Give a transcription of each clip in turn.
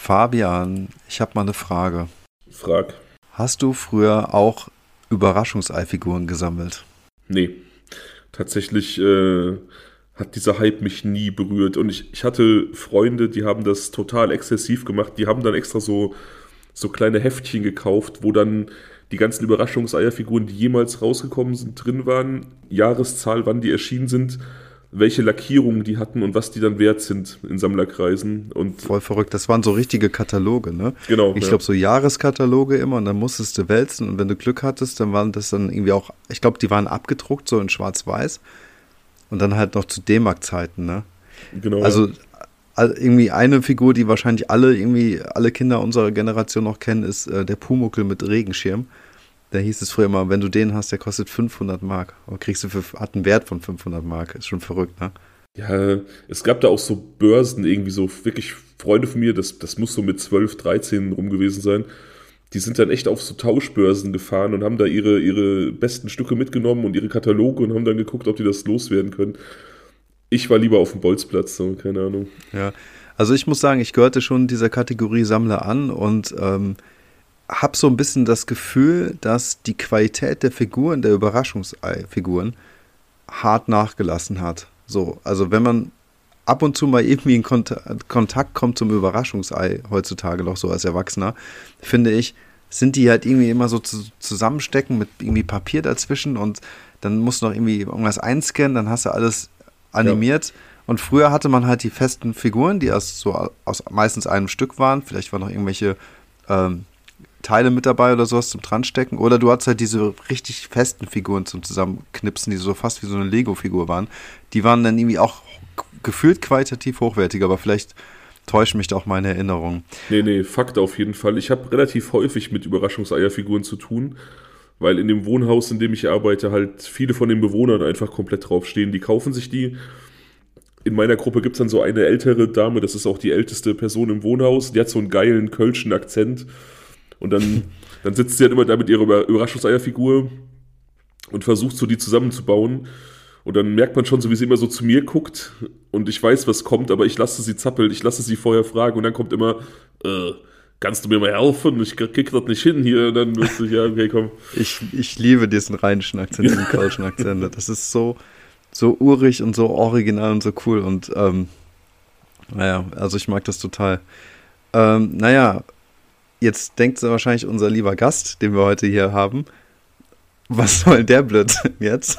Fabian, ich habe mal eine Frage. Frag. Hast du früher auch Überraschungseifiguren gesammelt? Nee, tatsächlich hat dieser Hype mich nie berührt. Und ich hatte Freunde, die haben das total exzessiv gemacht. Die haben dann extra so kleine Heftchen gekauft, wo dann die ganzen Überraschungseierfiguren, die jemals rausgekommen sind, drin waren. Jahreszahl, wann die erschienen sind, welche Lackierungen die hatten und was die dann wert sind in Sammlerkreisen. Und Voll verrückt, das waren so richtige Kataloge, ne? genau, Ich ja. glaube, so Jahreskataloge immer und dann musstest du wälzen und wenn du Glück hattest, dann waren das dann irgendwie auch, ich glaube, die waren abgedruckt, so in Schwarz-Weiß und dann halt noch zu D-Mark-Zeiten, ne? Genau, Also ja. irgendwie eine Figur, die wahrscheinlich alle Kinder unserer Generation noch kennen, ist der Pumuckl mit Regenschirm. Da hieß es früher immer, wenn du den hast, der kostet 500 Mark. Und kriegst du hat einen Wert von 500 Mark. Ist schon verrückt, ne? Ja, es gab da auch so Börsen, irgendwie so wirklich Freunde von mir, das muss so mit 12, 13 rum gewesen sein. Die sind dann echt auf so Tauschbörsen gefahren und haben da ihre besten Stücke mitgenommen und ihre Kataloge und haben dann geguckt, ob die das loswerden können. Ich war lieber auf dem Bolzplatz, so, keine Ahnung. Ja. Also ich muss sagen, ich gehörte schon dieser Kategorie Sammler an und habe so ein bisschen das Gefühl, dass die Qualität der Figuren, der Überraschungsei-Figuren, hart nachgelassen hat. So, also wenn man ab und zu mal irgendwie in Kontakt kommt zum Überraschungsei heutzutage noch so als Erwachsener, finde ich, sind die halt irgendwie immer so zusammenstecken mit irgendwie Papier dazwischen und dann musst du noch irgendwie irgendwas einscannen, dann hast du alles animiert. Ja. Und früher hatte man halt die festen Figuren, die aus meistens einem Stück waren. Vielleicht waren noch irgendwelche Teile mit dabei oder sowas zum Dranstecken. Oder du hattest halt diese richtig festen Figuren zum Zusammenknipsen, die so fast wie so eine Lego-Figur waren. Die waren dann irgendwie auch gefühlt qualitativ hochwertig, aber vielleicht täuschen mich da auch meine Erinnerungen. Nee, Fakt auf jeden Fall. Ich habe relativ häufig mit Überraschungseierfiguren zu tun, weil in dem Wohnhaus, in dem ich arbeite, halt viele von den Bewohnern einfach komplett draufstehen. Die kaufen sich die. In meiner Gruppe gibt es dann so eine ältere Dame, das ist auch die älteste Person im Wohnhaus, die hat so einen geilen kölschen Akzent. Und dann sitzt sie halt immer da mit ihrer Überraschungseierfigur und versucht so die zusammenzubauen. Und dann merkt man schon so, wie sie immer so zu mir guckt. Und ich weiß, was kommt, aber ich lasse sie zappeln. Ich lasse sie vorher fragen. Und dann kommt immer, kannst du mir mal helfen? Ich krieg das nicht hin hier. Und dann wirst du, ja, okay, komm. Ich liebe diesen rheinischen Akzent, diesen kölschen Akzent. Das ist so urig und so original und so cool. Und naja, also ich mag das total. Jetzt denkt wahrscheinlich unser lieber Gast, den wir heute hier haben, was soll der Blödsinn jetzt?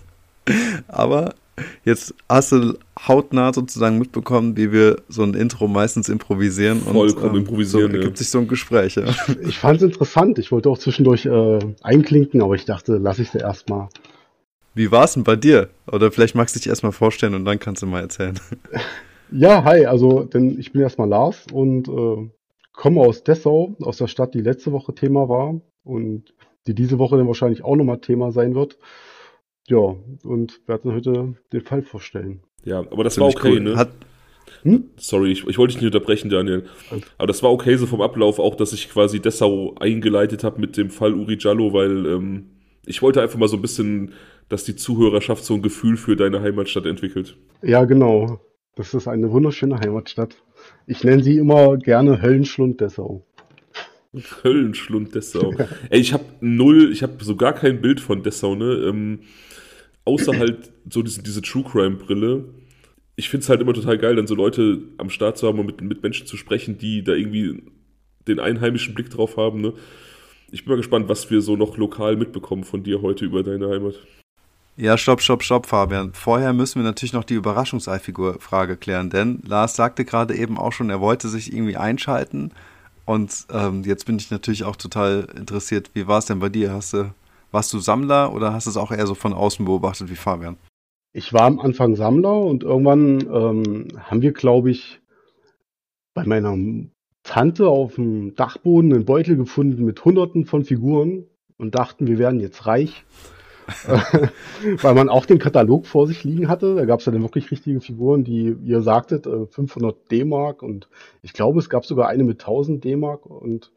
Aber jetzt hast du hautnah sozusagen mitbekommen, wie wir so ein Intro meistens improvisieren. Vollkommen improvisieren, so ergibt sich so ein Gespräch. Ja. Ich fand es interessant. Ich wollte auch zwischendurch einklinken, aber ich dachte, lasse ich es erstmal. Wie war es denn bei dir? Oder vielleicht magst du dich erstmal vorstellen und dann kannst du mal erzählen. Ja, hi, also denn ich bin erstmal Lars und komme aus Dessau, aus der Stadt, die letzte Woche Thema war und die diese Woche dann wahrscheinlich auch nochmal Thema sein wird. Ja, und werde heute den Fall vorstellen. Ja, aber das war okay, cool. Ne? Sorry, ich wollte dich nicht unterbrechen, Daniel. Aber das war okay so vom Ablauf, auch dass ich quasi Dessau eingeleitet habe mit dem Fall Uri Jallo, weil ich wollte einfach mal so ein bisschen, dass die Zuhörerschaft so ein Gefühl für deine Heimatstadt entwickelt. Ja, genau. Das ist eine wunderschöne Heimatstadt. Ich nenne sie immer gerne Höllenschlund Dessau. Höllenschlund Dessau. Ja. Ey, ich habe so gar kein Bild von Dessau, ne? Außer halt so diese True Crime Brille. Ich finde es halt immer total geil, dann so Leute am Start zu haben und mit Menschen zu sprechen, die da irgendwie den einheimischen Blick drauf haben, ne? Ich bin mal gespannt, was wir so noch lokal mitbekommen von dir heute über deine Heimat. Ja, stopp, Fabian. Vorher müssen wir natürlich noch die Überraschungseifigur-Frage klären, denn Lars sagte gerade eben auch schon, er wollte sich irgendwie einschalten und jetzt bin ich natürlich auch total interessiert. Wie war es denn bei dir? Warst du Sammler oder hast du es auch eher so von außen beobachtet wie Fabian? Ich war am Anfang Sammler und irgendwann haben wir, glaube ich, bei meiner Tante auf dem Dachboden einen Beutel gefunden mit Hunderten von Figuren und dachten, wir werden jetzt reich. Weil man auch den Katalog vor sich liegen hatte. Da gab es ja dann wirklich richtige Figuren, die, wie ihr sagtet, 500 D-Mark und ich glaube, es gab sogar eine mit 1000 D-Mark und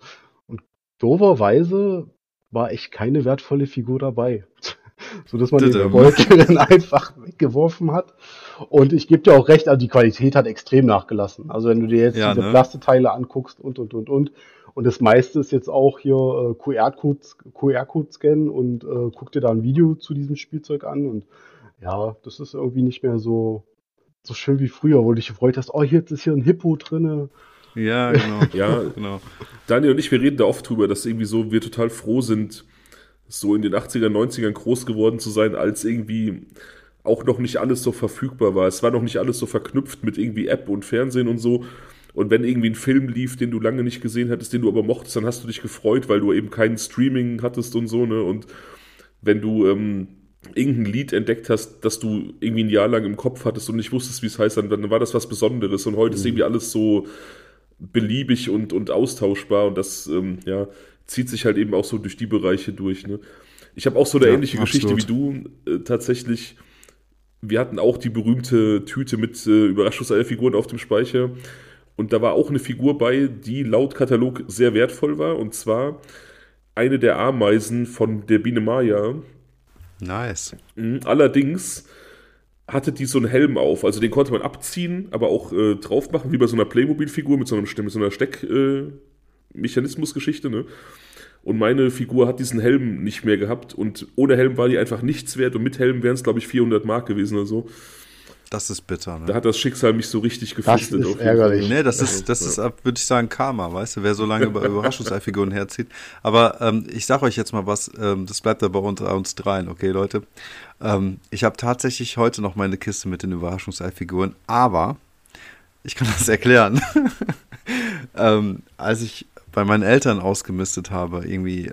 dooferweise war echt keine wertvolle Figur dabei. So dass man den Beutel dann einfach weggeworfen hat. Und ich gebe dir auch recht, also die Qualität hat extrem nachgelassen. Also wenn du dir jetzt Ja, diese ne? Plasteteile anguckst und das meiste ist jetzt auch hier QR-Code scannen und guck dir da ein Video zu diesem Spielzeug an und ja, das ist irgendwie nicht mehr so schön wie früher, wo du dich gefreut hast, oh, jetzt ist hier ein Hippo drinne. Ja, genau. Ja, Genau. Daniel und ich, wir reden da oft drüber, dass irgendwie so wir total froh sind, so in den 80er, 90ern groß geworden zu sein, als irgendwie auch noch nicht alles so verfügbar war. Es war noch nicht alles so verknüpft mit irgendwie App und Fernsehen und so. Und wenn irgendwie ein Film lief, den du lange nicht gesehen hattest, den du aber mochtest, dann hast du dich gefreut, weil du eben kein Streaming hattest und so, ne? Und wenn du irgendein Lied entdeckt hast, das du irgendwie ein Jahr lang im Kopf hattest und nicht wusstest, wie es heißt, dann war das was Besonderes. Und heute ist irgendwie alles so beliebig und austauschbar und das ja, zieht sich halt eben auch so durch die Bereiche durch. Ne? Ich habe auch so eine Ja, ähnliche Geschichte wie absolut. du. Tatsächlich, wir hatten auch die berühmte Tüte mit Überraschungseierfiguren auf dem Speicher und da war auch eine Figur bei, die laut Katalog sehr wertvoll war und zwar eine der Ameisen von der Biene Maya. Nice. Allerdings hatte die so einen Helm auf, also den konnte man abziehen, aber auch drauf machen, wie bei so einer Playmobil-Figur mit so einer Steckmechanismus-Geschichte, ne? Und meine Figur hat diesen Helm nicht mehr gehabt und ohne Helm war die einfach nichts wert und mit Helm wären es, glaube ich, 400 Mark gewesen oder so. Das ist bitter, Da ne? hat das Schicksal mich so richtig Das gefistet. ist auf jeden ärgerlich. Fall. Nee, das ist, würde ich sagen, Karma, weißt du, wer so lange über Überraschungsei-Figuren herzieht. Aber ich sag euch jetzt mal was, das bleibt aber unter uns dreien, okay, Leute? Ich habe tatsächlich heute noch meine Kiste mit den Überraschungsei-Figuren, aber ich kann das erklären. Als ich bei meinen Eltern ausgemistet habe, irgendwie,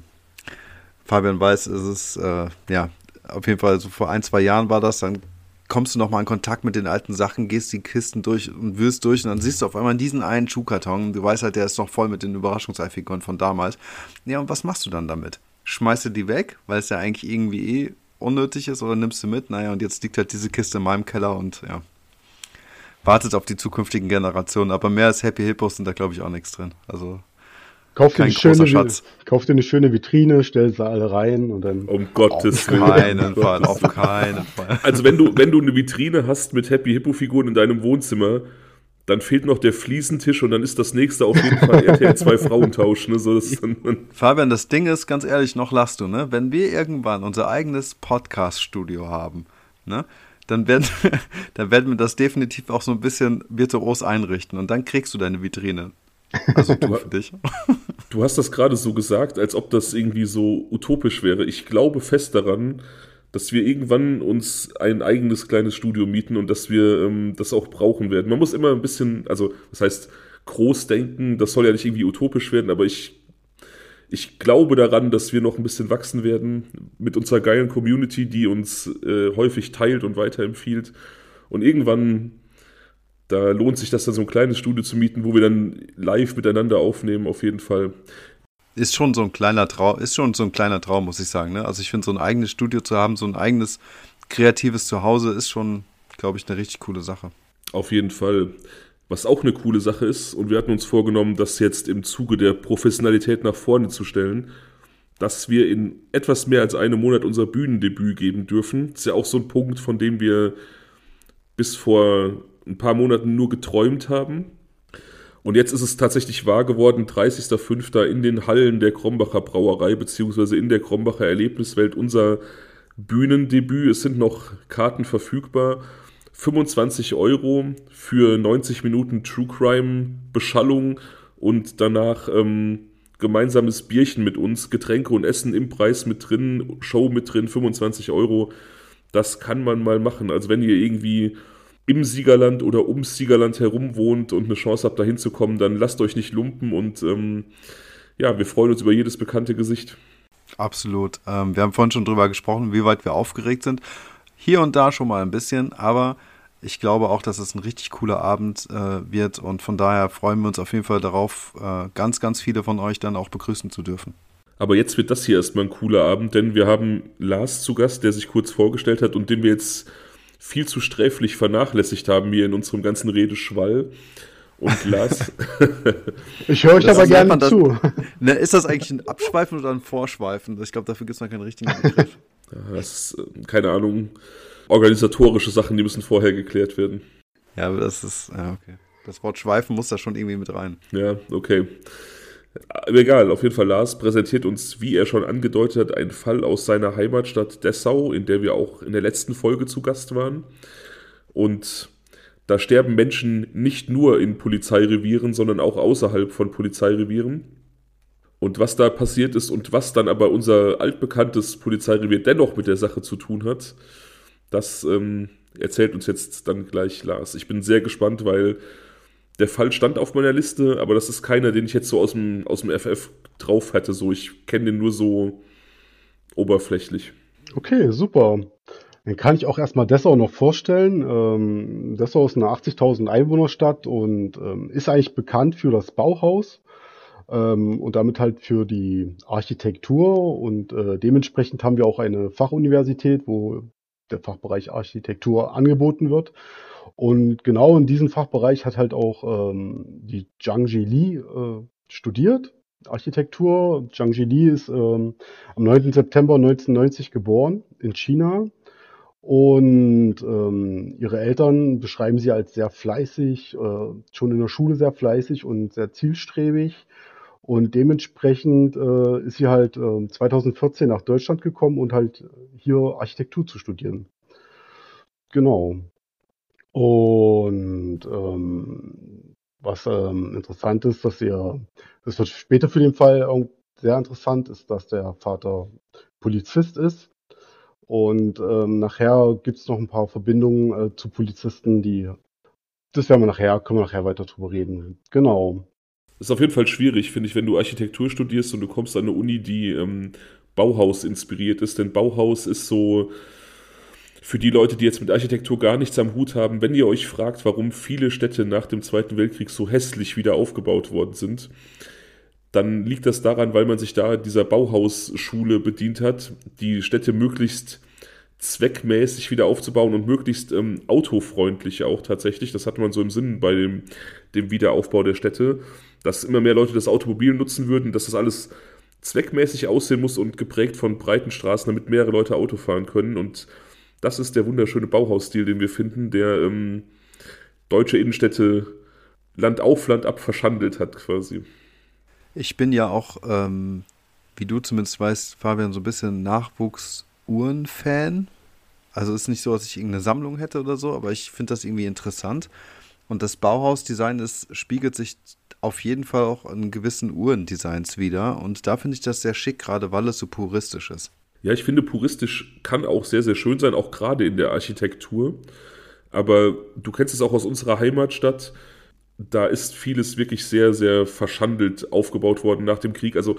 Fabian weiß, ist es, ja, auf jeden Fall so vor 1-2 Jahren war das, dann kommst du nochmal in Kontakt mit den alten Sachen, gehst die Kisten durch und wühlst durch und dann siehst du auf einmal diesen einen Schuhkarton, du weißt halt, der ist noch voll mit den Überraschungseifiguren von damals. Ja, und was machst du dann damit? Schmeißt du die weg, weil es ja eigentlich irgendwie unnötig ist oder nimmst du mit? Naja, und jetzt liegt halt diese Kiste in meinem Keller und ja, wartet auf die zukünftigen Generationen, aber mehr als Happy Hippos sind da glaube ich auch nichts drin. Also kein großer Schatz. Kauf dir eine schöne Vitrine, stell sie alle rein und dann. Um Gottes Willen. Auf keinen Fall. Also wenn du eine Vitrine hast mit Happy Hippo Figuren in deinem Wohnzimmer, dann fehlt noch der Fliesentisch und dann ist das nächste auf jeden Fall RTL 2 Frauentausch. Ne? So, das ist dann, Fabian, das Ding ist, ganz ehrlich, noch lachst du, ne? Wenn wir irgendwann unser eigenes Podcast-Studio haben, ne? Dann werden wir das definitiv auch so ein bisschen virtuos einrichten und dann kriegst du deine Vitrine. Also du für dich. Du hast das gerade so gesagt, als ob das irgendwie so utopisch wäre. Ich glaube fest daran, dass wir irgendwann uns ein eigenes kleines Studio mieten und dass wir das auch brauchen werden. Man muss immer ein bisschen, also das heißt groß denken, das soll ja nicht irgendwie utopisch werden, aber ich glaube daran, dass wir noch ein bisschen wachsen werden mit unserer geilen Community, die uns häufig teilt und weiterempfiehlt. Und irgendwann, da lohnt sich das dann so ein kleines Studio zu mieten, wo wir dann live miteinander aufnehmen, auf jeden Fall. Ist schon so ein kleiner Traum, muss ich sagen. Ne? Also ich finde, so ein eigenes Studio zu haben, so ein eigenes kreatives Zuhause ist schon, glaube ich, eine richtig coole Sache. Auf jeden Fall. Was auch eine coole Sache ist, und wir hatten uns vorgenommen, das jetzt im Zuge der Professionalität nach vorne zu stellen, dass wir in etwas mehr als einem Monat unser Bühnendebüt geben dürfen. Das ist ja auch so ein Punkt, von dem wir bis vor ein paar Monaten nur geträumt haben. Und jetzt ist es tatsächlich wahr geworden, 30.05. in den Hallen der Krombacher Brauerei beziehungsweise in der Krombacher Erlebniswelt unser Bühnendebüt. Es sind noch Karten verfügbar. 25 € für 90 Minuten True Crime Beschallung und danach gemeinsames Bierchen mit uns, Getränke und Essen im Preis mit drin, Show mit drin, 25 €. Das kann man mal machen. Also wenn ihr irgendwie im Siegerland oder ums Siegerland herum wohnt und eine Chance habt, da hinzukommen, dann lasst euch nicht lumpen und ja, wir freuen uns über jedes bekannte Gesicht. Absolut. Wir haben vorhin schon drüber gesprochen, wie weit wir aufgeregt sind. Hier und da schon mal ein bisschen, aber ich glaube auch, dass es ein richtig cooler Abend wird und von daher freuen wir uns auf jeden Fall darauf, ganz, ganz viele von euch dann auch begrüßen zu dürfen. Aber jetzt wird das hier erstmal ein cooler Abend, denn wir haben Lars zu Gast, der sich kurz vorgestellt hat und den wir jetzt viel zu sträflich vernachlässigt haben hier in unserem ganzen Redeschwall. Und Lars... Ich höre euch aber gerne zu. Ne, ist das eigentlich ein Abschweifen oder ein Vorschweifen? Ich glaube, dafür gibt es noch keinen richtigen Begriff. Ja, das ist, keine Ahnung. organisatorische Sachen, die müssen vorher geklärt werden. Ja, aber das ist, ja, okay. Das Wort Schweifen muss da schon irgendwie mit rein. Ja, okay. Aber egal, auf jeden Fall Lars präsentiert uns, wie er schon angedeutet hat, einen Fall aus seiner Heimatstadt Dessau, in der wir auch in der letzten Folge zu Gast waren. Und da sterben Menschen nicht nur in Polizeirevieren, sondern auch außerhalb von Polizeirevieren. Und was da passiert ist und was dann aber unser altbekanntes Polizeirevier dennoch mit der Sache zu tun hat, das erzählt uns jetzt dann gleich Lars. Ich bin sehr gespannt, weil der Fall stand auf meiner Liste, aber das ist keiner, den ich jetzt so aus dem FF drauf hatte. So, ich kenne den nur so oberflächlich. Okay, super. Dann kann ich auch erstmal Dessau noch vorstellen. Dessau ist eine 80.000 Einwohnerstadt und ist eigentlich bekannt für das Bauhaus und damit halt für die Architektur. Und dementsprechend haben wir auch eine Fachuniversität, wo der Fachbereich Architektur angeboten wird. Und genau in diesem Fachbereich hat halt auch die Zhang Jili studiert, Architektur. Zhang Jili ist am 9. September 1990 geboren in China. Und ihre Eltern beschreiben sie als sehr fleißig, schon in der Schule sehr fleißig und sehr zielstrebig. Und dementsprechend ist sie halt 2014 nach Deutschland gekommen und halt hier Architektur zu studieren. Genau. Und was interessant ist, das wird später für den Fall sehr interessant, ist, dass der Vater Polizist ist. Und nachher gibt es noch ein paar Verbindungen zu Polizisten, können wir nachher weiter drüber reden. Genau. Ist auf jeden Fall schwierig, finde ich, wenn du Architektur studierst und du kommst an eine Uni, die Bauhaus inspiriert ist. Denn Bauhaus ist so, für die Leute, die jetzt mit Architektur gar nichts am Hut haben, wenn ihr euch fragt, warum viele Städte nach dem Zweiten Weltkrieg so hässlich wieder aufgebaut worden sind, dann liegt das daran, weil man sich da dieser Bauhausschule bedient hat, die Städte möglichst zweckmäßig wieder aufzubauen und möglichst autofreundlich auch tatsächlich. Das hatte man so im Sinn bei dem Wiederaufbau der Städte, dass immer mehr Leute das Automobil nutzen würden, dass das alles zweckmäßig aussehen muss und geprägt von breiten Straßen, damit mehrere Leute Auto fahren können. Und das ist der wunderschöne Bauhausstil, den wir finden, der deutsche Innenstädte Land auf, Land ab verschandelt hat quasi. Ich bin ja auch, wie du zumindest weißt, Fabian, so ein bisschen Nachwuchsuhren-Fan. Also ist nicht so, dass ich irgendeine Sammlung hätte oder so, aber ich finde das irgendwie interessant. Und das Bauhausdesign spiegelt sich auf jeden Fall auch in gewissen Uhrendesigns wieder. Und da finde ich das sehr schick, gerade weil es so puristisch ist. Ja, ich finde, puristisch kann auch sehr, sehr schön sein, auch gerade in der Architektur. Aber du kennst es auch aus unserer Heimatstadt. Da ist vieles wirklich sehr, sehr verschandelt aufgebaut worden nach dem Krieg. Also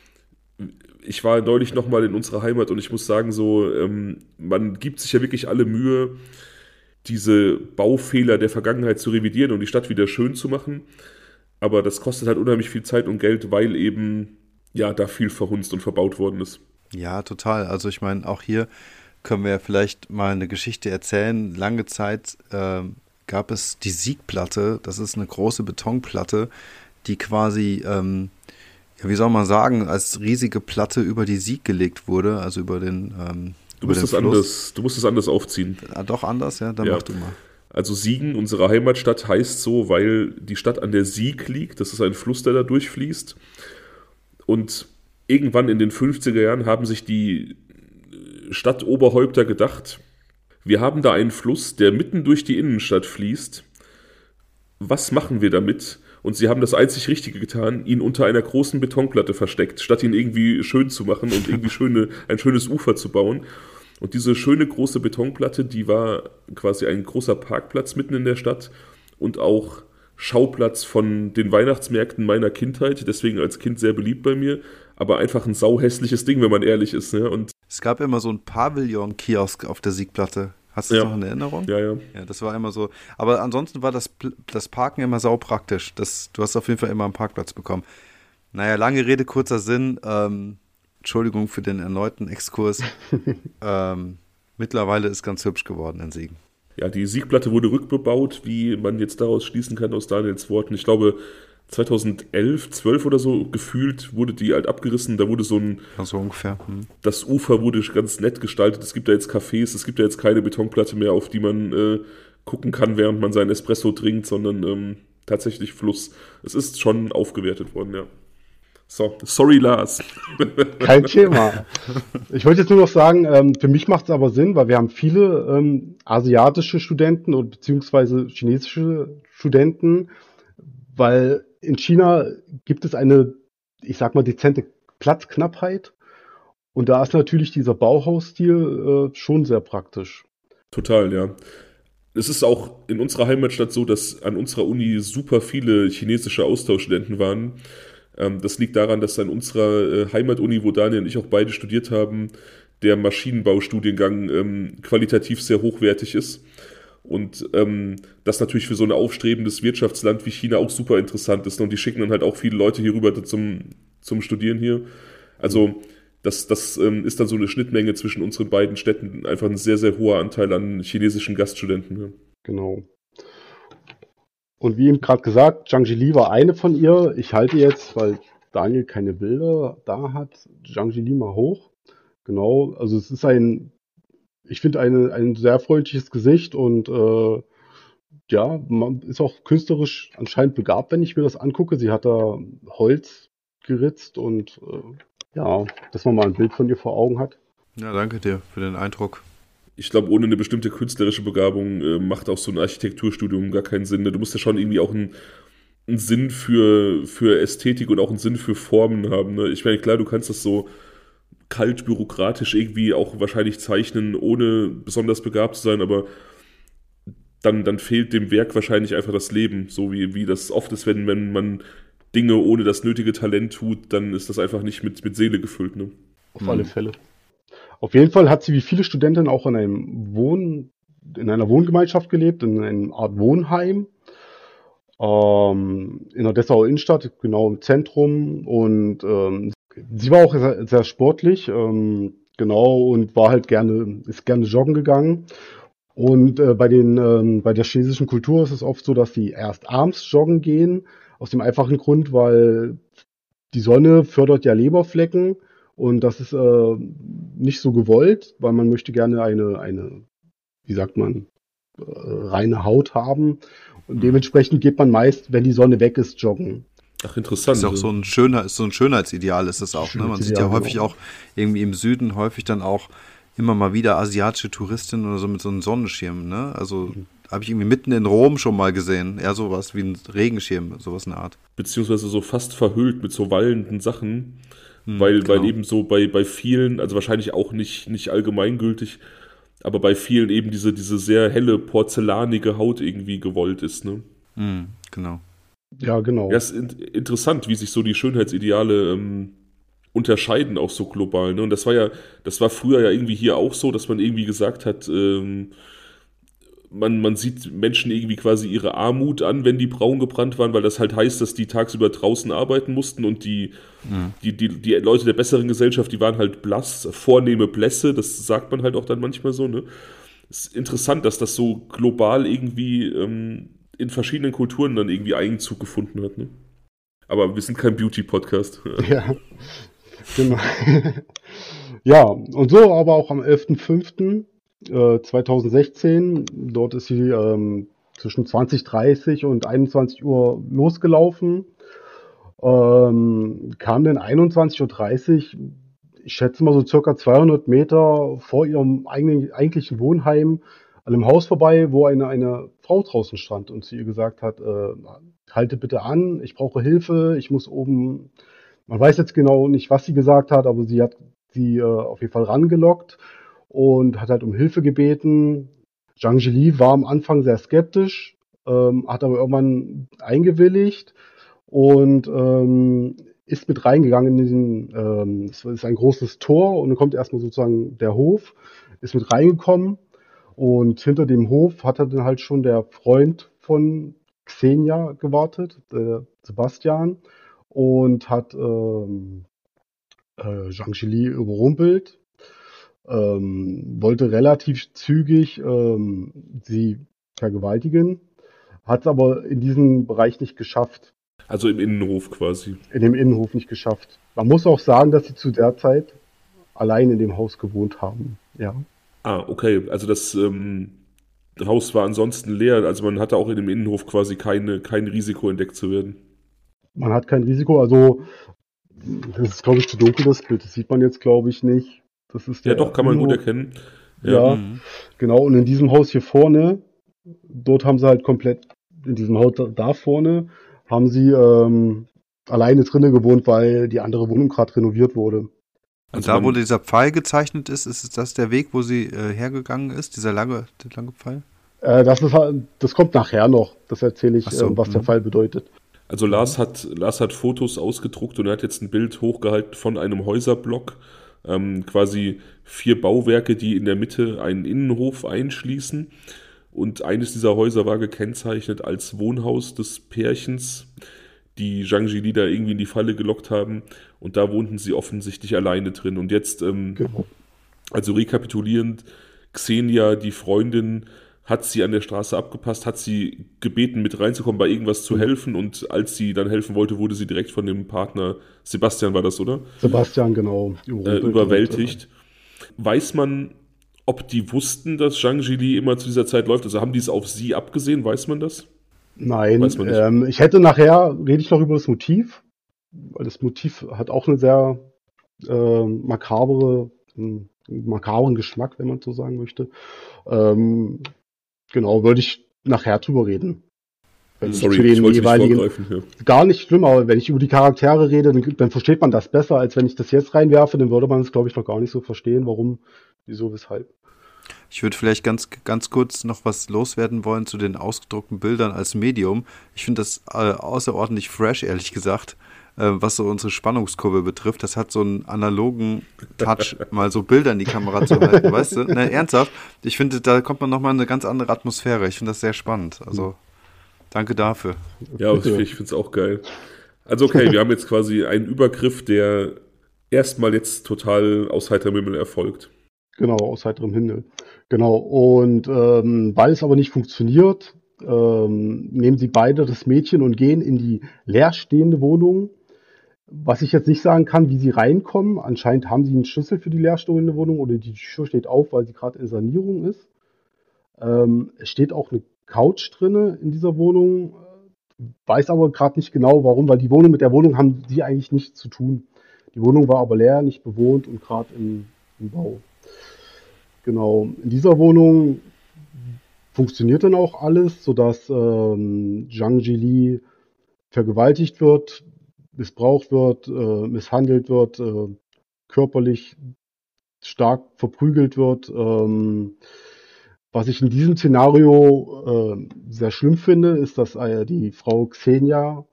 ich war neulich nochmal in unserer Heimat und ich muss sagen, so man gibt sich ja wirklich alle Mühe, diese Baufehler der Vergangenheit zu revidieren und die Stadt wieder schön zu machen. Aber das kostet halt unheimlich viel Zeit und Geld, weil eben ja da viel verhunzt und verbaut worden ist. Ja, total. Also ich meine, auch hier können wir ja vielleicht mal eine Geschichte erzählen. Lange Zeit gab es die Siegplatte. Das ist eine große Betonplatte, die quasi, ja, wie soll man sagen, als riesige Platte über die Sieg gelegt wurde, also über den Du musst es anders aufziehen. Doch anders, ja? Dann Ja. mach du mal. Also Siegen, unsere Heimatstadt, heißt so, weil die Stadt an der Sieg liegt. Das ist ein Fluss, der da durchfließt. Und irgendwann in den 50er Jahren haben sich die Stadtoberhäupter gedacht, wir haben da einen Fluss, der mitten durch die Innenstadt fließt. Was machen wir damit? Und sie haben das einzig Richtige getan, ihn unter einer großen Betonplatte versteckt, statt ihn irgendwie schön zu machen und irgendwie ein schönes Ufer zu bauen. Und diese schöne große Betonplatte, die war quasi ein großer Parkplatz mitten in der Stadt und auch Schauplatz von den Weihnachtsmärkten meiner Kindheit, deswegen als Kind sehr beliebt bei mir, aber einfach ein sauhässliches Ding, wenn man ehrlich ist. Ne? Und Es gab immer so ein Pavillon-Kiosk auf der Siegplatte. Hast du das noch in Erinnerung? Ja, ja. Ja, das war immer so. Aber ansonsten war das Parken immer saupraktisch. Du hast auf jeden Fall immer einen Parkplatz bekommen. Naja, lange Rede, kurzer Sinn. Entschuldigung für den erneuten Exkurs. Mittlerweile ist ganz hübsch geworden in Siegen. Ja, die Siegplatte wurde rückbebaut, wie man jetzt daraus schließen kann aus Daniels Worten. Ich glaube, 2011, 12 oder so gefühlt, wurde die halt abgerissen. Da wurde Ja, so ungefähr. das Ufer wurde ganz nett gestaltet. Es gibt da jetzt Cafés, es gibt da jetzt keine Betonplatte mehr, auf die man gucken kann, während man seinen Espresso trinkt, sondern tatsächlich Fluss. Es ist schon aufgewertet worden, ja. So, sorry Lars. Kein Thema. Ich wollte jetzt nur noch sagen, für mich macht es aber Sinn, weil wir haben viele asiatische Studenten und beziehungsweise chinesische Studenten, weil in China gibt es eine, ich sag mal, dezente Platzknappheit und da ist natürlich dieser Bauhausstil schon sehr praktisch. Total, ja. Es ist auch in unserer Heimatstadt so, dass an unserer Uni super viele chinesische Austauschstudenten waren. Das liegt daran, dass an unserer Heimatuni, wo Daniel und ich auch beide studiert haben, der Maschinenbaustudiengang qualitativ sehr hochwertig ist. Und das natürlich für so ein aufstrebendes Wirtschaftsland wie China auch super interessant ist. Und die schicken dann halt auch viele Leute hier rüber zum Studieren hier. Also das ist dann so eine Schnittmenge zwischen unseren beiden Städten. Einfach ein sehr, sehr hoher Anteil an chinesischen Gaststudenten. Ja. Genau. Und wie eben gerade gesagt, Zhang Jili war eine von ihr. Ich halte jetzt, weil Daniel keine Bilder da hat, Zhang Jili mal hoch. Genau, also es ist ich finde ein sehr freundliches Gesicht und ja, man ist auch künstlerisch anscheinend begabt, wenn ich mir das angucke. Sie hat da Holz geritzt und ja, dass man mal ein Bild von ihr vor Augen hat. Ja, danke dir für den Eindruck. Ich glaube, ohne eine bestimmte künstlerische Begabung macht auch so ein Architekturstudium gar keinen Sinn. Ne? Du musst ja schon irgendwie auch einen Sinn für Ästhetik und auch einen Sinn für Formen haben. Ne? Ich meine, klar, du kannst das so kalt bürokratisch irgendwie auch wahrscheinlich zeichnen, ohne besonders begabt zu sein, aber dann fehlt dem Werk wahrscheinlich einfach das Leben, so wie das oft ist, wenn man Dinge ohne das nötige Talent tut, dann ist das einfach nicht mit Seele gefüllt. Ne? Auf alle Fälle. Auf jeden Fall hat sie wie viele Studentinnen auch in einer Wohngemeinschaft gelebt, in einer Art Wohnheim, in der Dessauer Innenstadt, genau im Zentrum. Und sie war auch sehr, sehr sportlich, genau, und ist gerne joggen gegangen. Und bei der chinesischen Kultur ist es oft so, dass sie erst abends joggen gehen, aus dem einfachen Grund, weil die Sonne fördert ja Leberflecken und das ist nicht so gewollt, weil man möchte gerne wie sagt man, reine Haut haben. Und dementsprechend geht man meist, wenn die Sonne weg ist, joggen. Ach, interessant. Ist auch so ein Schönheitsideal ist das auch. Ne? Man sieht ja häufig auch irgendwie im Süden häufig dann auch immer mal wieder asiatische Touristinnen oder so mit so einem Sonnenschirm. Ne? Also habe ich irgendwie mitten in Rom schon mal gesehen. Eher sowas wie ein Regenschirm, sowas in der Art. Beziehungsweise so fast verhüllt mit so wallenden Sachen, weil genau. eben so bei vielen, also wahrscheinlich auch nicht allgemeingültig, aber bei vielen eben diese sehr helle, porzellanige Haut irgendwie gewollt ist. Ne? Genau. Ja, genau. Ja, es ist interessant, wie sich so die Schönheitsideale unterscheiden, auch so global. Ne? Und das war früher ja irgendwie hier auch so, dass man irgendwie gesagt hat, man sieht Menschen irgendwie quasi ihre Armut an, wenn die braun gebrannt waren, weil das halt heißt, dass die tagsüber draußen arbeiten mussten und die Leute der besseren Gesellschaft, die waren halt blass, vornehme Blässe, das sagt man halt auch dann manchmal so. Ne? Es ist interessant, dass das so global irgendwie in verschiedenen Kulturen dann irgendwie Einzug gefunden hat. Ne? Aber wir sind kein Beauty-Podcast. Ja, genau. Ja, und so aber auch am 11.05.2016, dort ist sie zwischen 20:30 und 21 Uhr losgelaufen, kam dann 21:30 Uhr, ich schätze mal so circa 200 Meter vor ihrem eigentlichen Wohnheim an einem Haus vorbei, wo eine Frau draußen stand und zu ihr gesagt hat, halte bitte an, ich brauche Hilfe, ich muss oben, man weiß jetzt genau nicht, was sie gesagt hat, aber sie hat sie auf jeden Fall rangelockt und hat halt um Hilfe gebeten. Zhang Jili war am Anfang sehr skeptisch, hat aber irgendwann eingewilligt und ist mit reingegangen in es ist ein großes Tor und dann kommt erstmal sozusagen der Hof, ist mit reingekommen und hinter dem Hof hat dann halt schon der Freund von Xenia gewartet, der Sebastian, und hat Zhang Jili überrumpelt, wollte relativ zügig sie vergewaltigen, hat es aber in diesem Bereich nicht geschafft. Also im Innenhof quasi. in dem Innenhof nicht geschafft. Man muss auch sagen, dass sie zu der Zeit allein in dem Haus gewohnt haben. Ja. Ah, okay. Also das Haus war ansonsten leer. Also man hatte auch in dem Innenhof quasi kein Risiko entdeckt zu werden. Man hat kein Risiko, also das ist, glaube ich, zu dunkel, das Bild. Das sieht man jetzt, glaube ich, nicht. Das ist Ja, doch, der kann man gut Innenhof. erkennen. Ja. Ja, Mhm. genau. Und in diesem Haus hier vorne, dort haben sie halt komplett, in diesem Haus da vorne, haben sie alleine drinnen gewohnt, weil die andere Wohnung gerade renoviert wurde. Und Also da, wo man, dieser Pfeil gezeichnet ist das der Weg, wo sie hergegangen ist, der lange Pfeil? Das kommt nachher noch. Das erzähle Ach ich, so. was der Fall bedeutet. also Lars hat Fotos ausgedruckt und er hat jetzt ein Bild hochgehalten von einem Häuserblock. Quasi 4 Bauwerke, die in der Mitte einen Innenhof einschließen. Und eines dieser Häuser war gekennzeichnet als Wohnhaus des Pärchens, die Zhang Jili da irgendwie in die Falle gelockt haben. Und da wohnten sie offensichtlich alleine drin. Und jetzt, Genau. also rekapitulierend, Xenia, die Freundin, hat sie an der Straße abgepasst, hat sie gebeten, mit reinzukommen, bei irgendwas zu helfen. Und als sie dann helfen wollte, wurde sie direkt von dem Partner, Sebastian war das, oder? Sebastian, genau, überrumpelt. Überwältigt. Weiß man, ob die wussten, dass Zhang Jili immer zu dieser Zeit läuft? Also haben die es auf sie abgesehen? Weiß man das? Weiß Nein, man nicht. ich hätte nachher, rede ich noch über das Motiv, weil das Motiv hat auch eine sehr makabren Geschmack, wenn man so sagen möchte. Ähm, genau, würde ich nachher drüber reden. Wenn ich Sorry, zu ich den wollte nicht jeweiligen, vorgreifen hier. gar nicht schlimm, aber wenn ich über die Charaktere rede, dann versteht man das besser, als wenn ich das jetzt reinwerfe, dann würde man es, glaube ich, noch gar nicht so verstehen, warum, wieso, weshalb. Ich würde vielleicht ganz kurz noch was loswerden wollen zu den ausgedruckten Bildern als Medium. Ich finde das außerordentlich fresh, ehrlich gesagt, was so unsere Spannungskurve betrifft. Das hat so einen analogen Touch, mal so Bilder in die Kamera zu halten, weißt du? Ne, ernsthaft. Ich finde, da kommt man nochmal in eine ganz andere Atmosphäre. Ich finde das sehr spannend. Also, danke dafür. Ja, Bitte. ich finde es auch geil. Also okay, wir haben jetzt quasi einen Übergriff, der erstmal jetzt total aus heiterem Himmel erfolgt. Genau, aus heiterem Himmel. Genau, und weil es aber nicht funktioniert, nehmen sie beide das Mädchen und gehen in die leerstehende Wohnung. Was ich jetzt nicht sagen kann, wie sie reinkommen. Anscheinend haben sie einen Schlüssel für die leerstehende Wohnung oder die Tür steht auf, weil sie gerade in Sanierung ist. Es steht auch eine Couch drinne in dieser Wohnung. Weiß aber gerade nicht genau, warum, weil die Wohnung mit der Wohnung haben sie eigentlich nichts zu tun. Die Wohnung war aber leer, nicht bewohnt und gerade im Bau. Genau. In dieser Wohnung funktioniert dann auch alles, sodass Zhang Jili vergewaltigt wird, missbraucht wird, misshandelt wird, körperlich stark verprügelt wird. Was ich in diesem Szenario sehr schlimm finde, ist, dass die Frau Xenia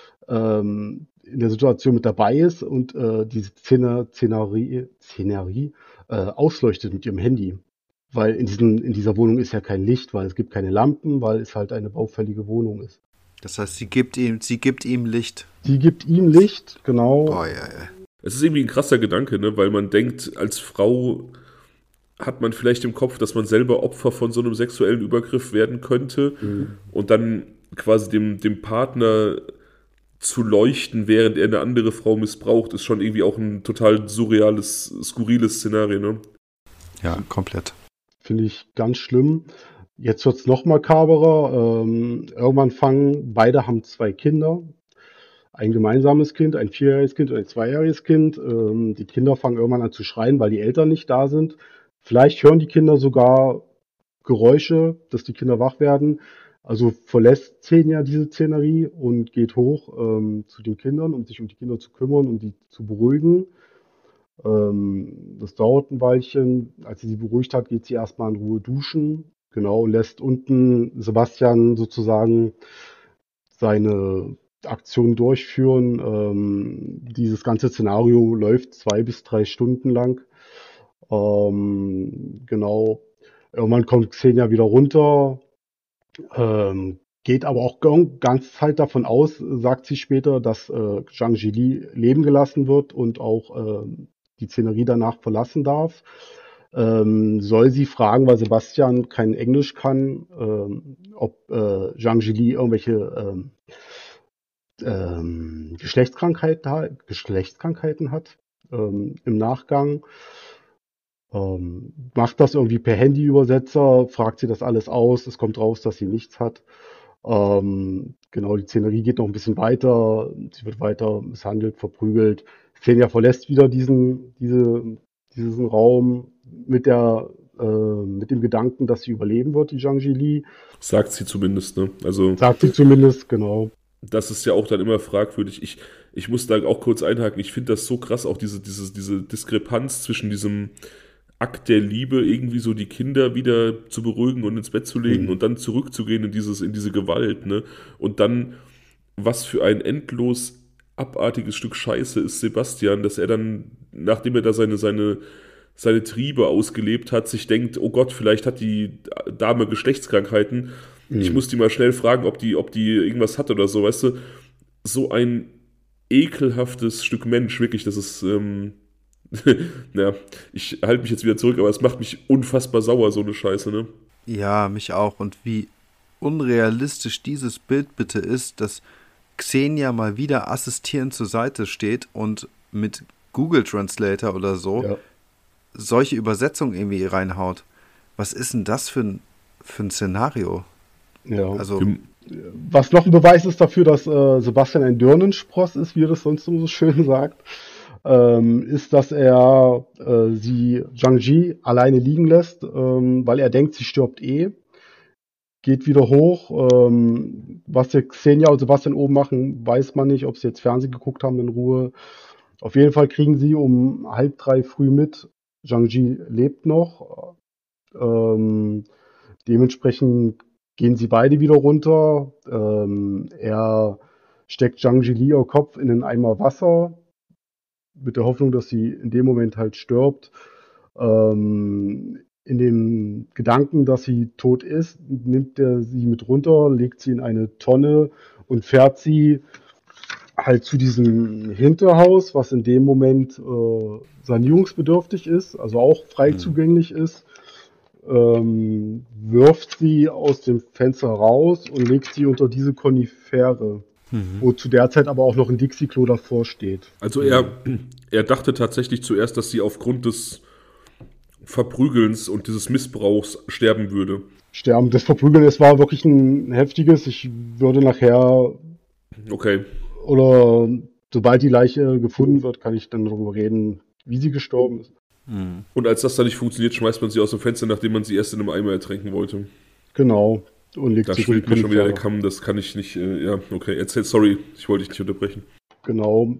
in der Situation mit dabei ist und diese Szenerie ausleuchtet mit ihrem Handy. Weil in dieser Wohnung ist ja kein Licht, weil es gibt keine Lampen, weil es halt eine baufällige Wohnung ist. Das heißt, sie gibt ihm Licht. Sie gibt ihm Licht, genau. Boah, ja, ja. Es ist irgendwie ein krasser Gedanke, ne? Weil man denkt, als Frau hat man vielleicht im Kopf, dass man selber Opfer von so einem sexuellen Übergriff werden könnte und dann quasi dem Partner zu leuchten, während er eine andere Frau missbraucht, ist schon irgendwie auch ein total surreales, skurriles Szenario, ne? Ja, komplett. Finde ich ganz schlimm. Jetzt wird's noch makaberer. Beide haben 2 Kinder. Ein gemeinsames Kind, ein 4-jähriges Kind und ein 2-jähriges Kind. Die Kinder fangen irgendwann an zu schreien, weil die Eltern nicht da sind. Vielleicht hören die Kinder sogar Geräusche, dass die Kinder wach werden. Also verlässt Xenia diese Szenerie und geht hoch zu den Kindern, um sich um die Kinder zu kümmern, um die zu beruhigen. Das dauert ein Weilchen. Als sie beruhigt hat, geht sie erstmal in Ruhe duschen. Genau, und lässt unten Sebastian sozusagen seine Aktion durchführen. Dieses ganze Szenario läuft 2 bis 3 Stunden lang. Genau. Irgendwann kommt Xenia wieder runter, geht aber auch ganz Zeit davon aus, sagt sie später, dass Zhang Jili leben gelassen wird und auch die Szenerie danach verlassen darf. Soll sie fragen, weil Sebastian kein Englisch kann, ob Zhang Jili irgendwelche Geschlechtskrankheiten hat im Nachgang. Macht das irgendwie per Handyübersetzer, fragt sie das alles aus, es kommt raus, dass sie nichts hat. Genau, die Szenerie geht noch ein bisschen weiter, sie wird weiter misshandelt, verprügelt. Xenia verlässt wieder diesen Raum mit mit dem Gedanken, dass sie überleben wird, die Zhang Jili. Sagt sie zumindest, ne? Also, Sagt sie zumindest, genau. das ist ja auch dann immer fragwürdig. Ich muss da auch kurz einhaken. Ich finde das so krass, auch diese Diskrepanz zwischen diesem Akt der Liebe, irgendwie so die Kinder wieder zu beruhigen und ins Bett zu legen und dann zurückzugehen in diese Gewalt, ne? Und dann, was für ein endlos abartiges Stück Scheiße ist Sebastian, dass er dann, nachdem er da seine Triebe ausgelebt hat, sich denkt, oh Gott, vielleicht hat die Dame Geschlechtskrankheiten. Ich muss die mal schnell fragen, ob die irgendwas hat oder so, weißt du? So ein ekelhaftes Stück Mensch, wirklich, das ist, ja, ich halte mich jetzt wieder zurück, aber es macht mich unfassbar sauer, so eine Scheiße, ne? Ja, mich auch. Und wie unrealistisch dieses Bild bitte ist, dass Xenia mal wieder assistierend zur Seite steht und mit Google Translator oder so Ja. solche Übersetzungen irgendwie reinhaut. Was ist denn das für ein Szenario? Ja. Also, Was noch ein Beweis ist dafür, dass Sebastian ein Dirnenspross ist, wie er das sonst immer so schön sagt, ist, dass er Zhang Ji alleine liegen lässt, weil er denkt, sie stirbt eh. Geht wieder hoch. Was der Xenia und Sebastian oben machen, weiß man nicht, ob sie jetzt Fernsehen geguckt haben in Ruhe. Auf jeden Fall kriegen sie um 2:30 früh mit, Zhang Ji lebt noch. Dementsprechend gehen sie beide wieder runter. Er steckt Zhang Jili ihr Kopf in einen Eimer Wasser, mit der Hoffnung, dass sie in dem Moment halt stirbt. In dem Gedanken, dass sie tot ist, nimmt er sie mit runter, legt sie in eine Tonne und fährt sie halt zu diesem Hinterhaus, was in dem Moment sanierungsbedürftig ist, also auch frei zugänglich ist. Wirft sie aus dem Fenster raus und legt sie unter diese Konifere, wo zu der Zeit aber auch noch ein Dixie-Klo davor steht. Also er dachte tatsächlich zuerst, dass sie aufgrund des Verprügelns und dieses Missbrauchs sterben würde. Sterben, das Verprügeln, es war wirklich ein heftiges. Ich würde nachher, Okay. oder sobald die Leiche gefunden wird, kann ich dann darüber reden, wie sie gestorben ist. Und als das dann nicht funktioniert, schmeißt man sie aus dem Fenster, nachdem man sie erst in einem Eimer ertränken wollte. Genau. Und legt Da sie schwillt mir schon wieder der Konifere. Kamm, das kann ich nicht, ja, okay, erzähl, sorry, ich wollte dich nicht unterbrechen. Genau.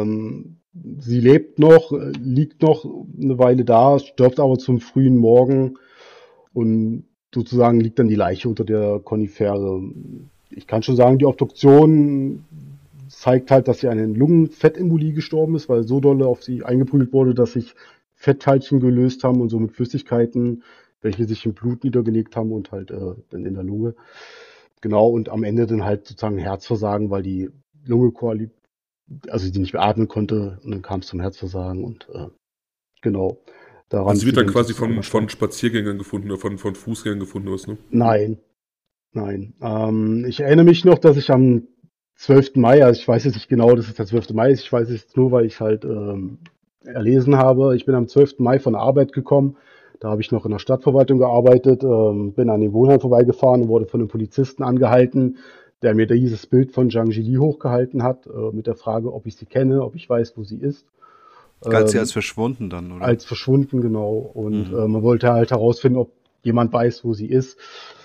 Sie lebt noch, liegt noch eine Weile da, stirbt aber zum frühen Morgen und sozusagen liegt dann die Leiche unter der Konifere. Ich kann schon sagen, die Obduktion zeigt halt, dass sie an einer Lungenfettembolie gestorben ist, weil so dolle auf sie eingeprügelt wurde, dass sich Fettteilchen gelöst haben und somit Flüssigkeiten, welche sich im Blut niedergelegt haben und halt dann in der Lunge. Genau, und am Ende dann halt sozusagen Herzversagen, weil die Lunge also die nicht mehr atmen konnte und dann kam es zum Herzversagen und genau. Daran Also sie ist wird dann dann quasi sozusagen von verstorben. Spaziergängern gefunden oder von Fußgängern gefunden, was, ne? Nein, nein. Ich erinnere mich noch, dass ich am 12. Mai, also ich weiß jetzt nicht genau, dass es der 12. Mai ist, ich weiß es jetzt nur, weil ich halt erlesen habe. Ich bin am 12. Mai von der Arbeit gekommen. Da habe ich noch in der Stadtverwaltung gearbeitet, bin an dem Wohnheim vorbeigefahren und wurde von einem Polizisten angehalten, der mir dieses Bild von Zhang Jili hochgehalten hat, mit der Frage, ob ich sie kenne, ob ich weiß, wo sie ist. galt sie Ähm, als verschwunden dann, oder? als verschwunden, genau. Und man wollte halt herausfinden, ob jemand weiß, wo sie ist.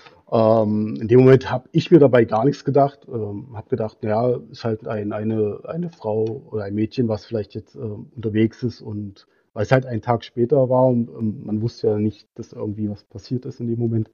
In dem Moment habe ich mir dabei gar nichts gedacht. Habe gedacht, naja, ist halt eine Frau oder ein Mädchen, was vielleicht jetzt unterwegs ist und weil es halt einen Tag später war und man wusste ja nicht, dass irgendwie was passiert ist in dem Moment.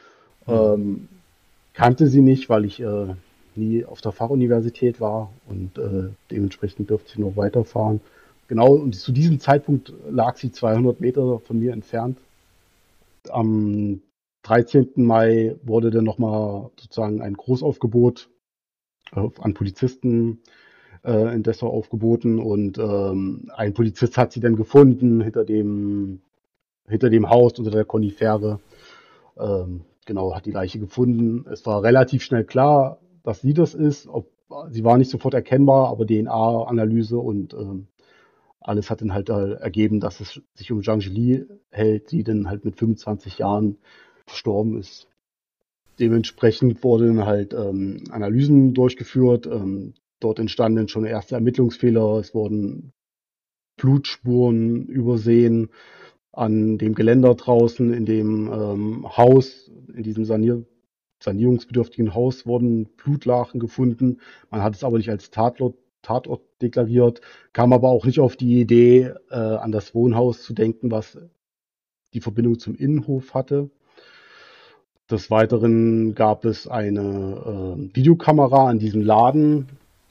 Kannte sie nicht, weil ich nie auf der Fachuniversität war und dementsprechend durfte ich noch weiterfahren. Genau, und zu diesem Zeitpunkt lag sie 200 Meter von mir entfernt. Am 13. Mai wurde dann nochmal sozusagen ein Großaufgebot an Polizisten in Dessau aufgeboten und ein Polizist hat sie dann gefunden hinter dem Haus unter der Konifere. Genau, hat die Leiche gefunden. Es war relativ schnell klar, dass sie das ist. Ob sie war nicht sofort erkennbar, aber DNA-Analyse und alles hat dann halt ergeben, dass es sich um Zhang Jili hält, die dann halt mit 25 Jahren verstorben ist. Dementsprechend wurden halt Analysen durchgeführt. Dort entstanden schon erste Ermittlungsfehler. Es wurden Blutspuren übersehen an dem Geländer draußen, in dem Haus, in diesem sanierungsbedürftigen Haus wurden Blutlachen gefunden. Man hat es aber nicht als Tatort deklariert, kam aber auch nicht auf die Idee, an das Wohnhaus zu denken, was die Verbindung zum Innenhof hatte. Des Weiteren gab es eine Videokamera an diesem Laden.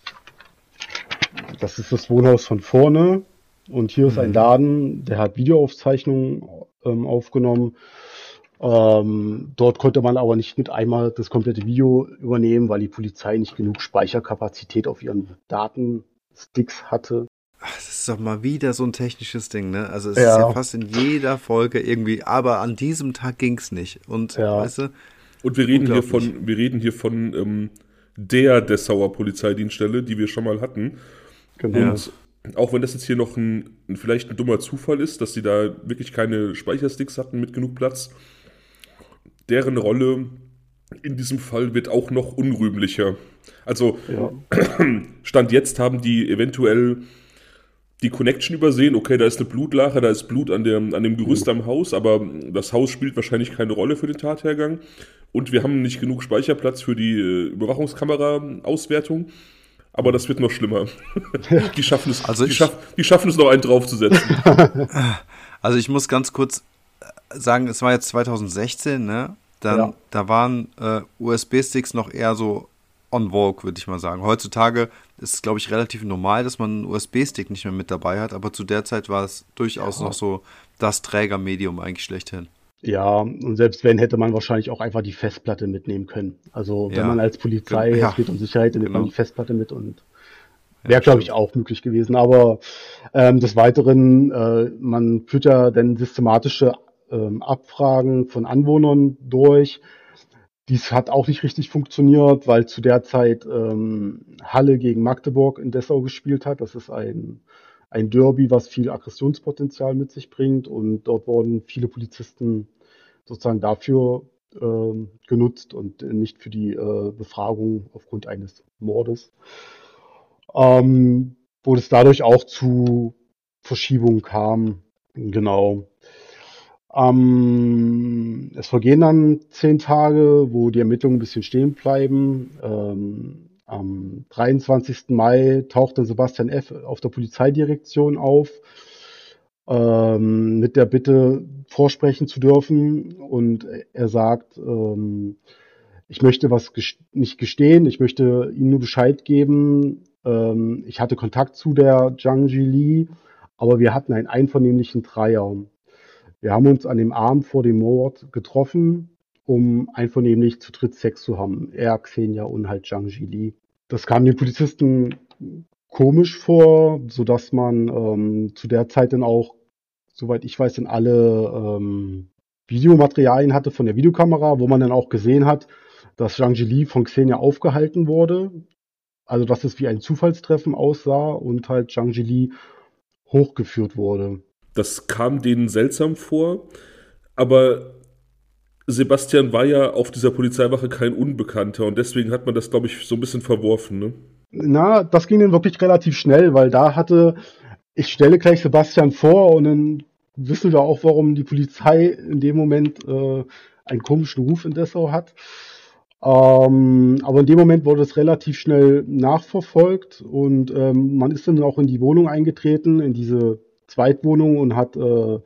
Das ist das Wohnhaus von vorne. Und hier ist ein Laden, der hat Videoaufzeichnungen aufgenommen. Dort konnte man aber nicht mit einmal das komplette Video übernehmen, weil die Polizei nicht genug Speicherkapazität auf ihren Datensticks hatte. Das ist doch mal wieder so ein technisches Ding, ne? Also es ist ja fast in jeder Folge irgendwie, aber an diesem Tag ging es nicht. Und weißt du? Und wir reden hier von der Dessauer Polizeidienststelle, die wir schon mal hatten. Genau. Und auch wenn das jetzt hier noch vielleicht ein dummer Zufall ist, dass sie da wirklich keine Speichersticks hatten mit genug Platz, deren Rolle in diesem Fall wird auch noch unrühmlicher. Also Stand jetzt haben die eventuell die Connection übersehen, okay, da ist eine Blutlache, da ist Blut an dem Gerüst am Haus, aber das Haus spielt wahrscheinlich keine Rolle für den Tathergang und wir haben nicht genug Speicherplatz für die Überwachungskamera-Auswertung, aber das wird noch schlimmer. Die schaffen es noch einen draufzusetzen. Also ich muss ganz kurz sagen, es war jetzt 2016, ne? Da waren USB-Sticks noch eher so on vogue, würde ich mal sagen. Heutzutage ist es, glaube ich, relativ normal, dass man einen USB-Stick nicht mehr mit dabei hat, aber zu der Zeit war es durchaus noch so das Trägermedium eigentlich schlechthin. Ja, und selbst wenn, hätte man wahrscheinlich auch einfach die Festplatte mitnehmen können. Also wenn man als Polizei, es geht um Sicherheit, dann nimmt man die Festplatte mit und wäre, glaube ich, auch möglich gewesen. Aber des Weiteren, man führt ja dann systematische Abfragen von Anwohnern durch. Dies hat auch nicht richtig funktioniert, weil zu der Zeit Halle gegen Magdeburg in Dessau gespielt hat. Das ist ein Derby, was viel Aggressionspotenzial mit sich bringt. Und dort wurden viele Polizisten sozusagen dafür genutzt und nicht für die Befragung aufgrund eines Mordes. Wo es dadurch auch zu Verschiebungen kam. Genau. Es vergehen dann 10 Tage, wo die Ermittlungen ein bisschen stehen bleiben. Am 23. Mai taucht dann Sebastian F. auf der Polizeidirektion auf, mit der Bitte, vorsprechen zu dürfen. Und er sagt, ich möchte was nicht gestehen, ich möchte Ihnen nur Bescheid geben. Ich hatte Kontakt zu der Zhang Jili, aber wir hatten einen einvernehmlichen Dreier. Wir haben uns an dem Abend vor dem Mord getroffen, um einvernehmlich zu dritt Sex zu haben. Er, Xenia und halt Zhang Jili. Das kam den Polizisten komisch vor, sodass man zu der Zeit dann auch, soweit ich weiß, dann alle Videomaterialien hatte von der Videokamera, wo man dann auch gesehen hat, dass Zhang Jili von Xenia aufgehalten wurde. Also dass es wie ein Zufallstreffen aussah und halt Zhang Jili hochgeführt wurde. Das kam denen seltsam vor, aber Sebastian war ja auf dieser Polizeiwache kein Unbekannter und deswegen hat man das, glaube ich, so ein bisschen verworfen, ne? Na, das ging dann wirklich relativ schnell, weil ich stelle gleich Sebastian vor und dann wissen wir auch, warum die Polizei in dem Moment einen komischen Ruf in Dessau hat. Aber in dem Moment wurde es relativ schnell nachverfolgt und man ist dann auch in die Wohnung eingetreten, in diese Zweitwohnung und hat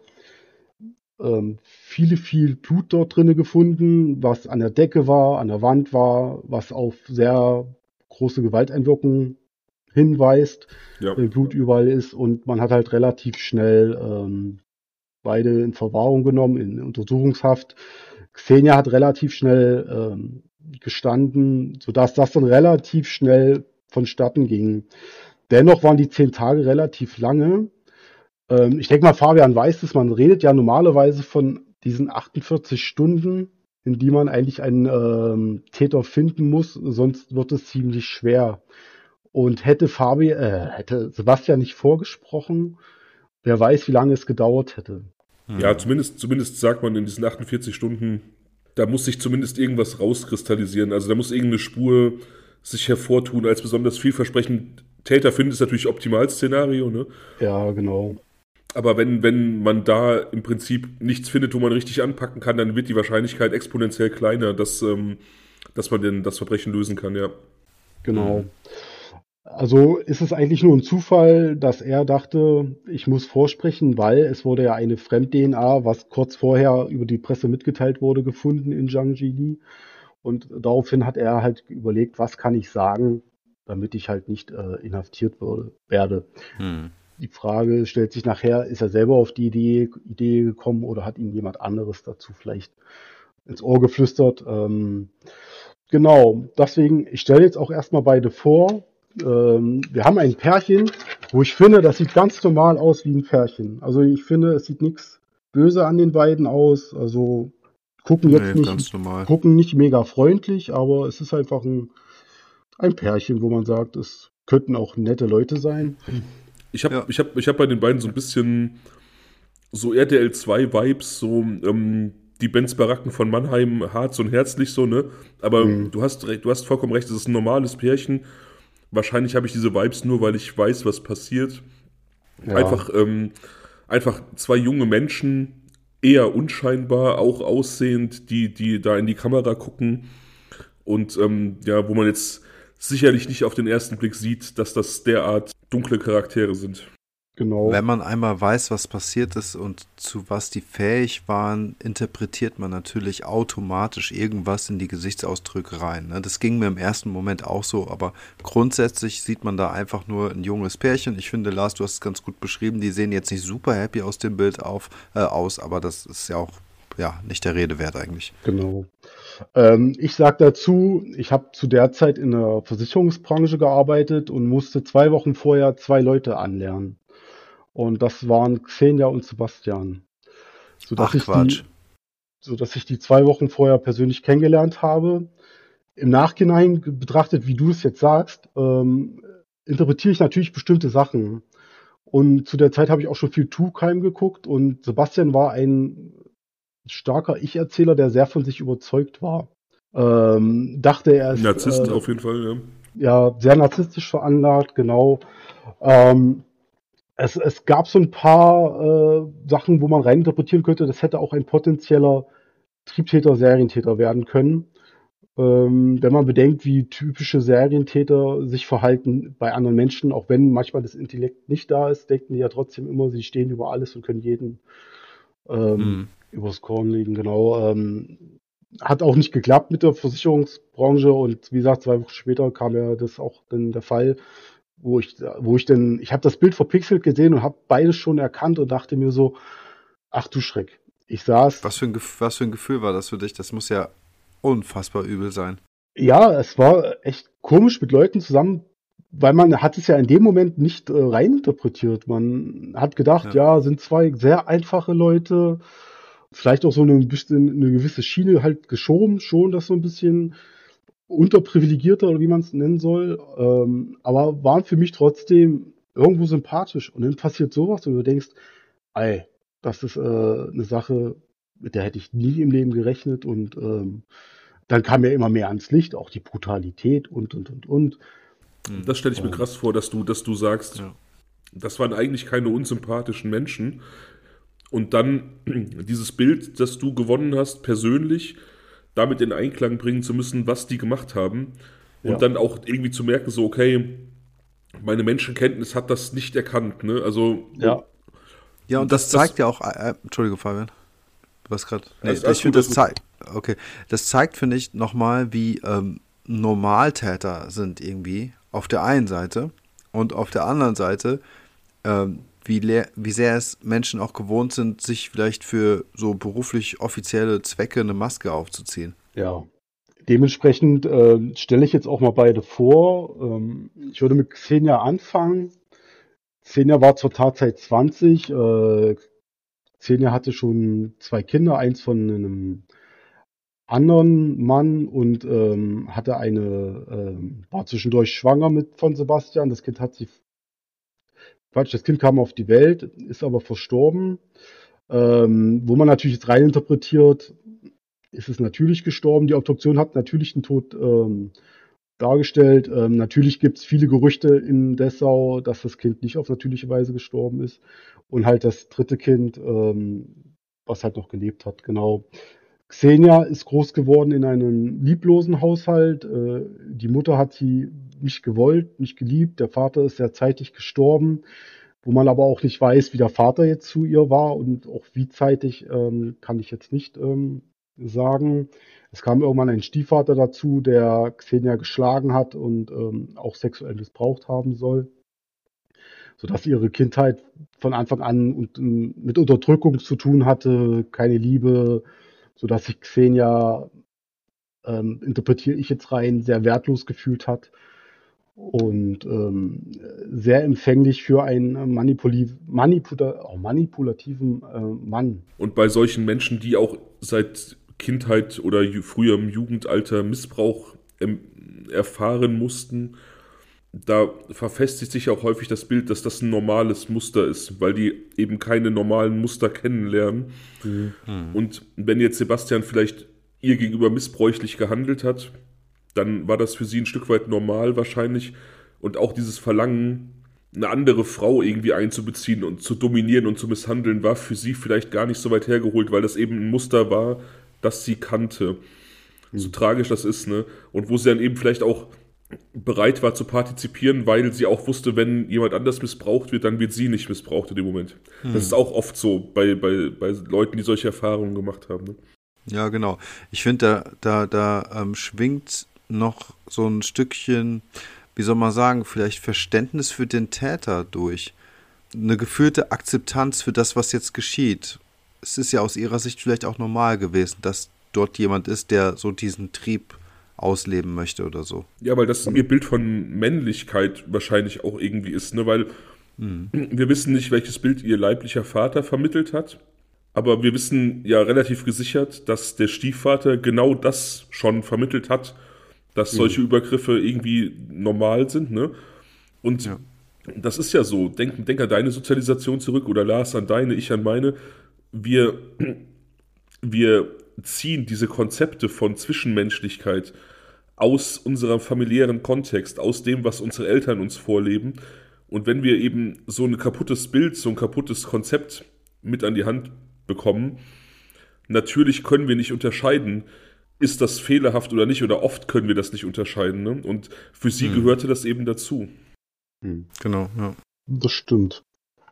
viel Blut dort drinne gefunden, was an der Decke war, an der Wand war, was auf sehr große Gewalteinwirkung hinweist, wenn Blut überall ist. Und man hat halt relativ schnell beide in Verwahrung genommen, in Untersuchungshaft. Xenia hat relativ schnell gestanden, sodass das dann relativ schnell vonstatten ging. Dennoch waren die 10 Tage relativ lange. Ich denke mal, Fabian weiß es, man redet ja normalerweise von diesen 48 Stunden in die man eigentlich einen Täter finden muss, sonst wird es ziemlich schwer. Und hätte Sebastian nicht vorgesprochen, wer weiß, wie lange es gedauert hätte. Ja, zumindest sagt man in diesen 48 Stunden, da muss sich zumindest irgendwas rauskristallisieren. Also da muss irgendeine Spur sich hervortun als besonders vielversprechend. Täter finden ist natürlich Optimalszenario, ne? Ja, genau. Aber wenn man da im Prinzip nichts findet, wo man richtig anpacken kann, dann wird die Wahrscheinlichkeit exponentiell kleiner, dass man denn das Verbrechen lösen kann, ja. Genau. Also ist es eigentlich nur ein Zufall, dass er dachte, ich muss vorsprechen, weil es wurde ja eine Fremd-DNA, was kurz vorher über die Presse mitgeteilt wurde, gefunden in Jiangxili. Und daraufhin hat er halt überlegt, was kann ich sagen, damit ich halt nicht inhaftiert werde. Die Frage stellt sich nachher, ist er selber auf die Idee gekommen oder hat ihm jemand anderes dazu vielleicht ins Ohr geflüstert? Genau, deswegen, ich stelle jetzt auch erstmal beide vor. Wir haben ein Pärchen, wo ich finde, das sieht ganz normal aus wie ein Pärchen. Also ich finde, es sieht nichts böse an den beiden aus. Also gucken jetzt ganz normal. gucken nicht mega freundlich, aber es ist einfach ein Pärchen, wo man sagt, es könnten auch nette Leute sein. Ich hab bei den beiden so ein bisschen so RTL 2 Vibes, so die Benz Baracken von Mannheim, Harz und herzlich so, ne? Aber du hast vollkommen recht, es ist ein normales Pärchen. Wahrscheinlich habe ich diese Vibes nur, weil ich weiß, was passiert. Ja. Einfach zwei junge Menschen, eher unscheinbar, auch aussehend, die da in die Kamera gucken und wo man jetzt sicherlich nicht auf den ersten Blick sieht, dass das derart dunkle Charaktere sind. Genau. Wenn man einmal weiß, was passiert ist und zu was die fähig waren, interpretiert man natürlich automatisch irgendwas in die Gesichtsausdrücke rein. Ne? Das ging mir im ersten Moment auch so, aber grundsätzlich sieht man da einfach nur ein junges Pärchen. Ich finde, Lars, du hast es ganz gut beschrieben, die sehen jetzt nicht super happy aus dem Bild aus, aber das ist ja auch nicht der Rede wert eigentlich. Genau. Ich sag dazu, ich habe zu der Zeit in der Versicherungsbranche gearbeitet und musste 2 Wochen vorher 2 Leute anlernen. Und das waren Xenia und Sebastian. Sodass Quatsch. Sodass ich die 2 Wochen vorher persönlich kennengelernt habe. Im Nachhinein betrachtet, wie du es jetzt sagst, interpretiere ich natürlich bestimmte Sachen. Und zu der Zeit habe ich auch schon viel True Crime geguckt und Sebastian war ein starker Ich-Erzähler, der sehr von sich überzeugt war. Dachte er ist Narzissten auf jeden Fall, ja sehr narzisstisch veranlagt, genau. Es gab so ein paar Sachen, wo man reininterpretieren könnte, das hätte auch ein potenzieller Triebtäter, Serientäter werden können. Wenn man bedenkt, wie typische Serientäter sich verhalten bei anderen Menschen, auch wenn manchmal das Intellekt nicht da ist, denken die ja trotzdem immer, sie stehen über alles und können jeden übers Korn legen, genau. Hat auch nicht geklappt mit der Versicherungsbranche und wie gesagt, 2 Wochen später kam ja das auch dann der Fall, wo ich habe das Bild verpixelt gesehen und habe beides schon erkannt und dachte mir so, ach du Schreck. Ich saß. Was für ein Gefühl war das für dich? Das muss ja unfassbar übel sein. Ja, es war echt komisch mit Leuten zusammen, weil man hat es ja in dem Moment nicht reininterpretiert. Man hat gedacht, ja, sind 2 sehr einfache Leute, vielleicht auch so eine gewisse Schiene halt geschoben, schon das so ein bisschen unterprivilegierter oder wie man es nennen soll, aber waren für mich trotzdem irgendwo sympathisch. Und dann passiert sowas und du denkst, ey, das ist eine Sache, mit der hätte ich nie im Leben gerechnet und dann kam ja immer mehr ans Licht, auch die Brutalität und. Das stelle ich mir krass vor, dass du sagst, das waren eigentlich keine unsympathischen Menschen. Und dann dieses Bild, das du gewonnen hast, persönlich, damit in Einklang bringen zu müssen, was die gemacht haben. Und dann auch irgendwie zu merken, so, okay, meine Menschenkenntnis hat das nicht erkannt. Ne? Also, ja, und das zeigt ja auch, Entschuldige, Fabian. Du warst gerade. Nee, ich finde, das zeigt, finde ich, nochmal, wie Normaltäter sind irgendwie auf der einen Seite und auf der anderen Seite, wie sehr es Menschen auch gewohnt sind, sich vielleicht für so beruflich offizielle Zwecke eine Maske aufzuziehen. Ja, dementsprechend stelle ich jetzt auch mal beide vor. Ich würde mit Xenia anfangen. Xenia war zur Tatzeit 20. Xenia hatte schon 2 Kinder, eins von einem anderen Mann und war zwischendurch schwanger von Sebastian. Das Kind kam auf die Welt, ist aber verstorben. Wo man natürlich jetzt reininterpretiert, ist es natürlich gestorben. Die Obduktion hat natürlich den Tod dargestellt. Natürlich gibt es viele Gerüchte in Dessau, dass das Kind nicht auf natürliche Weise gestorben ist. Und halt das dritte Kind, was halt noch gelebt hat, genau. Xenia ist groß geworden in einem lieblosen Haushalt. Die Mutter hat sie nicht gewollt, nicht geliebt. Der Vater ist sehr zeitig gestorben, wo man aber auch nicht weiß, wie der Vater jetzt zu ihr war und auch wie zeitig, kann ich jetzt nicht sagen. Es kam irgendwann ein Stiefvater dazu, der Xenia geschlagen hat und auch sexuell missbraucht haben soll, sodass ihre Kindheit von Anfang an mit Unterdrückung zu tun hatte, keine Liebe, sodass sich Xenia, interpretiere ich jetzt rein, sehr wertlos gefühlt hat und sehr empfänglich für einen manipulativen Mann. Und bei solchen Menschen, die auch seit Kindheit oder früherem Jugendalter Missbrauch erfahren mussten, da verfestigt sich auch häufig das Bild, dass das ein normales Muster ist, weil die eben keine normalen Muster kennenlernen. Mhm. Und wenn jetzt Sebastian vielleicht ihr gegenüber missbräuchlich gehandelt hat, dann war das für sie ein Stück weit normal wahrscheinlich. Und auch dieses Verlangen, eine andere Frau irgendwie einzubeziehen und zu dominieren und zu misshandeln, war für sie vielleicht gar nicht so weit hergeholt, weil das eben ein Muster war, das sie kannte. So tragisch das ist, ne? Und wo sie dann eben vielleicht auch bereit war zu partizipieren, weil sie auch wusste, wenn jemand anders missbraucht wird, dann wird sie nicht missbraucht in dem Moment. Das ist auch oft so bei Leuten, die solche Erfahrungen gemacht haben. Ne? Ja, genau. Ich finde, da schwingt noch so ein Stückchen, wie soll man sagen, vielleicht Verständnis für den Täter durch. Eine gefühlte Akzeptanz für das, was jetzt geschieht. Es ist ja aus ihrer Sicht vielleicht auch normal gewesen, dass dort jemand ist, der so diesen Trieb ausleben möchte oder so. Ja, weil das ihr Bild von Männlichkeit wahrscheinlich auch irgendwie ist, ne? Weil wir wissen nicht, welches Bild ihr leiblicher Vater vermittelt hat, aber wir wissen ja relativ gesichert, dass der Stiefvater genau das schon vermittelt hat, dass solche Übergriffe irgendwie normal sind, ne? Und das ist ja so, denk an deine Sozialisation zurück oder Lars an deine, ich an meine. Wir ziehen diese Konzepte von Zwischenmenschlichkeit aus unserem familiären Kontext, aus dem, was unsere Eltern uns vorleben. Und wenn wir eben so ein kaputtes Bild, so ein kaputtes Konzept mit an die Hand bekommen, natürlich können wir nicht unterscheiden, ist das fehlerhaft oder nicht, oder oft können wir das nicht unterscheiden. Ne? Und für sie gehörte das eben dazu. Genau, ja. Das stimmt.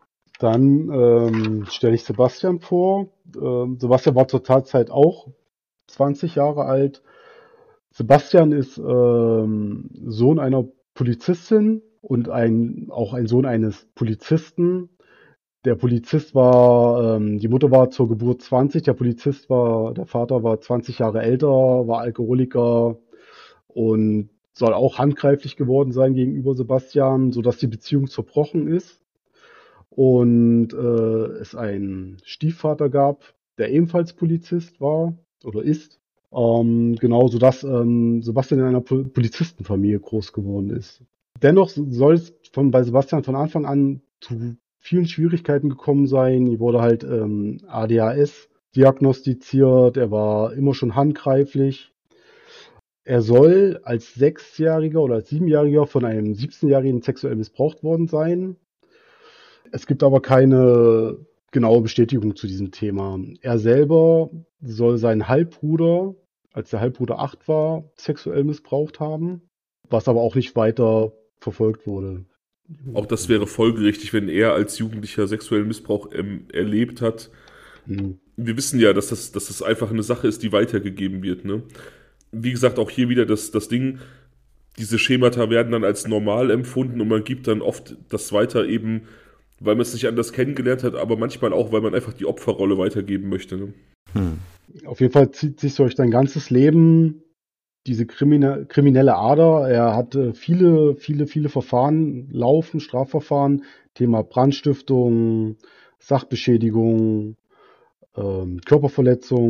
Dann stelle ich Sebastian vor. Sebastian war zur Tatzeit auch 20 Jahre alt. Sebastian ist Sohn einer Polizistin und auch ein Sohn eines Polizisten. Der Polizist die Mutter war zur Geburt 20, der Vater war 20 Jahre älter, war Alkoholiker und soll auch handgreiflich geworden sein gegenüber Sebastian, sodass die Beziehung zerbrochen ist. Und es einen Stiefvater gab, der ebenfalls Polizist war oder ist. Genau, sodass Sebastian in einer Polizistenfamilie groß geworden ist. Dennoch soll es bei Sebastian von Anfang an zu vielen Schwierigkeiten gekommen sein. Hier wurde halt ADHS diagnostiziert, er war immer schon handgreiflich. Er soll als 6-Jähriger oder als 7-Jähriger von einem 17-Jährigen sexuell missbraucht worden sein. Es gibt aber keine genaue Bestätigung zu diesem Thema. Er selber soll seinen Halbbruder, als der Halbbruder 8 war, sexuell missbraucht haben, was aber auch nicht weiter verfolgt wurde. Auch das wäre folgerichtig, wenn er als Jugendlicher sexuellen Missbrauch erlebt hat. Wir wissen ja, dass das einfach eine Sache ist, die weitergegeben wird. Ne? Wie gesagt, auch hier wieder das Ding, diese Schemata werden dann als normal empfunden und man gibt dann oft das weiter eben, weil man es nicht anders kennengelernt hat, aber manchmal auch, weil man einfach die Opferrolle weitergeben möchte. Ne? Auf jeden Fall zieht sich durch sein ganzes Leben diese kriminelle Ader. Er hatte viele Verfahren laufen, Strafverfahren, Thema Brandstiftung, Sachbeschädigung, Körperverletzung.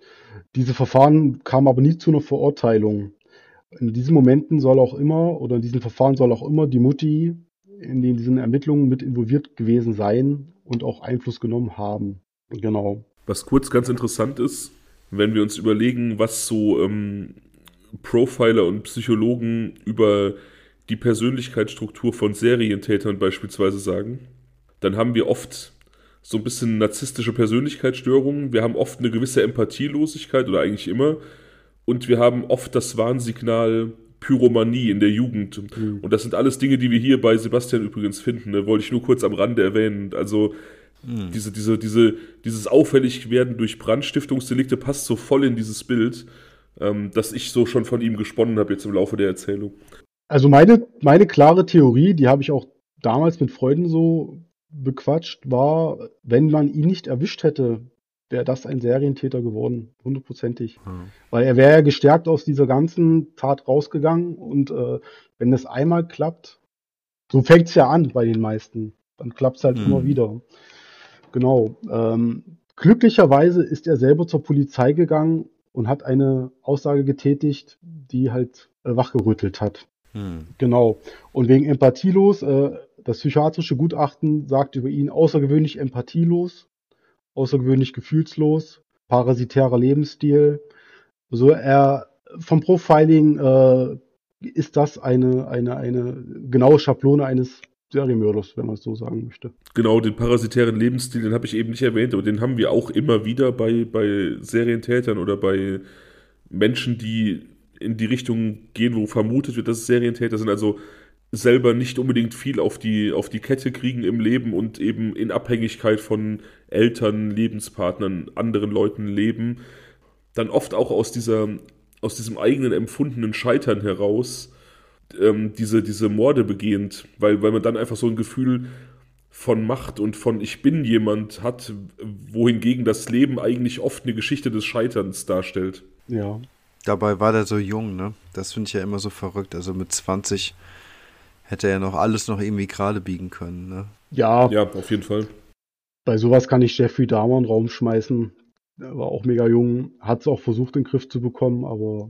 Diese Verfahren kamen aber nie zu einer Verurteilung. In diesen Momenten soll auch immer, oder in diesen Verfahren soll auch immer die Mutti in diesen Ermittlungen mit involviert gewesen sein und auch Einfluss genommen haben. Genau. Was kurz ganz interessant ist, wenn wir uns überlegen, was so Profiler und Psychologen über die Persönlichkeitsstruktur von Serientätern beispielsweise sagen, dann haben wir oft so ein bisschen narzisstische Persönlichkeitsstörungen, wir haben oft eine gewisse Empathielosigkeit oder eigentlich immer und wir haben oft das Warnsignal Pyromanie in der Jugend. Und das sind alles Dinge, die wir hier bei Sebastian übrigens finden, ne? Wollte ich nur kurz am Rande erwähnen. Also dieses Auffälligwerden durch Brandstiftungsdelikte passt so voll in dieses Bild, das ich so schon von ihm gesponnen habe jetzt im Laufe der Erzählung. Also meine klare Theorie, die habe ich auch damals mit Freunden so bequatscht, war, wenn man ihn nicht erwischt hätte, wäre das ein Serientäter geworden, 100%. Weil er wäre ja gestärkt aus dieser ganzen Tat rausgegangen und wenn das einmal klappt, so fängt es ja an bei den meisten, dann klappt es halt immer wieder. Genau. Glücklicherweise ist er selber zur Polizei gegangen und hat eine Aussage getätigt, die halt wachgerüttelt hat. Genau. Und wegen empathielos, das psychiatrische Gutachten sagt über ihn außergewöhnlich empathielos, außergewöhnlich gefühlslos, parasitärer Lebensstil. Also vom Profiling ist das eine genaue Schablone eines Serienmörders, wenn man es so sagen möchte. Genau, den parasitären Lebensstil, den habe ich eben nicht erwähnt, aber den haben wir auch immer wieder bei Serientätern oder bei Menschen, die in die Richtung gehen, wo vermutet wird, dass es Serientäter sind, also selber nicht unbedingt viel auf die Kette kriegen im Leben und eben in Abhängigkeit von Eltern, Lebenspartnern, anderen Leuten leben, dann oft auch aus diesem eigenen empfundenen Scheitern heraus diese Morde begehend, weil man dann einfach so ein Gefühl von Macht und von ich bin jemand hat, wohingegen das Leben eigentlich oft eine Geschichte des Scheiterns darstellt. Ja. Dabei war der so jung, ne? Das finde ich ja immer so verrückt. Also mit 20 hätte er noch alles noch irgendwie gerade biegen können, ne? Ja, auf jeden Fall. Bei sowas kann ich Jeffrey Dahmer in den Raum schmeißen. Er war auch mega jung, hat es auch versucht, in den Griff zu bekommen, aber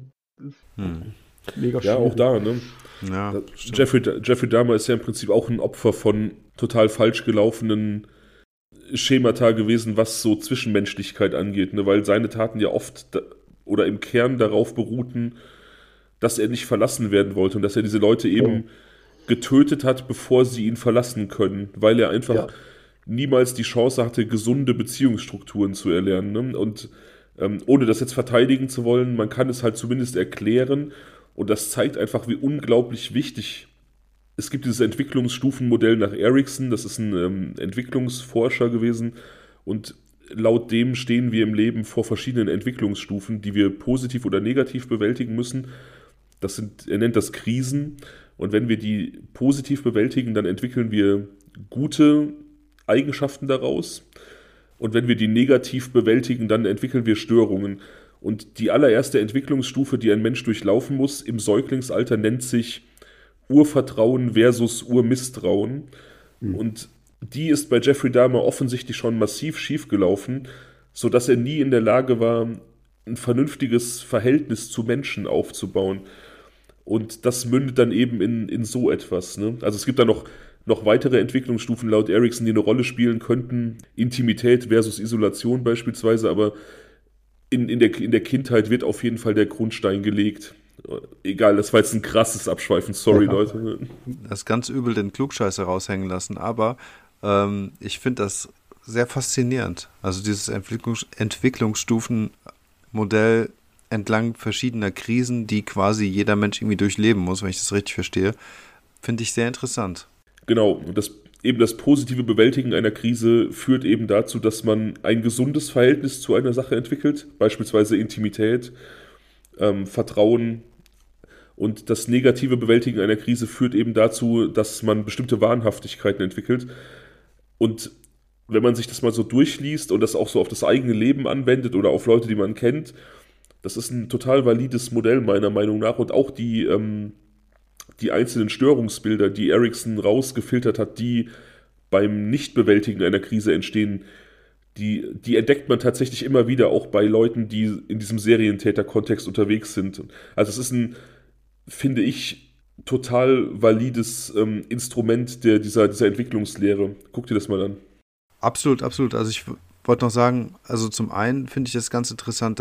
mega schwierig. Ja, auch da, ne? Ja, Jeffrey Dahmer ist ja im Prinzip auch ein Opfer von total falsch gelaufenen Schemata gewesen, was so Zwischenmenschlichkeit angeht, ne? Weil seine Taten ja oft oder im Kern darauf beruhten, dass er nicht verlassen werden wollte und dass er diese Leute eben getötet hat, bevor sie ihn verlassen können, weil er einfach niemals die Chance hatte, gesunde Beziehungsstrukturen zu erlernen. Ne? Und ohne das jetzt verteidigen zu wollen, man kann es halt zumindest erklären und das zeigt einfach, wie unglaublich wichtig. Es gibt dieses Entwicklungsstufenmodell nach Erikson, das ist ein Entwicklungsforscher gewesen und laut dem stehen wir im Leben vor verschiedenen Entwicklungsstufen, die wir positiv oder negativ bewältigen müssen. Er nennt das Krisen. Und wenn wir die positiv bewältigen, dann entwickeln wir gute Eigenschaften daraus. Und wenn wir die negativ bewältigen, dann entwickeln wir Störungen. Und die allererste Entwicklungsstufe, die ein Mensch durchlaufen muss im Säuglingsalter, nennt sich Urvertrauen versus Urmisstrauen. Und die ist bei Jeffrey Dahmer offensichtlich schon massiv schiefgelaufen, sodass er nie in der Lage war, ein vernünftiges Verhältnis zu Menschen aufzubauen. Und das mündet dann eben in so etwas. Ne? Also es gibt da noch weitere Entwicklungsstufen laut Erikson, die eine Rolle spielen könnten. Intimität versus Isolation beispielsweise, aber in der Kindheit wird auf jeden Fall der Grundstein gelegt. Egal, das war jetzt ein krasses Abschweifen, sorry Leute. Das ist ganz übel den Klugscheißer raushängen lassen, aber ich finde das sehr faszinierend. Also dieses Entwicklungsstufenmodell entlang verschiedener Krisen, die quasi jeder Mensch irgendwie durchleben muss, wenn ich das richtig verstehe, finde ich sehr interessant. Genau, und das positive Bewältigen einer Krise führt eben dazu, dass man ein gesundes Verhältnis zu einer Sache entwickelt, beispielsweise Intimität, Vertrauen. Und das negative Bewältigen einer Krise führt eben dazu, dass man bestimmte Wahnhaftigkeiten entwickelt. Und wenn man sich das mal so durchliest und das auch so auf das eigene Leben anwendet oder auf Leute, die man kennt, das ist ein total valides Modell meiner Meinung nach. Und auch die einzelnen Störungsbilder, die Erikson rausgefiltert hat, die beim Nichtbewältigen einer Krise entstehen, die entdeckt man tatsächlich immer wieder, auch bei Leuten, die in diesem Serientäter-Kontext unterwegs sind. Also es ist ein, finde ich, total valides Instrument dieser Entwicklungslehre. Guck dir das mal an. Absolut, absolut. Also ich wollte noch sagen, also zum einen finde ich es ganz interessant,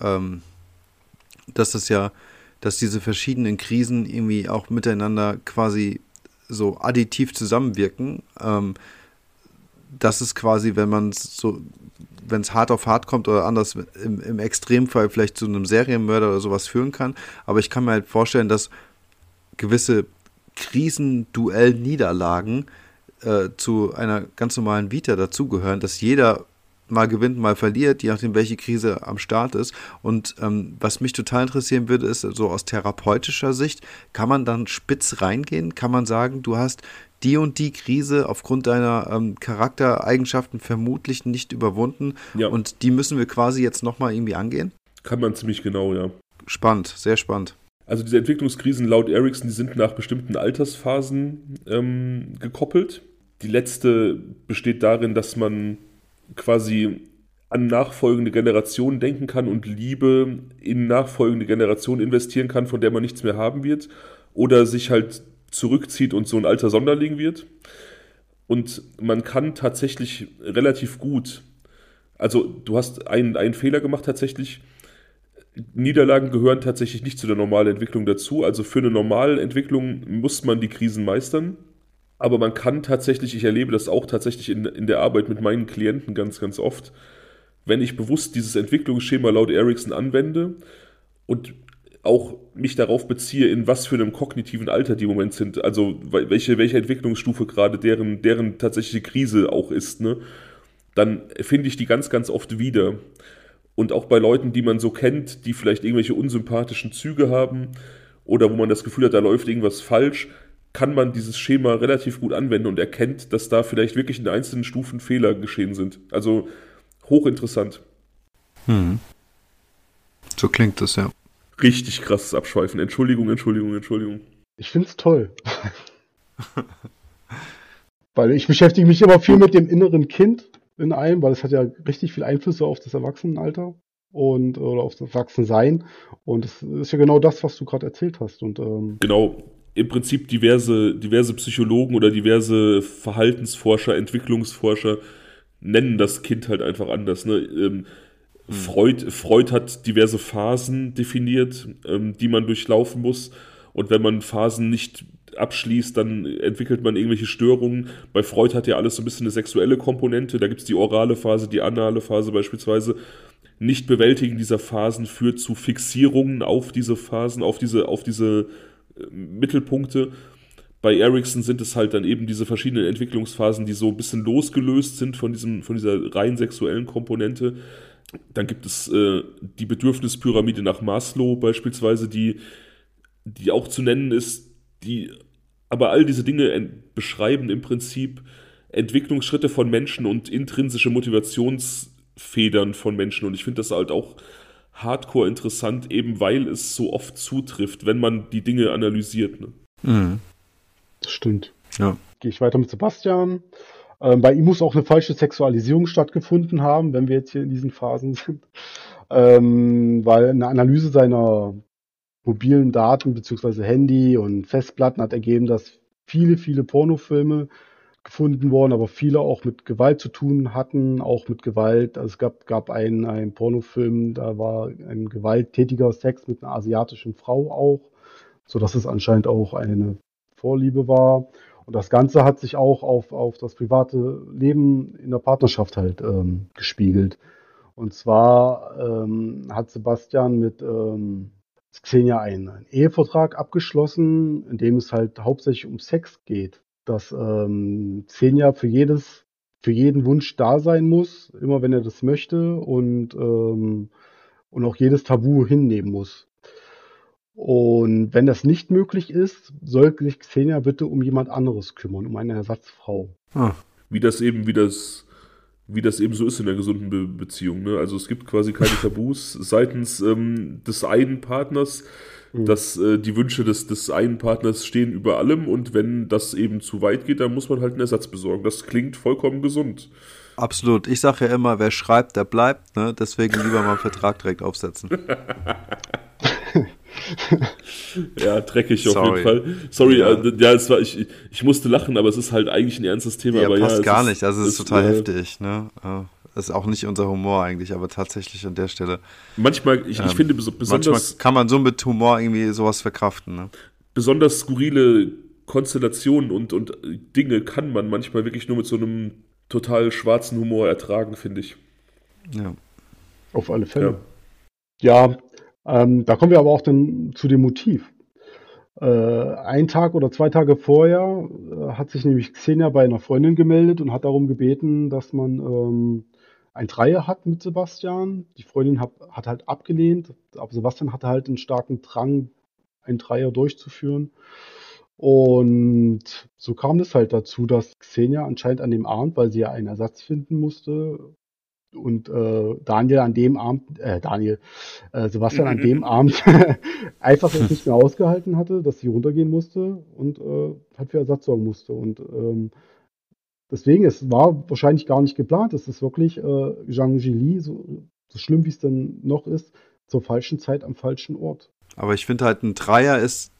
dass diese verschiedenen Krisen irgendwie auch miteinander quasi so additiv zusammenwirken. Das ist quasi, wenn es hart auf hart kommt oder anders im Extremfall vielleicht zu einem Serienmörder oder sowas führen kann. Aber ich kann mir halt vorstellen, dass gewisse Krisenduell-Niederlagen zu einer ganz normalen Vita dazugehören, dass jeder mal gewinnt, mal verliert, je nachdem, welche Krise am Start ist. Und was mich total interessieren würde, ist so aus therapeutischer Sicht, kann man dann spitz reingehen? Kann man sagen, du hast die und die Krise aufgrund deiner Charaktereigenschaften vermutlich nicht überwunden und die müssen wir quasi jetzt nochmal irgendwie angehen? Kann man ziemlich genau, ja. Spannend, sehr spannend. Also diese Entwicklungskrisen laut Erikson, die sind nach bestimmten Altersphasen gekoppelt. Die letzte besteht darin, dass man quasi an nachfolgende Generationen denken kann und Liebe in nachfolgende Generationen investieren kann, von der man nichts mehr haben wird, oder sich halt zurückzieht und so ein alter Sonderling wird. Und man kann tatsächlich relativ gut, also du hast einen Fehler gemacht tatsächlich, Niederlagen gehören tatsächlich nicht zu der normalen Entwicklung dazu, also für eine normale Entwicklung muss man die Krisen meistern. Aber man kann tatsächlich, ich erlebe das auch tatsächlich in der Arbeit mit meinen Klienten ganz, ganz oft, wenn ich bewusst dieses Entwicklungsschema laut Erikson anwende und auch mich darauf beziehe, in was für einem kognitiven Alter die im Moment sind, also welche Entwicklungsstufe gerade deren tatsächliche Krise auch ist, ne, dann finde ich die ganz, ganz oft wieder. Und auch bei Leuten, die man so kennt, die vielleicht irgendwelche unsympathischen Züge haben oder wo man das Gefühl hat, da läuft irgendwas falsch, kann man dieses Schema relativ gut anwenden und erkennt, dass da vielleicht wirklich in einzelnen Stufen Fehler geschehen sind. Also hochinteressant. So klingt das, ja. Richtig krasses Abschweifen. Entschuldigung. Ich finde es toll. Weil ich beschäftige mich immer viel mit dem inneren Kind in einem, weil es hat ja richtig viel Einflüsse auf das Erwachsenenalter oder auf das Erwachsensein. Und es ist ja genau das, was du gerade erzählt hast. Und genau. Im Prinzip diverse Psychologen oder diverse Verhaltensforscher, Entwicklungsforscher nennen das Kind halt einfach anders. Ne? Freud hat diverse Phasen definiert, die man durchlaufen muss. Und wenn man Phasen nicht abschließt, dann entwickelt man irgendwelche Störungen. Bei Freud hat ja alles so ein bisschen eine sexuelle Komponente. Da gibt es die orale Phase, die anale Phase beispielsweise. Nicht-Bewältigen dieser Phasen führt zu Fixierungen auf diese Phasen, auf diese Mittelpunkte. Bei Erikson sind es halt dann eben diese verschiedenen Entwicklungsphasen, die so ein bisschen losgelöst sind von dieser rein sexuellen Komponente. Dann gibt es die Bedürfnispyramide nach Maslow beispielsweise, die auch zu nennen ist, die aber all diese Dinge beschreiben im Prinzip Entwicklungsschritte von Menschen und intrinsische Motivationsfedern von Menschen. Und ich finde das halt auch hardcore interessant, eben weil es so oft zutrifft, wenn man die Dinge analysiert. Ne? Das stimmt. Ja. Gehe ich weiter mit Sebastian. Bei ihm muss auch eine falsche Sexualisierung stattgefunden haben, wenn wir jetzt hier in diesen Phasen sind. Weil eine Analyse seiner mobilen Daten bzw. Handy und Festplatten hat ergeben, dass viele, viele Pornofilme gefunden worden, aber viele auch mit Gewalt zu tun hatten, auch mit Gewalt. Also es gab einen Pornofilm, da war ein gewalttätiger Sex mit einer asiatischen Frau auch, sodass es anscheinend auch eine Vorliebe war. Und das Ganze hat sich auch auf das private Leben in der Partnerschaft halt gespiegelt. Und zwar hat Sebastian mit Xenia einen Ehevertrag abgeschlossen, in dem es halt hauptsächlich um Sex geht. Dass Xenia für jeden Wunsch da sein muss, immer wenn er das möchte und auch jedes Tabu hinnehmen muss. Und wenn das nicht möglich ist, soll sich Xenia bitte um jemand anderes kümmern, um eine Ersatzfrau. Wie das eben so ist in der gesunden Beziehung. Ne? Also es gibt quasi keine Tabus seitens des einen Partners, dass die Wünsche des einen Partners stehen über allem und wenn das eben zu weit geht, dann muss man halt einen Ersatz besorgen. Das klingt vollkommen gesund. Absolut. Ich sage ja immer, wer schreibt, der bleibt. Ne? Deswegen lieber mal einen Vertrag direkt aufsetzen. Ja, dreckig auf Sorry. jeden Fall. Sorry, Ja. ja, es war, ich musste lachen, aber es ist halt eigentlich ein ernstes Thema. Ja, aber passt ja, gar nicht. Also es ist total äh, heftig. Ne? Ist auch nicht unser Humor eigentlich, aber tatsächlich an der Stelle. Manchmal, ich finde Manchmal besonders, kann man so mit Humor irgendwie sowas verkraften. Ne? besonders skurrile Konstellationen und Dinge kann man manchmal wirklich nur mit so einem total schwarzen Humor ertragen, finde ich. Ja. Auf alle Ja. Fälle. Ja, da kommen wir aber auch dann zu dem Motiv. Ein Tag oder 2 Tage vorher hat sich nämlich Xenia bei einer Freundin gemeldet und hat darum gebeten, dass man ein Dreier hat mit Sebastian. Die Freundin hat halt abgelehnt, aber Sebastian hatte halt einen starken Drang, ein Dreier durchzuführen. Und so kam es halt dazu, dass Xenia anscheinend an dem Abend, weil sie ja einen Ersatz finden musste, und Sebastian an dem Abend einfach es nicht mehr ausgehalten hatte, dass sie runtergehen musste und halt für Ersatz sorgen musste. Und deswegen, es war wahrscheinlich gar nicht geplant. Es ist wirklich Zhang Jili, so schlimm wie es dann noch ist, zur falschen Zeit am falschen Ort. Aber ich finde halt ein Dreier ist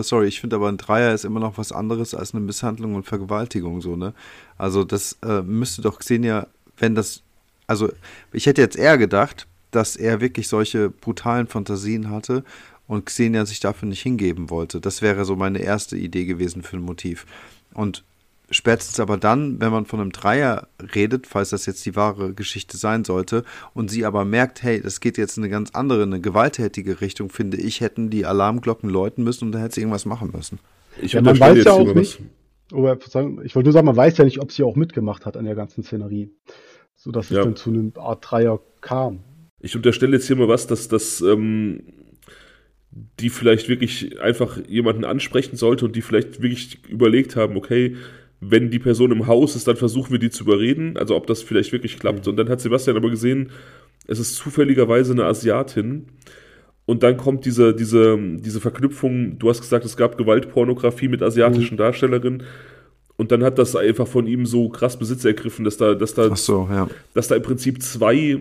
immer noch was anderes als eine Misshandlung und Vergewaltigung, so, ne? Also das müsste doch Xenia, also ich hätte jetzt eher gedacht, dass er wirklich solche brutalen Fantasien hatte und Xenia sich dafür nicht hingeben wollte. Das wäre so meine erste Idee gewesen für ein Motiv. Und spätestens aber dann, wenn man von einem Dreier redet, falls das jetzt die wahre Geschichte sein sollte, und sie aber merkt, hey, das geht jetzt in eine ganz andere, eine gewalttätige Richtung, finde ich, hätten die Alarmglocken läuten müssen und da hätte sie irgendwas machen müssen. Ich Ja, man unterstelle weiß jetzt ja hier auch mal nicht, ich wollte nur sagen, man weiß ja nicht, ob sie auch mitgemacht hat an der ganzen Szenerie, sodass es Ja. dann zu einer Art Dreier kam. Ich unterstelle jetzt hier mal was, dass die vielleicht wirklich einfach jemanden ansprechen sollte und die vielleicht wirklich überlegt haben, okay, wenn die Person im Haus ist, dann versuchen wir die zu überreden, also ob das vielleicht wirklich klappt. Und dann hat Sebastian aber gesehen, es ist zufälligerweise eine Asiatin. Und dann kommt diese Verknüpfung, du hast gesagt, es gab Gewaltpornografie mit asiatischen Darstellerinnen. Und dann hat das einfach von ihm so krass Besitz ergriffen, dass da Ach so, ja. dass da im Prinzip zwei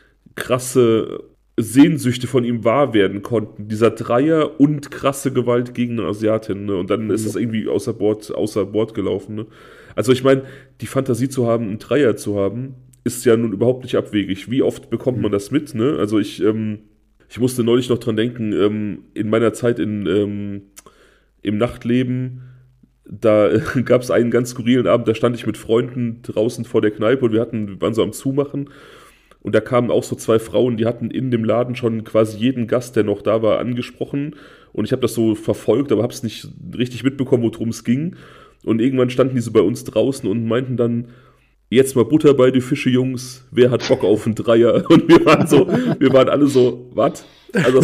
krasse Sehnsüchte von ihm wahr werden konnten. Dieser Dreier und krasse Gewalt gegen eine Asiatin. Ne? Und dann ist das irgendwie außer Bord gelaufen. Ne? Also ich meine, die Fantasie zu haben, einen Dreier zu haben, ist ja nun überhaupt nicht abwegig. Wie oft bekommt man das mit? Ne? Also ich musste neulich noch dran denken, in meiner Zeit im Nachtleben, da gab es einen ganz skurrilen Abend, da stand ich mit Freunden draußen vor der Kneipe und wir waren so am Zumachen und da kamen auch so zwei Frauen, die hatten in dem Laden schon quasi jeden Gast, der noch da war, angesprochen und ich habe das so verfolgt, aber habe es nicht richtig mitbekommen, worum es ging und irgendwann standen die so bei uns draußen und meinten dann, jetzt mal Butter bei die Fische, Jungs, wer hat Bock auf einen Dreier? Und wir waren alle so, was? Also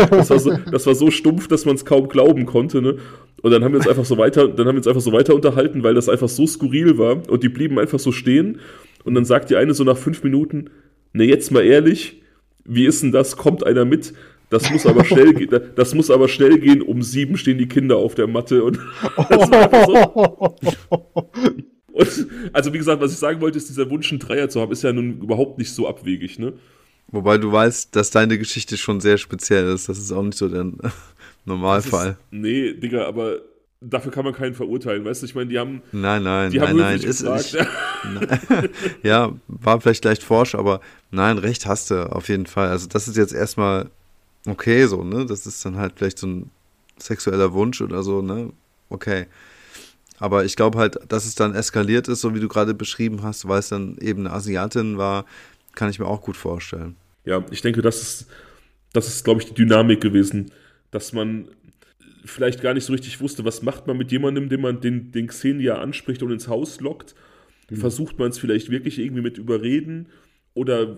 das war so stumpf, dass man es kaum glauben konnte, ne? Und dann haben wir uns einfach so weiter unterhalten, weil das einfach so skurril war und die blieben einfach so stehen und dann sagt die eine so nach 5 Minuten, ne, jetzt mal ehrlich, wie ist denn das? Kommt einer mit? Das muss aber schnell gehen, um 7 stehen die Kinder auf der Matte und das war einfach so. Und, also wie gesagt, was ich sagen wollte, ist, dieser Wunsch, einen Dreier zu haben, ist ja nun überhaupt nicht so abwegig, ne? Wobei du weißt, dass deine Geschichte schon sehr speziell ist. Das ist auch nicht so der Normalfall. Nee, Digga, aber dafür kann man keinen verurteilen, weißt du? Ich meine, die haben Nein, höflich ist gefragt. nicht. Ja, war vielleicht leicht forsch, aber nein, recht hast du auf jeden Fall. Also das ist jetzt erstmal okay so, ne? Das ist dann halt vielleicht so ein sexueller Wunsch oder so, ne? Okay. Aber ich glaube halt, dass es dann eskaliert ist, so wie du gerade beschrieben hast, weil es dann eben eine Asiatin war, kann ich mir auch gut vorstellen. Ja, ich denke, das ist, glaube ich, die Dynamik gewesen, dass man vielleicht gar nicht so richtig wusste, was macht man mit jemandem, den Xenia anspricht und ins Haus lockt. Versucht man es vielleicht wirklich irgendwie mit überreden oder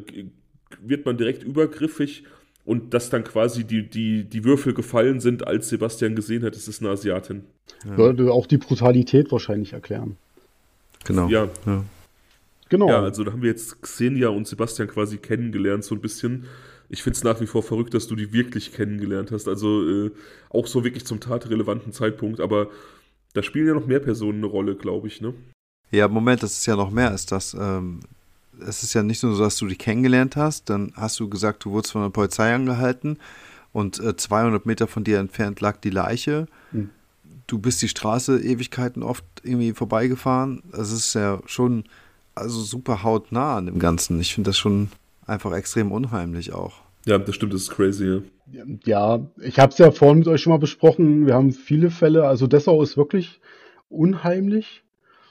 wird man direkt übergriffig und dass dann quasi die Würfel gefallen sind, als Sebastian gesehen hat, es ist eine Asiatin. Würde auch die Brutalität wahrscheinlich erklären. Genau. Ja. Genau. Ja, also da haben wir jetzt Xenia und Sebastian quasi kennengelernt, so ein bisschen. Ich finde es nach wie vor verrückt, dass du die wirklich kennengelernt hast. Also auch so wirklich zum tatrelevanten Zeitpunkt. Aber da spielen ja noch mehr Personen eine Rolle, glaube ich, ne? Ja, Moment, das ist ja noch mehr als das. Es ist ja nicht nur so, dass du die kennengelernt hast, dann hast du gesagt, du wurdest von der Polizei angehalten und 200 Meter von dir entfernt lag die Leiche. Hm. Du bist die Straße Ewigkeiten oft irgendwie vorbeigefahren. Es ist ja schon also super hautnah an dem Ganzen. Ich finde das schon einfach extrem unheimlich auch. Ja, das stimmt, das ist crazy, ja. Ja, ich habe es ja vorhin mit euch schon mal besprochen. Wir haben viele Fälle. Also Dessau ist wirklich unheimlich.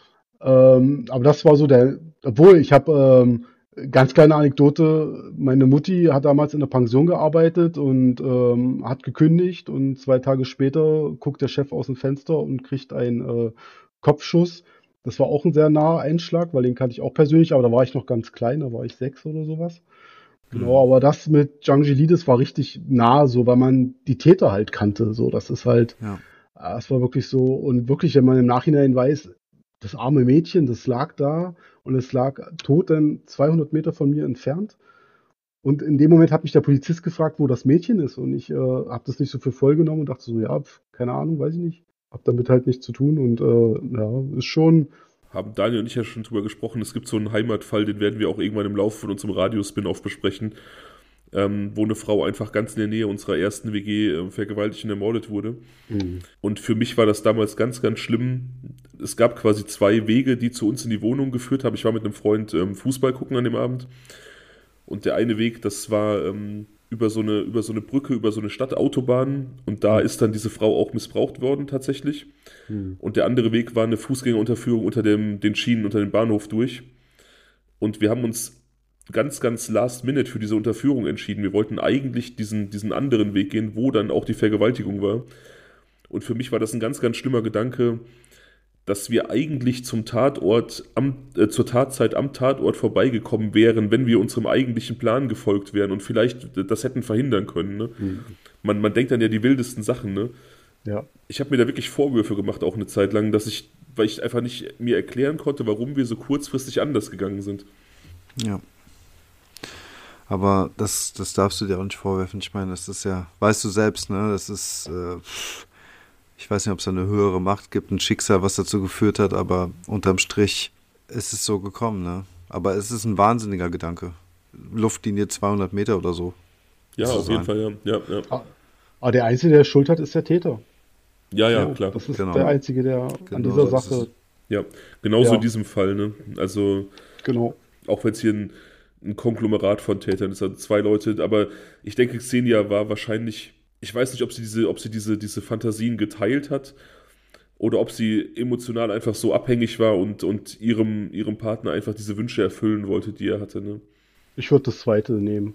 Aber das war so obwohl ich habe ganz kleine Anekdote. Meine Mutti hat damals in der Pension gearbeitet und hat gekündigt und 2 Tage später guckt der Chef aus dem Fenster und kriegt einen Kopfschuss. Das war auch ein sehr naher Einschlag, weil den kannte ich auch persönlich, aber da war ich noch ganz klein, da war ich 6 oder sowas. Genau, aber das mit Jiangili, das war richtig nah, so, weil man die Täter halt kannte. So, das ist halt, Ja. es war wirklich so, und wirklich, wenn man im Nachhinein weiß, das arme Mädchen, das lag da und es lag tot dann 200 Meter von mir entfernt. Und in dem Moment hat mich der Polizist gefragt, wo das Mädchen ist. Und ich habe das nicht so für voll genommen und dachte so, ja, keine Ahnung, weiß ich nicht. Hab damit halt nichts zu tun und ja, ist schon. Haben Daniel und ich ja schon drüber gesprochen. Es gibt so einen Heimatfall, den werden wir auch irgendwann im Laufe von unserem Radio-Spin-Off besprechen, wo eine Frau einfach ganz in der Nähe unserer ersten WG vergewaltigt und ermordet wurde. Und für mich war das damals ganz, ganz schlimm. Es gab quasi 2 Wege, die zu uns in die Wohnung geführt haben. Ich war mit einem Freund Fußball gucken an dem Abend. Und der eine Weg, das war über so eine Brücke, über so eine Stadtautobahn. Und da ist dann diese Frau auch missbraucht worden tatsächlich. Und der andere Weg war eine Fußgängerunterführung unter den Schienen, unter dem Bahnhof durch. Und wir haben uns ganz, ganz last minute für diese Unterführung entschieden. Wir wollten eigentlich diesen anderen Weg gehen, wo dann auch die Vergewaltigung war. Und für mich war das ein ganz, ganz schlimmer Gedanke, dass wir eigentlich zur Tatzeit am Tatort vorbeigekommen wären, wenn wir unserem eigentlichen Plan gefolgt wären und vielleicht das hätten verhindern können. Ne? Man denkt dann ja die wildesten Sachen. Ne? Ja. Ich habe mir da wirklich Vorwürfe gemacht, auch eine Zeit lang, weil ich einfach nicht mir erklären konnte, warum wir so kurzfristig anders gegangen sind. Ja. Aber das darfst du dir auch nicht vorwerfen. Ich meine, das ist ja, weißt du selbst, ne? Das ist, ich weiß nicht, ob es eine höhere Macht gibt, ein Schicksal, was dazu geführt hat, aber unterm Strich ist es so gekommen, ne? Aber es ist ein wahnsinniger Gedanke. Luftlinie 200 Meter oder so. Ja, auf jeden Fall, ja. Aber der Einzige, der Schuld hat, ist der Täter. Ja, klar. Das ist Genau. der Einzige, der an dieser so ist Sache. es. Ja, genauso Ja. in diesem Fall, ne? Also, Genau. auch wenn es hier ein Konglomerat von Tätern ist, also 2 Leute, aber ich denke, Xenia war wahrscheinlich, ich weiß nicht, ob sie diese Fantasien geteilt hat oder ob sie emotional einfach so abhängig war und ihrem Partner einfach diese Wünsche erfüllen wollte, die er hatte, ne? Ich würde das zweite nehmen.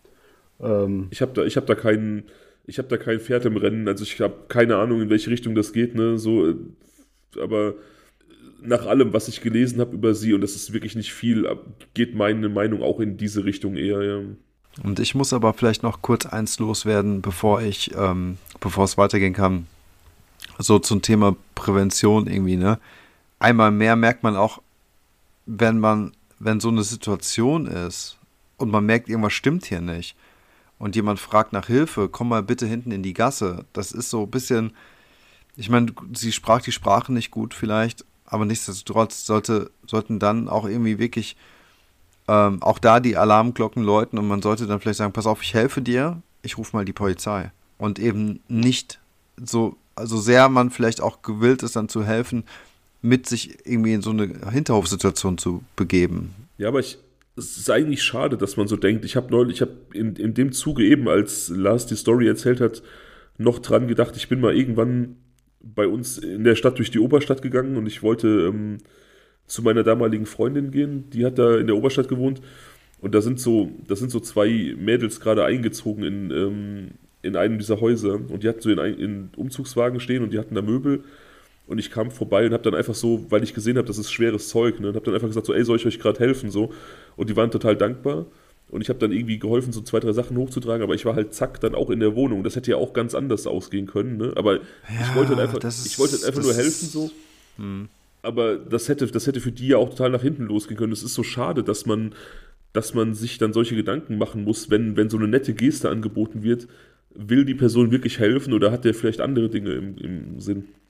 Ich hab da kein Pferd im Rennen, also ich habe keine Ahnung, in welche Richtung das geht, ne, so, aber nach allem, was ich gelesen habe über sie, und das ist wirklich nicht viel, geht meine Meinung auch in diese Richtung eher, ja. Und ich muss aber vielleicht noch kurz eins loswerden, bevor es weitergehen kann. So zum Thema Prävention irgendwie, ne? Einmal mehr merkt man auch, wenn so eine Situation ist und man merkt, irgendwas stimmt hier nicht und jemand fragt nach Hilfe, komm mal bitte hinten in die Gasse. Das ist so ein bisschen, ich meine, sie sprach die Sprache nicht gut vielleicht, aber nichtsdestotrotz sollten dann auch irgendwie wirklich auch da die Alarmglocken läuten und man sollte dann vielleicht sagen, pass auf, ich helfe dir, ich rufe mal die Polizei. Und eben nicht so, also sehr man vielleicht auch gewillt ist, dann zu helfen, mit sich irgendwie in so eine Hinterhofsituation zu begeben. Ja, aber es ist eigentlich schade, dass man so denkt. Ich habe in dem Zuge eben, als Lars die Story erzählt hat, noch dran gedacht, ich bin mal irgendwann bei uns in der Stadt durch die Oberstadt gegangen und ich wollte zu meiner damaligen Freundin gehen, die hat da in der Oberstadt gewohnt und das sind so 2 Mädels gerade eingezogen in einem dieser Häuser und die hatten so in Umzugswagen stehen und die hatten da Möbel und ich kam vorbei und habe dann einfach so, weil ich gesehen habe, das ist schweres Zeug, ne, und habe dann einfach gesagt so, ey, soll ich euch gerade helfen, so, und die waren total dankbar und ich habe dann irgendwie geholfen, so 2, 3 Sachen hochzutragen, aber ich war halt zack dann auch in der Wohnung. Das hätte ja auch ganz anders ausgehen können, ne? Aber ich wollte halt einfach nur helfen, so. Aber das hätte für die ja auch total nach hinten losgehen können. Es ist so schade, dass man sich dann solche Gedanken machen muss, wenn so eine nette Geste angeboten wird. Will die Person wirklich helfen oder hat der vielleicht andere Dinge im Sinn?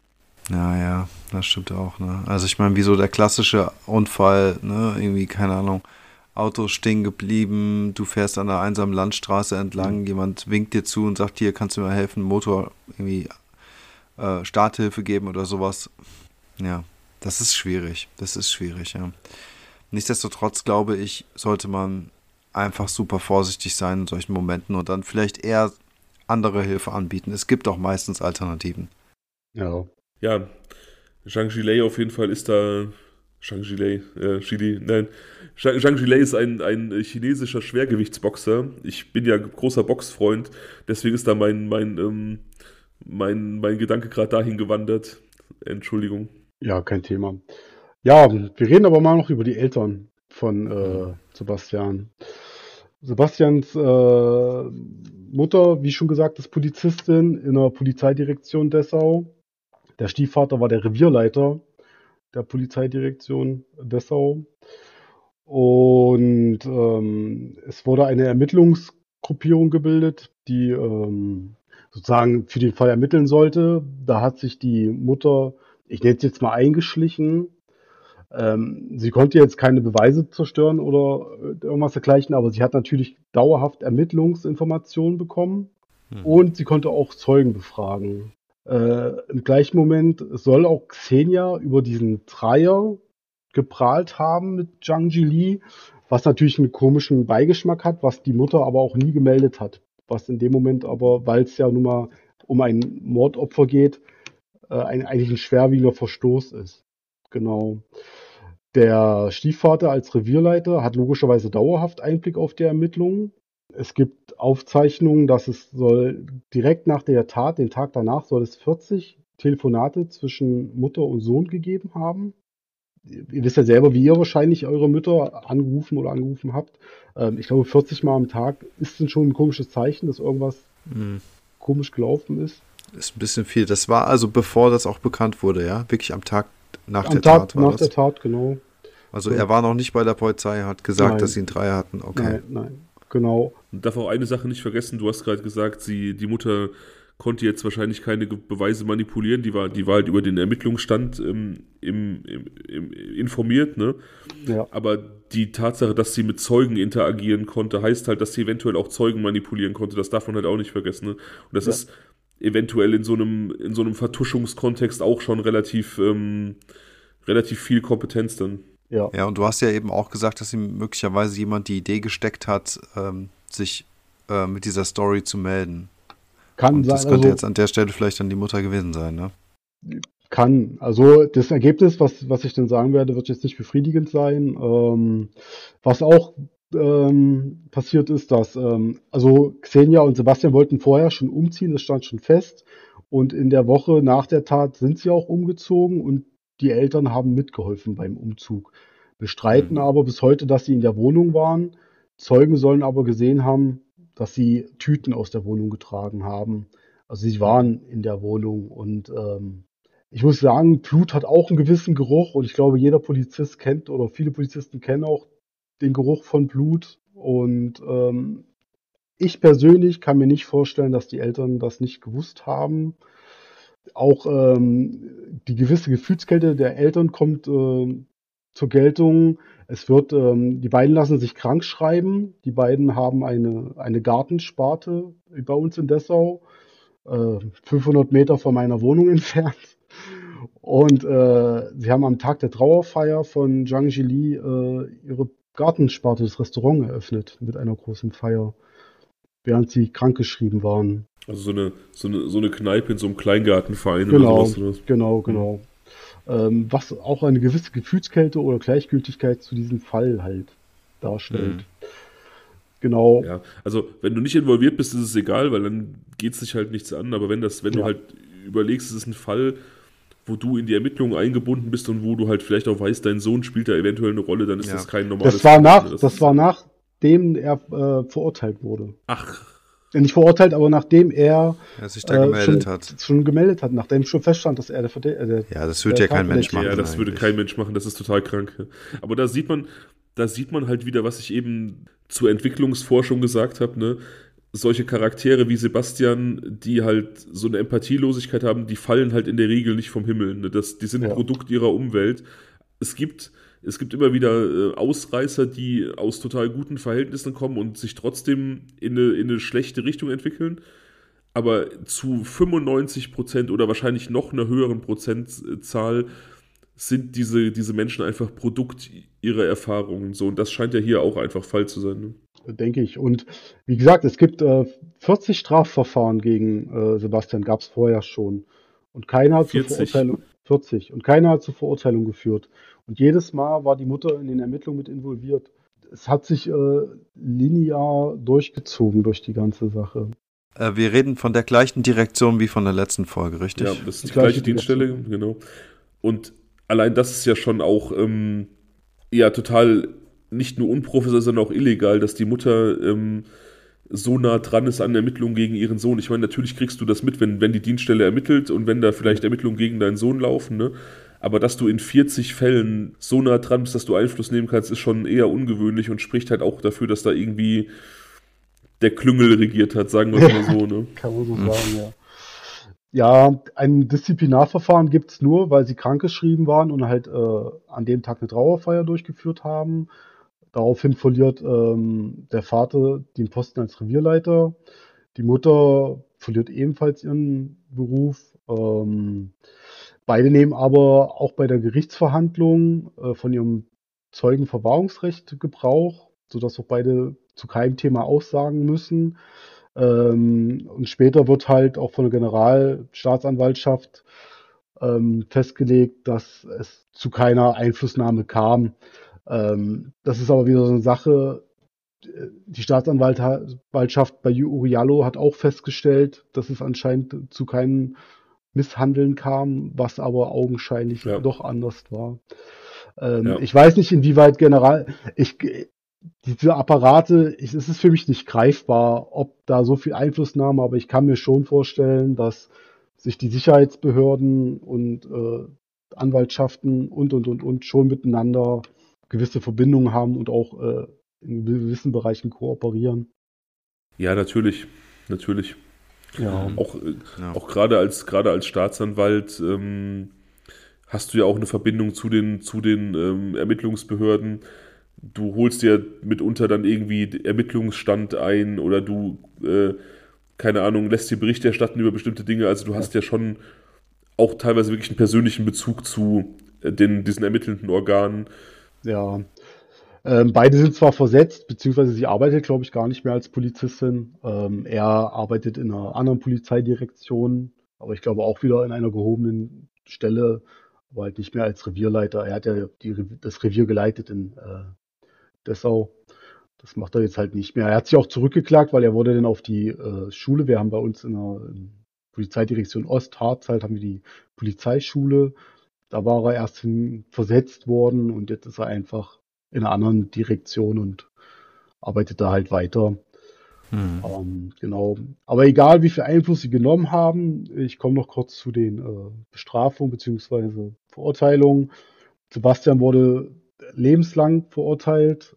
Ja, das stimmt auch, ne? Also ich meine, wie so der klassische Unfall, ne? Irgendwie, keine Ahnung, Auto stehen geblieben, du fährst an einer einsamen Landstraße entlang, jemand winkt dir zu und sagt, hier, kannst du mir helfen, Motor irgendwie Starthilfe geben oder sowas. Ja, das ist schwierig, ja. Nichtsdestotrotz glaube ich, sollte man einfach super vorsichtig sein in solchen Momenten und dann vielleicht eher andere Hilfe anbieten. Es gibt auch meistens Alternativen. Ja. Ja, Zhang Jilei auf jeden Fall ist da. Zhang Jilei, Chili, nein. Zhang Jilei ist ein chinesischer Schwergewichtsboxer. Ich bin ja großer Boxfreund, deswegen ist da mein Gedanke gerade dahin gewandert. Entschuldigung. Ja, kein Thema. Ja, wir reden aber mal noch über die Eltern von Sebastian. Sebastians Mutter, wie schon gesagt, ist Polizistin in der Polizeidirektion Dessau. Der Stiefvater war der Revierleiter der Polizeidirektion Dessau. Und es wurde eine Ermittlungsgruppierung gebildet, die sozusagen für den Fall ermitteln sollte. Da hat sich die Mutter, ich nenne es jetzt mal, eingeschlichen. Sie konnte jetzt keine Beweise zerstören oder irgendwas dergleichen, aber sie hat natürlich dauerhaft Ermittlungsinformationen bekommen und sie konnte auch Zeugen befragen. Im gleichen Moment soll auch Xenia über diesen Dreier geprahlt haben mit Zhang Jili, was natürlich einen komischen Beigeschmack hat, was die Mutter aber auch nie gemeldet hat. Was in dem Moment aber, weil es ja nun mal um ein Mordopfer geht, eigentlich ein schwerwiegender Verstoß ist. Genau. Der Stiefvater als Revierleiter hat logischerweise dauerhaft Einblick auf die Ermittlungen. Es gibt Aufzeichnungen, dass es soll direkt nach der Tat, den Tag danach, soll es 40 Telefonate zwischen Mutter und Sohn gegeben haben. Ihr wisst ja selber, wie ihr wahrscheinlich eure Mütter angerufen habt. Ich glaube, 40 Mal am Tag ist schon ein komisches Zeichen, dass irgendwas komisch gelaufen ist. Ist ein bisschen viel. Das war also bevor das auch bekannt wurde, ja? Wirklich am Tag nach der Tat Tat war nach das? der Tat, genau. Also er war noch nicht bei der Polizei, hat gesagt, Nein. dass sie einen Dreier hatten. Okay. Nein, genau. Und darf auch eine Sache nicht vergessen, du hast gerade gesagt, die Mutter konnte jetzt wahrscheinlich keine Beweise manipulieren, die war halt über den Ermittlungsstand informiert, ne? Ja. Aber die Tatsache, dass sie mit Zeugen interagieren konnte, heißt halt, dass sie eventuell auch Zeugen manipulieren konnte, das darf man halt auch nicht vergessen, ne? Und das ist eventuell in so einem Vertuschungskontext auch schon relativ viel Kompetenz dann. Ja. Ja, und du hast ja eben auch gesagt, dass ihm möglicherweise jemand die Idee gesteckt hat, sich mit dieser Story zu melden. Kann Und sein, das könnte also, jetzt an der Stelle vielleicht dann die Mutter gewesen sein, ne? kann. Also das Ergebnis, was ich dann sagen werde, wird jetzt nicht befriedigend sein. Was auch passiert ist, dass also Xenia und Sebastian wollten vorher schon umziehen, das stand schon fest. Und in der Woche nach der Tat sind sie auch umgezogen und die Eltern haben mitgeholfen beim Umzug. Bestreiten aber bis heute, dass sie in der Wohnung waren. Zeugen sollen aber gesehen haben, dass sie Tüten aus der Wohnung getragen haben. Also sie waren in der Wohnung und ich muss sagen, Blut hat auch einen gewissen Geruch und ich glaube, jeder Polizist kennt oder viele Polizisten kennen auch den Geruch von Blut. Und ich persönlich kann mir nicht vorstellen, dass die Eltern das nicht gewusst haben. Auch die gewisse Gefühlskälte der Eltern kommt zur Geltung. Es wird, die beiden lassen sich krank schreiben. Die beiden haben eine Gartensparte bei uns in Dessau, 500 Meter von meiner Wohnung entfernt. Und sie haben am Tag der Trauerfeier von Zhang Jili ihre Gartensparte, das Restaurant, eröffnet mit einer großen Feier, während sie krankgeschrieben waren. Also so eine Kneipe in so einem Kleingartenverein Genau, oder sowas. genau. Was auch eine gewisse Gefühlskälte oder Gleichgültigkeit zu diesem Fall halt darstellt. Genau. Ja, also wenn du nicht involviert bist, ist es egal, weil dann geht es dich halt nichts an. Aber wenn du halt überlegst, es ist ein Fall, wo du in die Ermittlungen eingebunden bist und wo du halt vielleicht auch weißt, dein Sohn spielt da eventuell eine Rolle, dann ist das kein normales Das war Fall. nachdem er verurteilt wurde. Ach, Nicht verurteilt, aber nachdem er sich da gemeldet hat. schon gemeldet hat, nachdem schon feststand, dass er Ja, das würde ja kein Mensch machen. ja, das würde kein Mensch machen, das ist total krank. Aber da sieht man halt wieder, was ich eben zur Entwicklungsforschung gesagt habe, ne? solche Charaktere wie Sebastian, die halt so eine Empathielosigkeit haben, die fallen halt in der Regel nicht vom Himmel. Ne? Die sind Produkt ihrer Umwelt. Es gibt immer wieder Ausreißer, die aus total guten Verhältnissen kommen und sich trotzdem in eine schlechte Richtung entwickeln. Aber zu 95% oder wahrscheinlich noch einer höheren Prozentzahl sind diese Menschen einfach Produkt ihrer Erfahrungen. So, und das scheint ja hier auch einfach Fall zu sein. Ne? Denke ich. Und wie gesagt, es gibt 40 Strafverfahren gegen Sebastian, gab es vorher schon. Und keiner hat 40? Und keiner hat zur Verurteilung geführt. Und jedes Mal war die Mutter in den Ermittlungen mit involviert. Es hat sich linear durchgezogen durch die ganze Sache. Wir reden von der gleichen Direktion wie von der letzten Folge, richtig? Ja, das ist die gleiche Dienststelle, genau. Und allein das ist ja schon auch ja total nicht nur unprofessionell, sondern auch illegal, dass die Mutter so nah dran ist an Ermittlungen gegen ihren Sohn. Ich meine, natürlich kriegst du das mit, wenn die Dienststelle ermittelt und wenn da vielleicht Ermittlungen gegen deinen Sohn laufen, ne? Aber dass du in 40 Fällen so nah dran bist, dass du Einfluss nehmen kannst, ist schon eher ungewöhnlich und spricht halt auch dafür, dass da irgendwie der Klüngel regiert hat, sagen wir es mal so. Ne? Kann man so sagen, ja. Ja, ein Disziplinarverfahren gibt es nur, weil sie krankgeschrieben waren und halt an dem Tag eine Trauerfeier durchgeführt haben. Daraufhin verliert der Vater den Posten als Revierleiter. Die Mutter verliert ebenfalls ihren Beruf. Beide nehmen aber auch bei der Gerichtsverhandlung von ihrem Zeugenverwahrungsrecht Gebrauch, sodass auch beide zu keinem Thema aussagen müssen. Und später wird halt auch von der Generalstaatsanwaltschaft festgelegt, dass es zu keiner Einflussnahme kam. Das ist aber wieder so eine Sache. Die Staatsanwaltschaft bei Uriallo hat auch festgestellt, dass es anscheinend zu keinem Misshandeln kam, was aber augenscheinlich doch anders war. Ich weiß nicht, inwieweit diese Apparate, es ist für mich nicht greifbar, ob da so viel Einflussnahme, aber ich kann mir schon vorstellen, dass sich die Sicherheitsbehörden und Anwaltschaften und schon miteinander gewisse Verbindungen haben und auch in gewissen Bereichen kooperieren. Ja, natürlich. Ja. Auch gerade als Staatsanwalt hast du ja auch eine Verbindung zu den Ermittlungsbehörden. Du holst dir mitunter dann irgendwie Ermittlungsstand ein oder du, keine Ahnung, lässt dir Bericht erstatten über bestimmte Dinge. Also du hast ja schon auch teilweise wirklich einen persönlichen Bezug zu diesen ermittelnden Organen. Ja, beide sind zwar versetzt, beziehungsweise sie arbeitet, glaube ich, gar nicht mehr als Polizistin. Er arbeitet in einer anderen Polizeidirektion, aber ich glaube auch wieder in einer gehobenen Stelle, aber halt nicht mehr als Revierleiter. Er hat ja das Revier geleitet in Dessau. Das macht er jetzt halt nicht mehr. Er hat sich auch zurückgeklagt, weil er wurde dann auf die Schule. Wir haben bei uns in der Polizeidirektion Ost-Harzalt haben wir die Polizeischule. Da war er erst versetzt worden und jetzt ist er einfach in einer anderen Direktion und arbeitet da halt weiter. Genau. Aber egal, wie viel Einfluss sie genommen haben, ich komme noch kurz zu den Bestrafungen bzw. Verurteilungen. Sebastian wurde lebenslang verurteilt.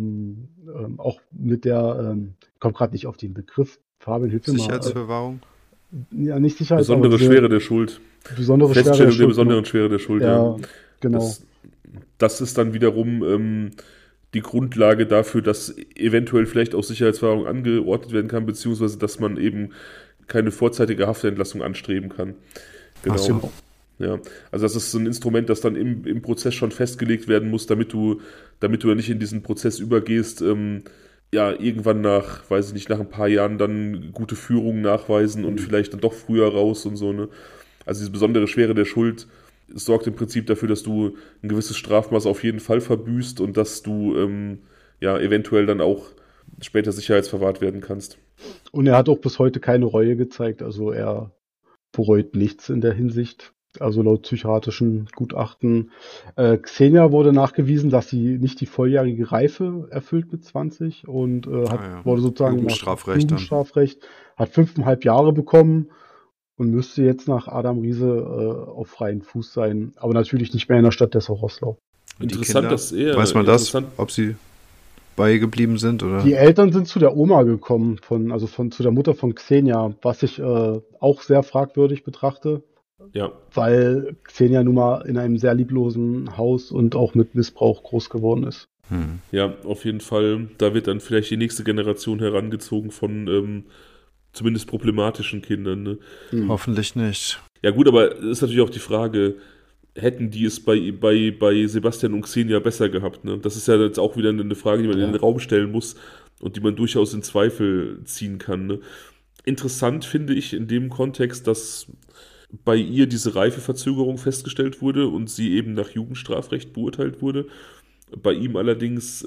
Auch mit der, ich komme gerade nicht auf den Begriff, Fabian, hilf mir mal. Sicherheitsverwahrung? Ja, nicht Sicherheit. Besondere Schwere der Schuld. Feststellung der besonderen Schwere der Schuld. Ja, genau. Das ist dann wiederum die Grundlage dafür, dass eventuell vielleicht auch Sicherheitsverwahrung angeordnet werden kann, beziehungsweise dass man eben keine vorzeitige Haftentlassung anstreben kann. Genau. So. Ja, also das ist so ein Instrument, das dann im Prozess schon festgelegt werden muss, damit du ja nicht in diesen Prozess übergehst, ja, irgendwann nach ein paar Jahren dann gute Führung nachweisen und vielleicht dann doch früher raus und so, ne? Also diese besondere Schwere der Schuld sorgt im Prinzip dafür, dass du ein gewisses Strafmaß auf jeden Fall verbüßt und dass du ja eventuell dann auch später sicherheitsverwahrt werden kannst. Und er hat auch bis heute keine Reue gezeigt, also er bereut nichts in der Hinsicht. Also laut psychiatrischen Gutachten. Xenia wurde nachgewiesen, dass sie nicht die volljährige Reife erfüllt mit 20 und wurde sozusagen Jugendstrafrecht, hat 5,5 Jahre bekommen und müsste jetzt nach Adam Riese auf freien Fuß sein, aber natürlich nicht mehr in der Stadt Dessau-Roßlau. Interessant, dass er... Weiß man das, ob sie... beigeblieben sind, oder? Die Eltern sind zu der Oma gekommen, zu der Mutter von Xenia, was ich auch sehr fragwürdig betrachte, Ja, weil Xenia nun mal in einem sehr lieblosen Haus und auch mit Missbrauch groß geworden ist. ja, auf jeden Fall. Da wird dann vielleicht die nächste Generation herangezogen von zumindest problematischen Kindern. Ne? Hoffentlich nicht. Ja gut, aber es ist natürlich auch die Frage, hätten die es bei Sebastian und Xenia besser gehabt? Ne? Das ist ja jetzt auch wieder eine Frage, die man in den Raum stellen muss und die man durchaus in Zweifel ziehen kann. Ne? Interessant finde ich in dem Kontext, dass bei ihr diese Reifeverzögerung festgestellt wurde und sie eben nach Jugendstrafrecht beurteilt wurde. Bei ihm allerdings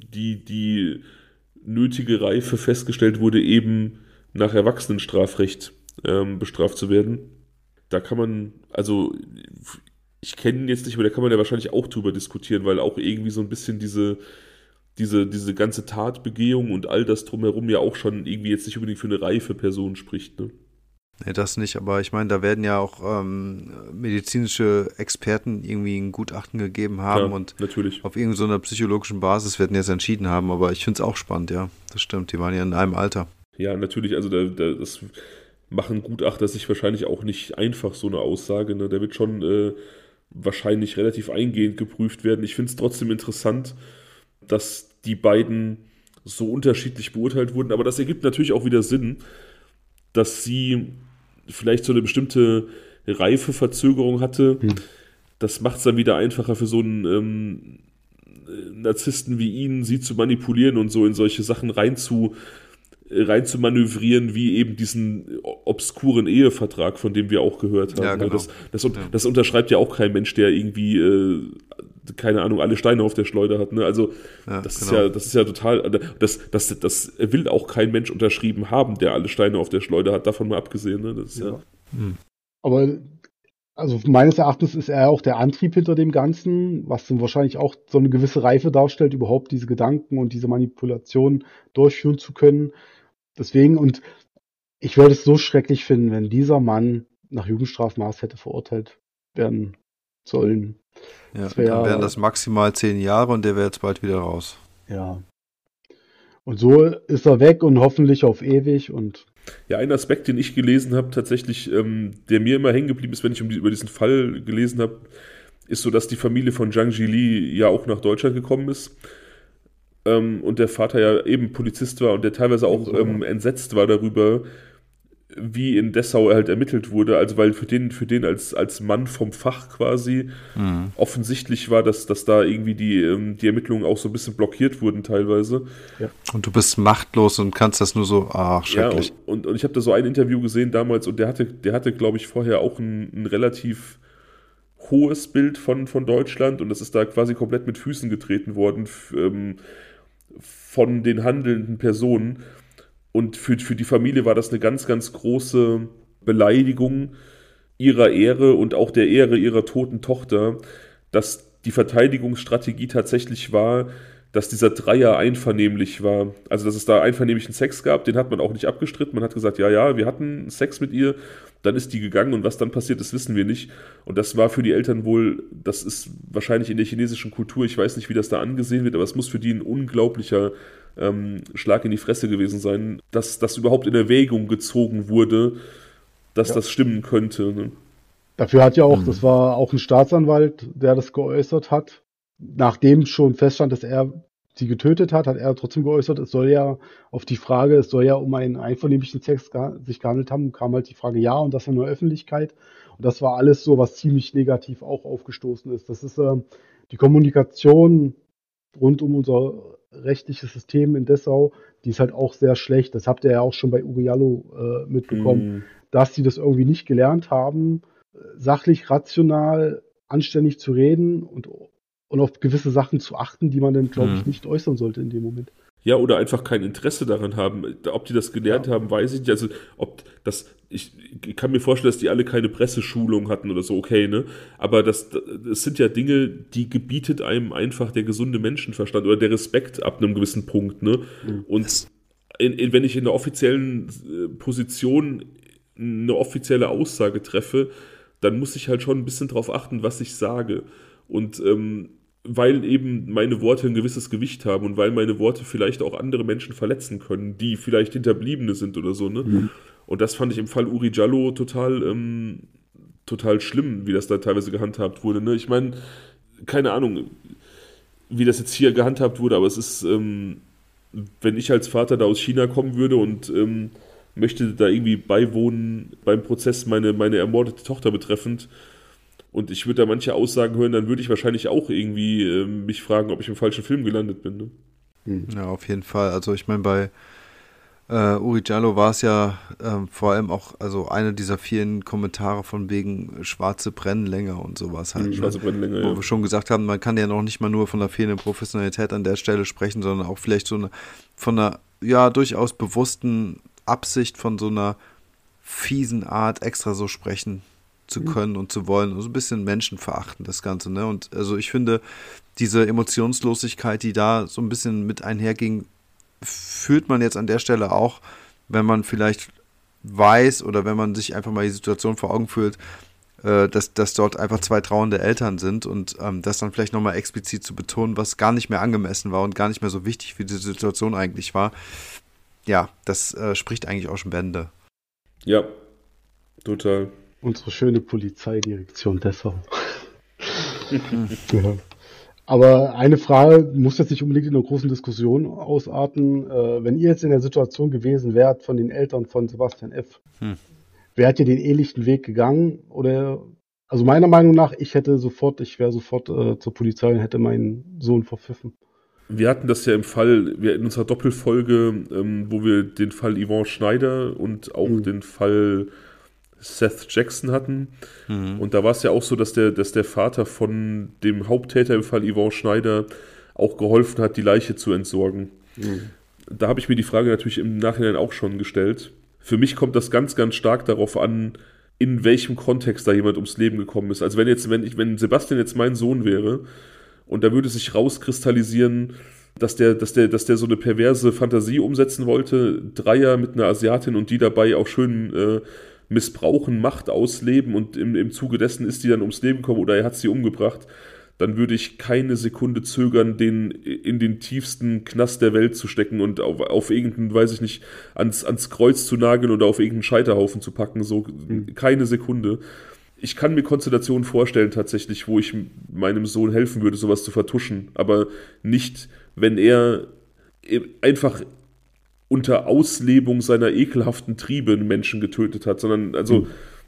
die nötige Reife festgestellt wurde, eben nach Erwachsenenstrafrecht bestraft zu werden. Da kann man, also ich kenne ihn jetzt nicht, aber da kann man ja wahrscheinlich auch drüber diskutieren, weil auch irgendwie so ein bisschen diese ganze Tatbegehung und all das drumherum ja auch schon irgendwie jetzt nicht unbedingt für eine reife Person spricht. Ne? Nee, das nicht, aber ich meine, da werden ja auch medizinische Experten irgendwie ein Gutachten gegeben haben Ja, und natürlich. auf irgendeiner psychologischen Basis werden jetzt entschieden haben, aber ich finde es auch spannend, ja, das stimmt, die waren ja in einem Alter. Ja, natürlich, also das machen Gutachter sich wahrscheinlich auch nicht einfach, so eine Aussage. Ne? Der wird schon wahrscheinlich relativ eingehend geprüft werden. Ich finde es trotzdem interessant, dass die beiden so unterschiedlich beurteilt wurden, aber das ergibt natürlich auch wieder Sinn, dass sie vielleicht so eine bestimmte Reifeverzögerung hatte. Das macht es dann wieder einfacher für so einen Narzissten wie ihn, sie zu manipulieren und so in solche Sachen rein zu manövrieren, wie eben diesen obskuren Ehevertrag, von dem wir auch gehört haben. Ja, genau. Das unterschreibt ja auch kein Mensch, der irgendwie, keine Ahnung, alle Steine auf der Schleuder hat. Ne? Also Ja, das genau. ist ja total, das will auch kein Mensch unterschrieben haben, der alle Steine auf der Schleuder hat, davon mal abgesehen. Ne? Das ist ja. Aber also meines Erachtens ist er auch der Antrieb hinter dem Ganzen, was dann wahrscheinlich auch so eine gewisse Reife darstellt, überhaupt diese Gedanken und diese Manipulation durchführen zu können. Deswegen, und ich würde es so schrecklich finden, wenn dieser Mann nach Jugendstrafmaß hätte verurteilt werden sollen. Ja, Das wär- dann wären das maximal 10 Jahre und der wäre jetzt bald wieder raus. Ja. Und so ist er weg und hoffentlich auf ewig und Ja, ein Aspekt, den ich gelesen habe, tatsächlich, der mir immer hängen geblieben ist, wenn ich über diesen Fall gelesen habe, ist so, dass die Familie von Zhang Jili ja auch nach Deutschland gekommen ist. Und der Vater ja eben Polizist war und der teilweise auch entsetzt war darüber, wie in Dessau halt ermittelt wurde. Also weil für den als Mann vom Fach quasi offensichtlich war, dass da irgendwie die Ermittlungen auch so ein bisschen blockiert wurden teilweise. Und du bist machtlos und kannst das nur so, ach, Ja, schrecklich. und ich habe da so ein Interview gesehen damals und der hatte glaube ich, vorher auch ein relativ hohes Bild von Deutschland und das ist da quasi komplett mit Füßen getreten worden von den handelnden Personen. Und für die Familie war das eine ganz, ganz große Beleidigung ihrer Ehre und auch der Ehre ihrer toten Tochter, dass die Verteidigungsstrategie tatsächlich war, dass dieser Dreier einvernehmlich war. Also, dass es da einvernehmlichen Sex gab, den hat man auch nicht abgestritten. Man hat gesagt, ja, wir hatten Sex mit ihr, dann ist die gegangen und was dann passiert ist, wissen wir nicht. Und das war für die Eltern wohl, das ist wahrscheinlich in der chinesischen Kultur, ich weiß nicht, wie das da angesehen wird, aber es muss für die ein unglaublicher Schlag in die Fresse gewesen sein, dass das überhaupt in Erwägung gezogen wurde, dass das stimmen könnte. Ne? dafür hat ja auch, das war auch ein Staatsanwalt, der das geäußert hat. Nachdem schon feststand, dass er sie getötet hat, hat er trotzdem geäußert, es soll ja um einen einvernehmlichen Sex sich gehandelt haben, kam halt die Frage, ja, und das in der Öffentlichkeit. Und das war alles so, was ziemlich negativ auch aufgestoßen ist. Das ist die Kommunikation rund um unser rechtliches System in Dessau, die ist halt auch sehr schlecht. Das habt ihr ja auch schon bei Uwe Jallo mitbekommen, dass sie das irgendwie nicht gelernt haben, sachlich, rational, anständig zu reden und auf gewisse Sachen zu achten, die man dann, glaube ich, nicht äußern sollte in dem Moment. Ja, oder einfach kein Interesse daran haben. Ob die das gelernt haben, weiß ich nicht. Also, ich kann mir vorstellen, dass die alle keine Presseschulung hatten oder so, okay, ne? Aber das sind ja Dinge, die gebietet einem einfach der gesunde Menschenverstand oder der Respekt ab einem gewissen Punkt, ne? Und wenn ich in der offiziellen Position eine offizielle Aussage treffe, dann muss ich halt schon ein bisschen drauf achten, was ich sage. Und weil eben meine Worte ein gewisses Gewicht haben und weil meine Worte vielleicht auch andere Menschen verletzen können, die vielleicht Hinterbliebene sind oder so, ne? Mhm. Und das fand ich im Fall Uri Jallo total schlimm, wie das da teilweise gehandhabt wurde, ne? Ich meine, keine Ahnung, wie das jetzt hier gehandhabt wurde, aber es ist, wenn ich als Vater da aus China kommen würde und möchte da irgendwie beiwohnen beim Prozess meine ermordete Tochter betreffend und ich würde da manche Aussagen hören, dann würde ich wahrscheinlich auch irgendwie mich fragen, ob ich im falschen Film gelandet bin. Ne? Ja, auf jeden Fall. Also ich meine, bei Uri Jallo war es ja vor allem auch, also eine dieser vielen Kommentare von wegen schwarze Brennlänge und sowas halt. Schwarze Brennlänge, Wo ja. wir schon gesagt haben, man kann ja noch nicht mal nur von der fehlenden Professionalität an der Stelle sprechen, sondern auch vielleicht von einer, ja, durchaus bewussten Absicht von so einer fiesen Art extra so sprechen zu können und zu wollen. Also ein bisschen menschenverachtend, das Ganze, ne? Und also ich finde, diese Emotionslosigkeit, die da so ein bisschen mit einherging, fühlt man jetzt an der Stelle auch, wenn man vielleicht weiß oder wenn man sich einfach mal die Situation vor Augen fühlt, dass dort einfach 2 trauernde Eltern sind und das dann vielleicht nochmal explizit zu betonen, was gar nicht mehr angemessen war und gar nicht mehr so wichtig für die Situation eigentlich war. Ja, das spricht eigentlich auch schon Bände. Ja, total. Unsere schöne Polizeidirektion Dessau. Ja. Aber eine Frage muss jetzt nicht unbedingt in einer großen Diskussion ausarten. Wenn ihr jetzt in der Situation gewesen wärt von den Eltern von Sebastian F., wärt ihr den ähnlichen Weg gegangen? Oder, also meiner Meinung nach, ich wäre sofort zur Polizei und hätte meinen Sohn verpfiffen. Wir hatten das ja in unserer Doppelfolge, wo wir den Fall Yvonne Schneider und auch den Fall Seth Jackson hatten. Und da war es ja auch so, dass der Vater von dem Haupttäter im Fall Yvonne Schneider auch geholfen hat, die Leiche zu entsorgen. Da habe ich mir die Frage natürlich im Nachhinein auch schon gestellt. Für mich kommt das ganz, ganz stark darauf an, in welchem Kontext da jemand ums Leben gekommen ist. Also wenn Sebastian jetzt mein Sohn wäre und da würde sich rauskristallisieren, dass der so eine perverse Fantasie umsetzen wollte, Dreier mit einer Asiatin und die dabei auch schön missbrauchen, Macht ausleben und im Zuge dessen ist die dann ums Leben gekommen oder er hat sie umgebracht, dann würde ich keine Sekunde zögern, den in den tiefsten Knast der Welt zu stecken und auf irgendeinen, weiß ich nicht, ans Kreuz zu nageln oder auf irgendeinen Scheiterhaufen zu packen, so keine Sekunde. Ich kann mir Konstellationen vorstellen tatsächlich, wo ich meinem Sohn helfen würde, sowas zu vertuschen, aber nicht, wenn er einfach unter Auslebung seiner ekelhaften Triebe einen Menschen getötet hat, sondern also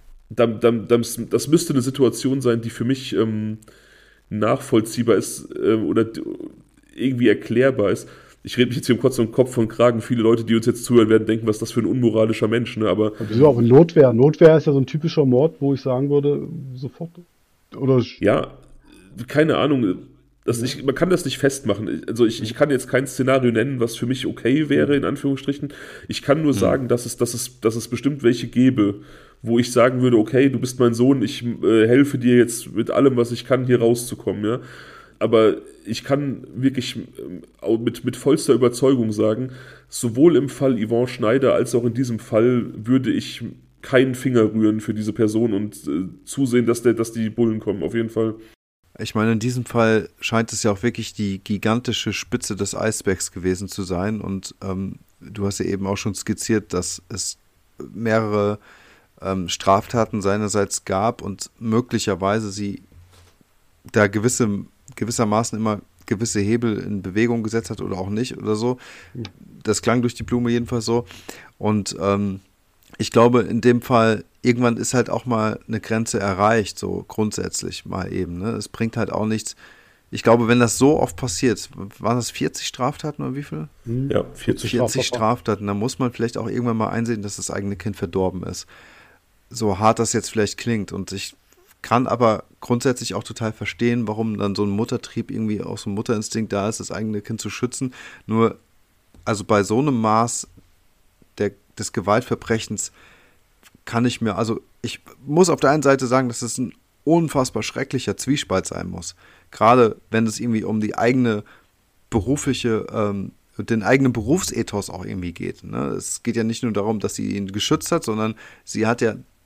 das müsste eine Situation sein, die für mich nachvollziehbar ist oder irgendwie erklärbar ist. Ich rede mich jetzt hier um Kopf und Kragen. Viele Leute, die uns jetzt zuhören, werden denken, was ist das für ein unmoralischer Mensch, ne? Aber wieso auch Notwehr? Notwehr ist ja so ein typischer Mord, wo ich sagen würde, sofort. Oder ja, keine Ahnung. Man kann das nicht festmachen. Also ich kann jetzt kein Szenario nennen, was für mich okay wäre, in Anführungsstrichen. Ich kann nur sagen, dass es bestimmt welche gäbe, wo ich sagen würde, okay, du bist mein Sohn, ich helfe dir jetzt mit allem, was ich kann, hier rauszukommen, ja. Aber ich kann wirklich mit vollster Überzeugung sagen, sowohl im Fall Yvonne Schneider als auch in diesem Fall würde ich keinen Finger rühren für diese Person und zusehen, dass die Bullen kommen, auf jeden Fall. Ich meine, in diesem Fall scheint es ja auch wirklich die gigantische Spitze des Eisbergs gewesen zu sein und du hast ja eben auch schon skizziert, dass es mehrere Straftaten seinerseits gab und möglicherweise sie da gewissermaßen immer gewisse Hebel in Bewegung gesetzt hat oder auch nicht oder so. Das klang durch die Blume jedenfalls so. Und ich glaube, in dem Fall, irgendwann ist halt auch mal eine Grenze erreicht, so grundsätzlich mal eben. Ne? Es bringt halt auch nichts. Ich glaube, wenn das so oft passiert, waren das 40 Straftaten oder wie viel? Ja, 40 Straftaten. Da muss man vielleicht auch irgendwann mal einsehen, dass das eigene Kind verdorben ist. So hart das jetzt vielleicht klingt. Und ich kann aber grundsätzlich auch total verstehen, warum dann so ein Muttertrieb irgendwie auch so ein Mutterinstinkt da ist, das eigene Kind zu schützen. Nur, also bei so einem Maß des Gewaltverbrechens ich muss auf der einen Seite sagen, dass es ein unfassbar schrecklicher Zwiespalt sein muss. Gerade wenn es irgendwie um die eigene den eigenen Berufsethos auch irgendwie geht. Ne? Es geht ja nicht nur darum, dass sie ihn geschützt hat, sondern sie hat ja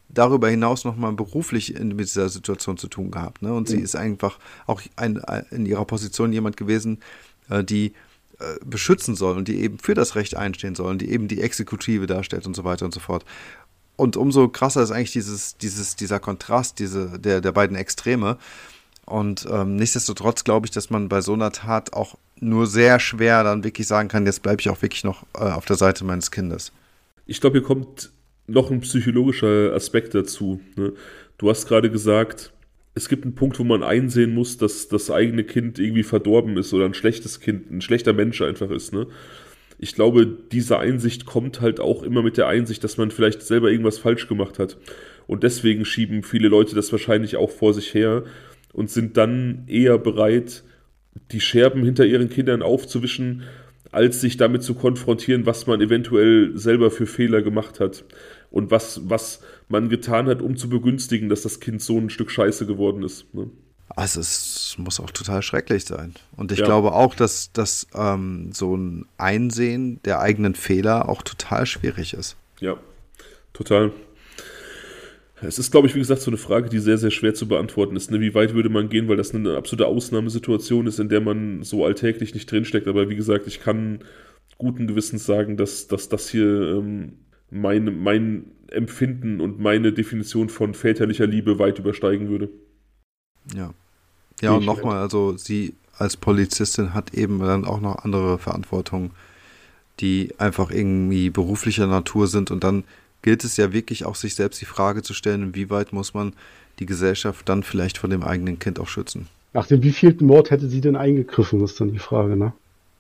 darüber hinaus nochmal beruflich mit dieser Situation zu tun gehabt. Ne? Und sie ist einfach auch in ihrer Position jemand gewesen, die beschützen soll und die eben für das Recht einstehen soll und die eben die Exekutive darstellt und so weiter und so fort. Und umso krasser ist eigentlich dieser Kontrast der beiden Extreme. Und nichtsdestotrotz glaube ich, dass man bei so einer Tat auch nur sehr schwer dann wirklich sagen kann, jetzt bleibe ich auch wirklich noch auf der Seite meines Kindes. Ich glaube, hier kommt noch ein psychologischer Aspekt dazu. Ne? Du hast gerade gesagt, es gibt einen Punkt, wo man einsehen muss, dass das eigene Kind irgendwie verdorben ist oder ein schlechtes Kind, ein schlechter Mensch einfach ist. Ne? Ich glaube, diese Einsicht kommt halt auch immer mit der Einsicht, dass man vielleicht selber irgendwas falsch gemacht hat. Und deswegen schieben viele Leute das wahrscheinlich auch vor sich her und sind dann eher bereit, die Scherben hinter ihren Kindern aufzuwischen, als sich damit zu konfrontieren, was man eventuell selber für Fehler gemacht hat und was man getan hat, um zu begünstigen, dass das Kind so ein Stück Scheiße geworden ist. Ne? Also es muss auch total schrecklich sein. Und ich glaube auch, dass so ein Einsehen der eigenen Fehler auch total schwierig ist. Ja, total. Es ist, glaube ich, wie gesagt, so eine Frage, die sehr, sehr schwer zu beantworten ist. Ne? Wie weit würde man gehen, weil das eine absolute Ausnahmesituation ist, in der man so alltäglich nicht drinsteckt. Aber wie gesagt, ich kann guten Gewissens sagen, dass das hier mein Empfinden und meine Definition von väterlicher Liebe weit übersteigen würde. Ja. Ja, und nochmal, also sie als Polizistin hat eben dann auch noch andere Verantwortungen, die einfach irgendwie beruflicher Natur sind und dann gilt es ja wirklich auch, sich selbst die Frage zu stellen, inwieweit muss man die Gesellschaft dann vielleicht vor dem eigenen Kind auch schützen. Nach dem wievielten Mord hätte sie denn eingegriffen, ist dann die Frage, ne?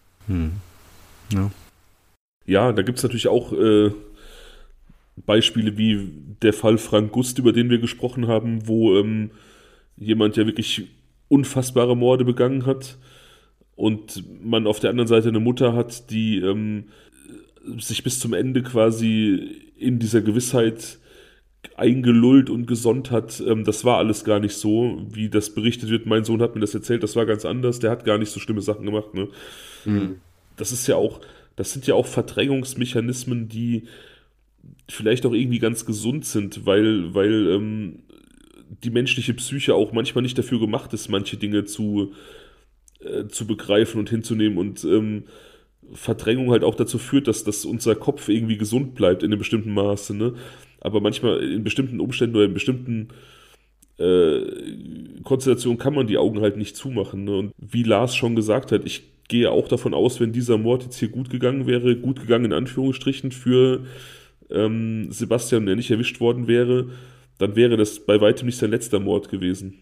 Ja, da gibt es natürlich auch Beispiele wie der Fall Frank Gust, über den wir gesprochen haben, wo jemand ja wirklich unfassbare Morde begangen hat und man auf der anderen Seite eine Mutter hat, die sich bis zum Ende quasi in dieser Gewissheit eingelullt und gesonnt hat, das war alles gar nicht so, wie das berichtet wird. Mein Sohn hat mir das erzählt, das war ganz anders, der hat gar nicht so schlimme Sachen gemacht. Ne? Das sind ja auch Verdrängungsmechanismen, die vielleicht auch irgendwie ganz gesund sind, weil die menschliche Psyche auch manchmal nicht dafür gemacht ist, manche Dinge zu begreifen und hinzunehmen und Verdrängung halt auch dazu führt, dass unser Kopf irgendwie gesund bleibt in einem bestimmten Maße, ne? Aber manchmal in bestimmten Umständen oder in bestimmten Konstellationen kann man die Augen halt nicht zumachen, ne? Und wie Lars schon gesagt hat, ich gehe auch davon aus, wenn dieser Mord jetzt hier gut gegangen wäre, gut gegangen in Anführungsstrichen für Sebastian, und er nicht erwischt worden wäre, dann wäre das bei weitem nicht sein letzter Mord gewesen.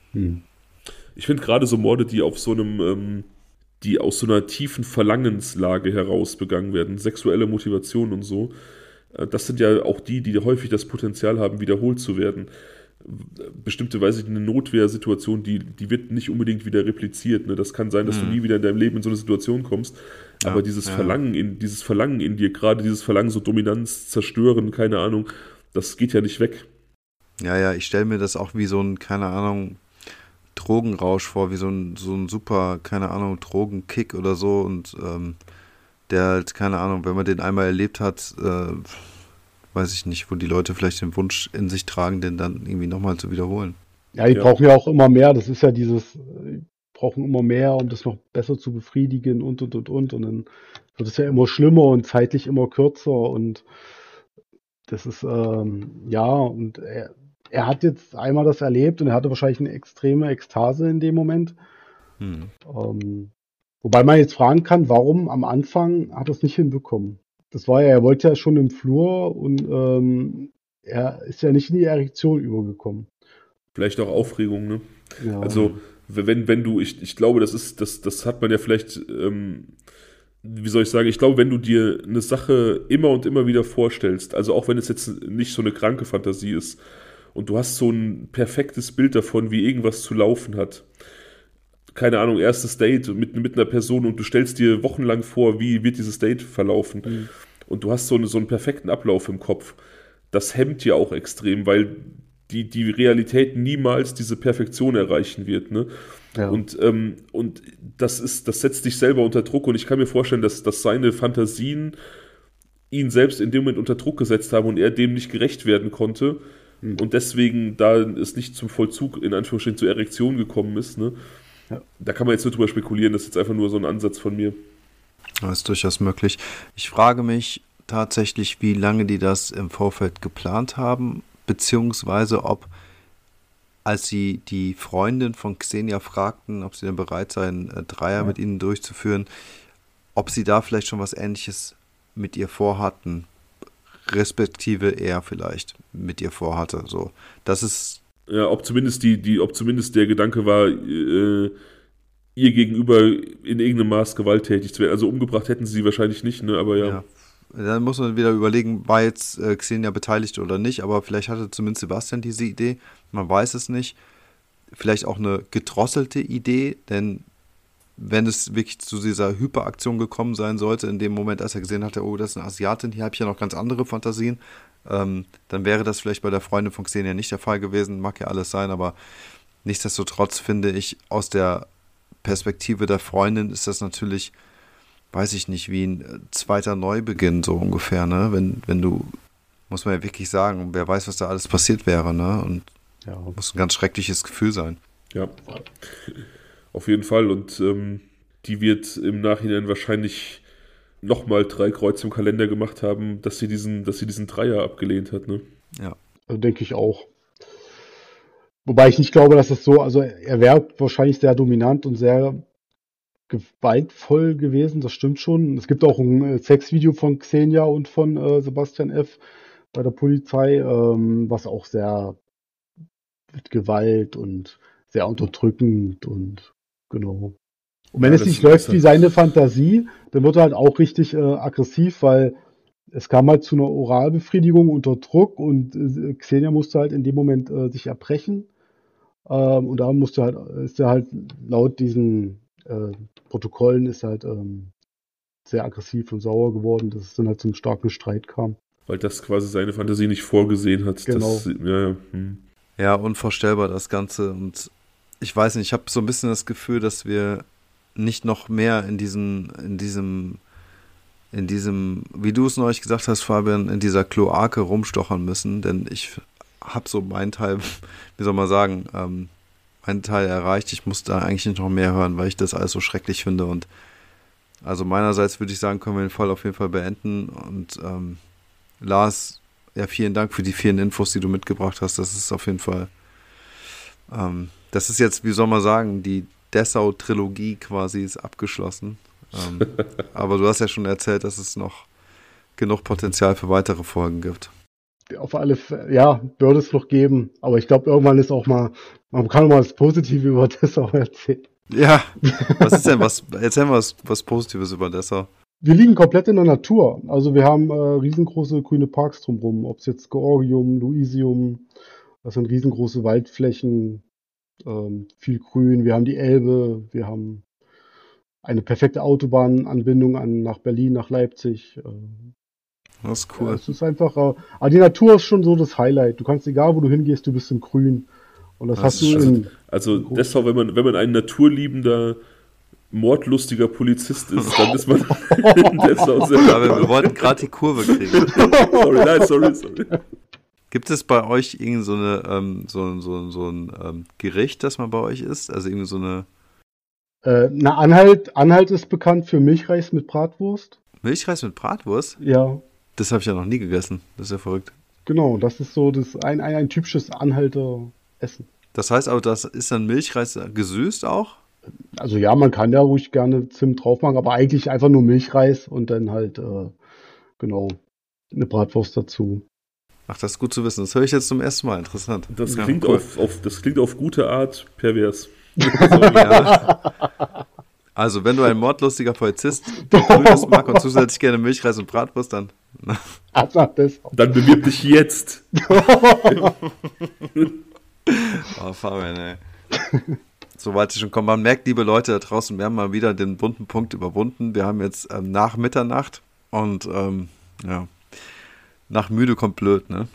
Ich finde gerade so Morde, die aus so einer tiefen Verlangenslage heraus begangen werden, sexuelle Motivation und so, das sind ja auch die häufig das Potenzial haben, wiederholt zu werden. Bestimmte, weiß ich, eine Notwehrsituation, die wird nicht unbedingt wieder repliziert. Ne? Das kann sein, dass du nie wieder in deinem Leben in so eine Situation kommst. Ja, aber dieses Verlangen in dir, gerade dieses Verlangen, so Dominanz, Zerstören, keine Ahnung, das geht ja nicht weg. Ja, ich stelle mir das auch wie so ein, keine Ahnung, Drogenrausch vor, wie so ein super, keine Ahnung, Drogenkick oder so und der halt, keine Ahnung, wenn man den einmal erlebt hat, weiß ich nicht, wo die Leute vielleicht den Wunsch in sich tragen, den dann irgendwie nochmal zu wiederholen. Ja, die brauchen ja auch immer mehr, das ist ja brauchen immer mehr, um das noch besser zu befriedigen und dann wird es ja immer schlimmer und zeitlich immer kürzer und das ist, und er hat jetzt einmal das erlebt und er hatte wahrscheinlich eine extreme Ekstase in dem Moment. Wobei man jetzt fragen kann, warum am Anfang hat er es nicht hinbekommen. Das war ja, er wollte ja schon im Flur und er ist ja nicht in die Erektion übergekommen. Vielleicht auch Aufregung, ne? Ja. Also, wenn du, ich glaube, das hat man ja vielleicht, wie soll ich sagen, ich glaube, wenn du dir eine Sache immer und immer wieder vorstellst, also auch wenn es jetzt nicht so eine kranke Fantasie ist, und du hast so ein perfektes Bild davon, wie irgendwas zu laufen hat. Keine Ahnung, erstes Date mit einer Person und du stellst dir wochenlang vor, wie wird dieses Date verlaufen. Und du hast so einen perfekten Ablauf im Kopf. Das hemmt ja auch extrem, weil die Realität niemals diese Perfektion erreichen wird. Ne? Ja. Und das setzt dich selber unter Druck und ich kann mir vorstellen, dass seine Fantasien ihn selbst in dem Moment unter Druck gesetzt haben und er dem nicht gerecht werden konnte. und deswegen, da es nicht zum Vollzug, in Anführungsstrichen, zur Erektion gekommen ist, ne? Ja. Da kann man jetzt nur drüber spekulieren, das ist jetzt einfach nur so ein Ansatz von mir. Das ist durchaus möglich. Ich frage mich tatsächlich, wie lange die das im Vorfeld geplant haben, beziehungsweise ob, als sie die Freundin von Xenia fragten, ob sie denn bereit seien, Dreier mit ihnen durchzuführen, ob sie da vielleicht schon was Ähnliches mit ihr vorhatten, respektive er vielleicht mit ihr vorhatte. So, das ist. Ja, ob zumindest ob zumindest der Gedanke war, ihr gegenüber in irgendeinem Maß gewalttätig zu werden. Also umgebracht hätten sie wahrscheinlich nicht, ne? Aber ja. Dann muss man wieder überlegen, war jetzt Xenia beteiligt oder nicht, aber vielleicht hatte zumindest Sebastian diese Idee, man weiß es nicht. Vielleicht auch eine gedrosselte Idee, denn wenn es wirklich zu dieser Hyperaktion gekommen sein sollte, in dem Moment, als er gesehen hatte, oh, das ist eine Asiatin, hier habe ich ja noch ganz andere Fantasien, dann wäre das vielleicht bei der Freundin von Xenia nicht der Fall gewesen, mag ja alles sein, aber nichtsdestotrotz finde ich, aus der Perspektive der Freundin ist das natürlich, weiß ich nicht, wie ein zweiter Neubeginn so ungefähr, ne? Wenn du, muss man ja wirklich sagen, wer weiß, was da alles passiert wäre, ne? Und muss ein ganz schreckliches Gefühl sein. Ja, auf jeden Fall. Und die wird im Nachhinein wahrscheinlich nochmal 3 Kreuze im Kalender gemacht haben, dass sie diesen Dreier abgelehnt hat, ne? Ja. Also denke ich auch. Wobei ich nicht glaube, dass es so, also er wäre wahrscheinlich sehr dominant und sehr gewaltvoll gewesen, das stimmt schon. Es gibt auch ein Sexvideo von Xenia und von Sebastian F. bei der Polizei, was auch sehr mit Gewalt und sehr unterdrückend und genau. Und wenn es nicht läuft wie seine Fantasie, dann wird er halt auch richtig aggressiv, weil es kam halt zu einer Oralbefriedigung unter Druck und Xenia musste halt in dem Moment sich erbrechen. Und da ist er halt laut diesen Protokollen ist halt sehr aggressiv und sauer geworden, dass es dann halt zum starken Streit kam. Weil das quasi seine Fantasie nicht vorgesehen hat. Genau. Ja, unvorstellbar das Ganze. Und ich weiß nicht, ich habe so ein bisschen das Gefühl, dass wir nicht noch mehr in diesem, wie du es neulich gesagt hast, Fabian, in dieser Kloake rumstochern müssen, denn ich habe so meinen Teil, wie soll man sagen, meinen Teil erreicht. Ich muss da eigentlich nicht noch mehr hören, weil ich das alles so schrecklich finde. Und also meinerseits würde ich sagen, können wir den Fall auf jeden Fall beenden. Und Lars, ja, vielen Dank für die vielen Infos, die du mitgebracht hast. Das ist auf jeden Fall, das ist jetzt, wie soll man sagen, die Dessau-Trilogie quasi ist abgeschlossen. Aber du hast ja schon erzählt, dass es noch genug Potenzial für weitere Folgen gibt. Auf alle Fälle, ja, würde es noch geben. Aber ich glaube, irgendwann ist auch mal, man kann auch mal das Positive über Dessau erzählen. Ja, was ist denn, erzähl mal was Positives über Dessau. Wir liegen komplett in der Natur. Also wir haben riesengroße grüne Parks drumherum. Ob es jetzt Georgium, Luisium, das sind riesengroße Waldflächen, viel Grün. Wir haben die Elbe, wir haben eine perfekte Autobahnanbindung nach Berlin, nach Leipzig. Das ist cool. Ja, es ist einfach, aber die Natur ist schon so das Highlight. Du kannst, egal wo du hingehst, du bist im Grün. Und das hast du also Dessau, wenn man ein naturliebender, mordlustiger Polizist ist, dann ist man in Dessau sehr. Aber wir wollten gerade die Kurve kriegen. Sorry. Gibt es bei euch irgend so ein Gericht, das man bei euch isst? Also irgendwie so eine. Anhalt ist bekannt für Milchreis mit Bratwurst. Milchreis mit Bratwurst? Ja. Das habe ich ja noch nie gegessen. Das ist ja verrückt. Genau, das ist so ein typisches Anhalter Essen. Das heißt aber, das ist dann Milchreis gesüßt auch? Also ja, man kann da ruhig gerne Zimt drauf machen, aber eigentlich einfach nur Milchreis und dann halt, genau, eine Bratwurst dazu. Ach, das ist gut zu wissen. Das höre ich jetzt zum ersten Mal. Interessant. Das klingt auf gute Art pervers. Also, wenn du ein mordlustiger Polizist Grünes mag und zusätzlich gerne Milchreis und Bratwurst, dann bewirb dich jetzt. Oh, Fabian, ey. So weit ist schon kommen. Man merkt, liebe Leute da draußen, wir haben mal wieder den bunten Punkt überwunden. Wir haben jetzt nach Mitternacht und nach müde kommt blöd, ne?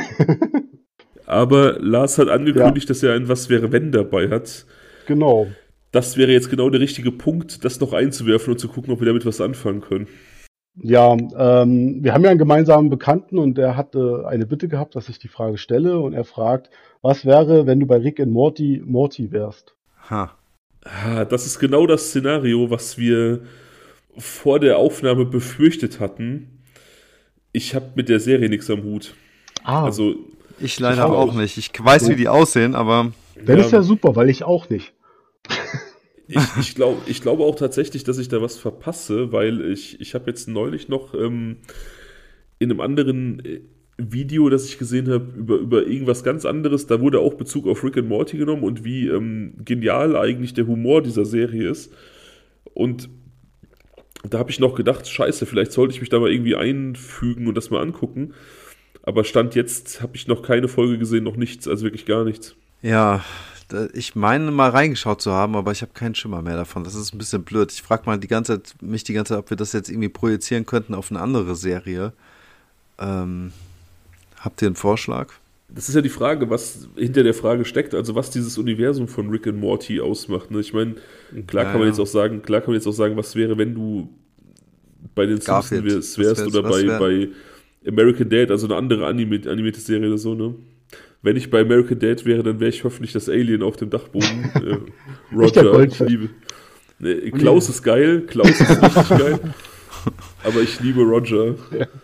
Aber Lars hat angekündigt, dass er ein Was wäre wenn dabei hat. Genau. Das wäre jetzt genau der richtige Punkt, das noch einzuwerfen und zu gucken, ob wir damit was anfangen können. Ja, wir haben ja einen gemeinsamen Bekannten und der hatte eine Bitte gehabt, dass ich die Frage stelle und er fragt, was wäre, wenn du bei Rick and Morty Morty wärst? Ha. Das ist genau das Szenario, was wir vor der Aufnahme befürchtet hatten. Ich habe mit der Serie nichts am Hut. Ah, Also, Ich leider habe auch auch. nicht. Ich weiß, wie die aussehen, aber Dann ist ja ja, super, weil ich auch nicht. ich glaube auch tatsächlich, dass ich da was verpasse, weil ich habe jetzt neulich noch in einem anderen Video, das ich gesehen habe, über irgendwas ganz anderes, da wurde auch Bezug auf Rick and Morty genommen und wie genial eigentlich der Humor dieser Serie ist. Und da habe ich noch gedacht, scheiße, vielleicht sollte ich mich da mal irgendwie einfügen und das mal angucken. Aber Stand jetzt habe ich noch keine Folge gesehen, noch nichts, also wirklich gar nichts. ja, ich meine mal reingeschaut zu haben, aber ich habe keinen Schimmer mehr davon. Das ist ein bisschen blöd. Ich frage mal mich die ganze Zeit, ob wir das jetzt irgendwie projizieren könnten auf eine andere Serie. Habt ihr einen Vorschlag? Das ist ja die Frage, was hinter der Frage steckt, also was dieses Universum von Rick and Morty ausmacht. Ne? Ich meine, klar Ja, kann man ja. jetzt auch sagen, was wäre, wenn du bei den Simpsons Garfield. wärst oder bei American Dad, also eine andere animierte Serie oder so, ne? Wenn ich bei American Dad wäre, dann wäre ich hoffentlich das Alien auf dem Dachboden. Nicht der Roger, ich Goldfisch. liebe. Ne, Klaus ist geil, Klaus ist richtig geil. Aber ich liebe Roger.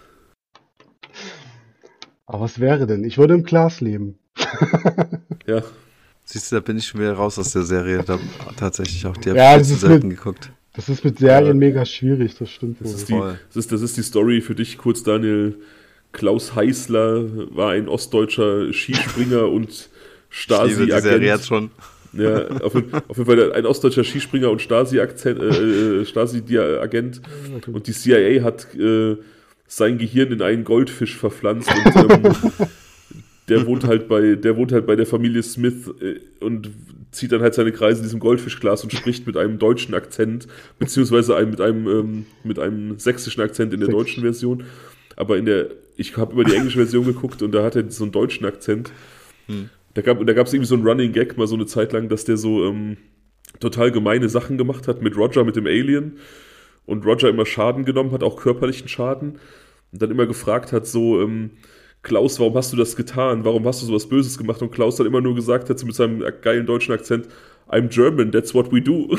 Aber was wäre denn? Ich würde im Glas leben. Ja, Siehst du, da bin ich schon wieder raus aus der Serie. Da tatsächlich auch, die habe Ja, ich das viel ist zu selten geguckt. Das ist mit Serien Ja. mega schwierig, das stimmt das wohl. ist Voll. das ist die Story für dich kurz, Daniel. Klaus Heißler war ein ostdeutscher Skispringer und Ich liebe die Serie jetzt Stasi-Agent. schon. Ja, auf jeden Fall ein ostdeutscher Skispringer und Stasi-Agent. Und die CIA hat sein Gehirn in einen Goldfisch verpflanzt und der wohnt halt bei der Familie Smith und zieht dann halt seine Kreise in diesem Goldfischglas und spricht mit einem deutschen Akzent, beziehungsweise mit einem sächsischen Akzent in der Sächsisch. deutschen Version. Aber ich habe über die englische Version geguckt und da hat er so einen deutschen Akzent. Da gab es irgendwie so einen Running Gag mal so eine Zeit lang, dass der so total gemeine Sachen gemacht hat mit Roger, mit dem Alien. Und Roger immer Schaden genommen hat, auch körperlichen Schaden. Und dann immer gefragt hat so, Klaus, warum hast du das getan? Warum hast du sowas Böses gemacht? Und Klaus dann immer nur gesagt hat, so mit seinem geilen deutschen Akzent, I'm German, that's what we do.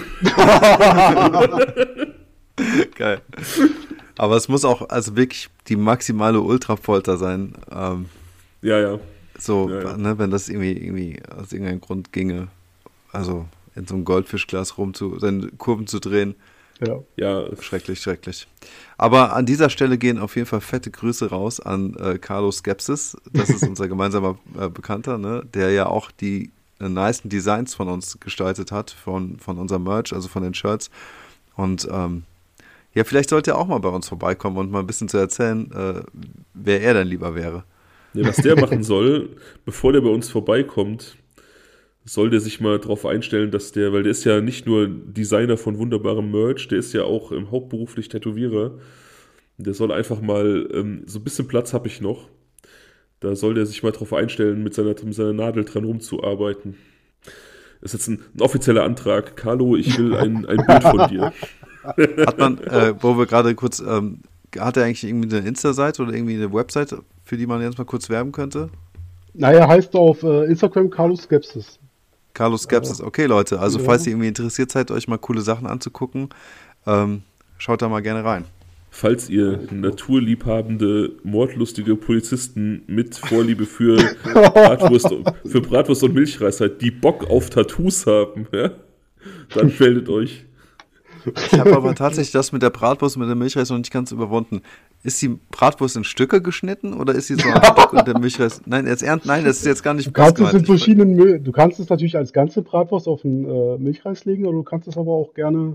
Geil. Aber es muss auch also wirklich die maximale Ultrafolter sein. Ja. So, Ja. ne, wenn das irgendwie aus irgendeinem Grund ginge. Also in so einem Goldfischglas seine Kurven zu drehen. Ja. Ja, Schrecklich, schrecklich. Aber an dieser Stelle gehen auf jeden Fall fette Grüße raus an Carlo Skepsis. Das ist unser gemeinsamer Bekannter, ne, der ja auch die nicen Designs von uns gestaltet hat, von unserem Merch, also von den Shirts. Und ja, vielleicht sollte er auch mal bei uns vorbeikommen und mal ein bisschen zu erzählen, wer er denn lieber wäre. Ja, was der machen soll, bevor der bei uns vorbeikommt, soll der sich mal drauf einstellen, weil der ist ja nicht nur Designer von wunderbarem Merch, der ist ja auch hauptberuflich Tätowierer. Der soll einfach mal, so ein bisschen Platz habe ich noch, da soll der sich mal drauf einstellen, mit seiner Nadel dran rumzuarbeiten. Das ist jetzt ein offizieller Antrag. Carlo, ich will ein Bild von dir. Hat man, wo wir gerade kurz, hat er eigentlich irgendwie eine Insta-Seite oder irgendwie eine Website, für die man jetzt mal kurz werben könnte? Naja, heißt auf Instagram Carlos Skepsis. Carlos Skepsis, okay Leute, also Ja. falls ihr irgendwie interessiert seid, euch mal coole Sachen anzugucken, schaut da mal gerne rein. Falls ihr naturliebhabende, mordlustige Polizisten mit Vorliebe für Bratwurst und Milchreis seid, die Bock auf Tattoos haben, ja, dann meldet euch. Ich habe aber tatsächlich das mit der Bratwurst und mit der Milchreis noch nicht ganz überwunden. Ist die Bratwurst in Stücke geschnitten oder ist sie so ein Stück und der Milchreis? Nein, das ist jetzt gar nicht Du kannst es in gemeint. verschiedenen, du kannst es natürlich als ganze Bratwurst auf den Milchreis legen, oder du kannst es aber auch gerne,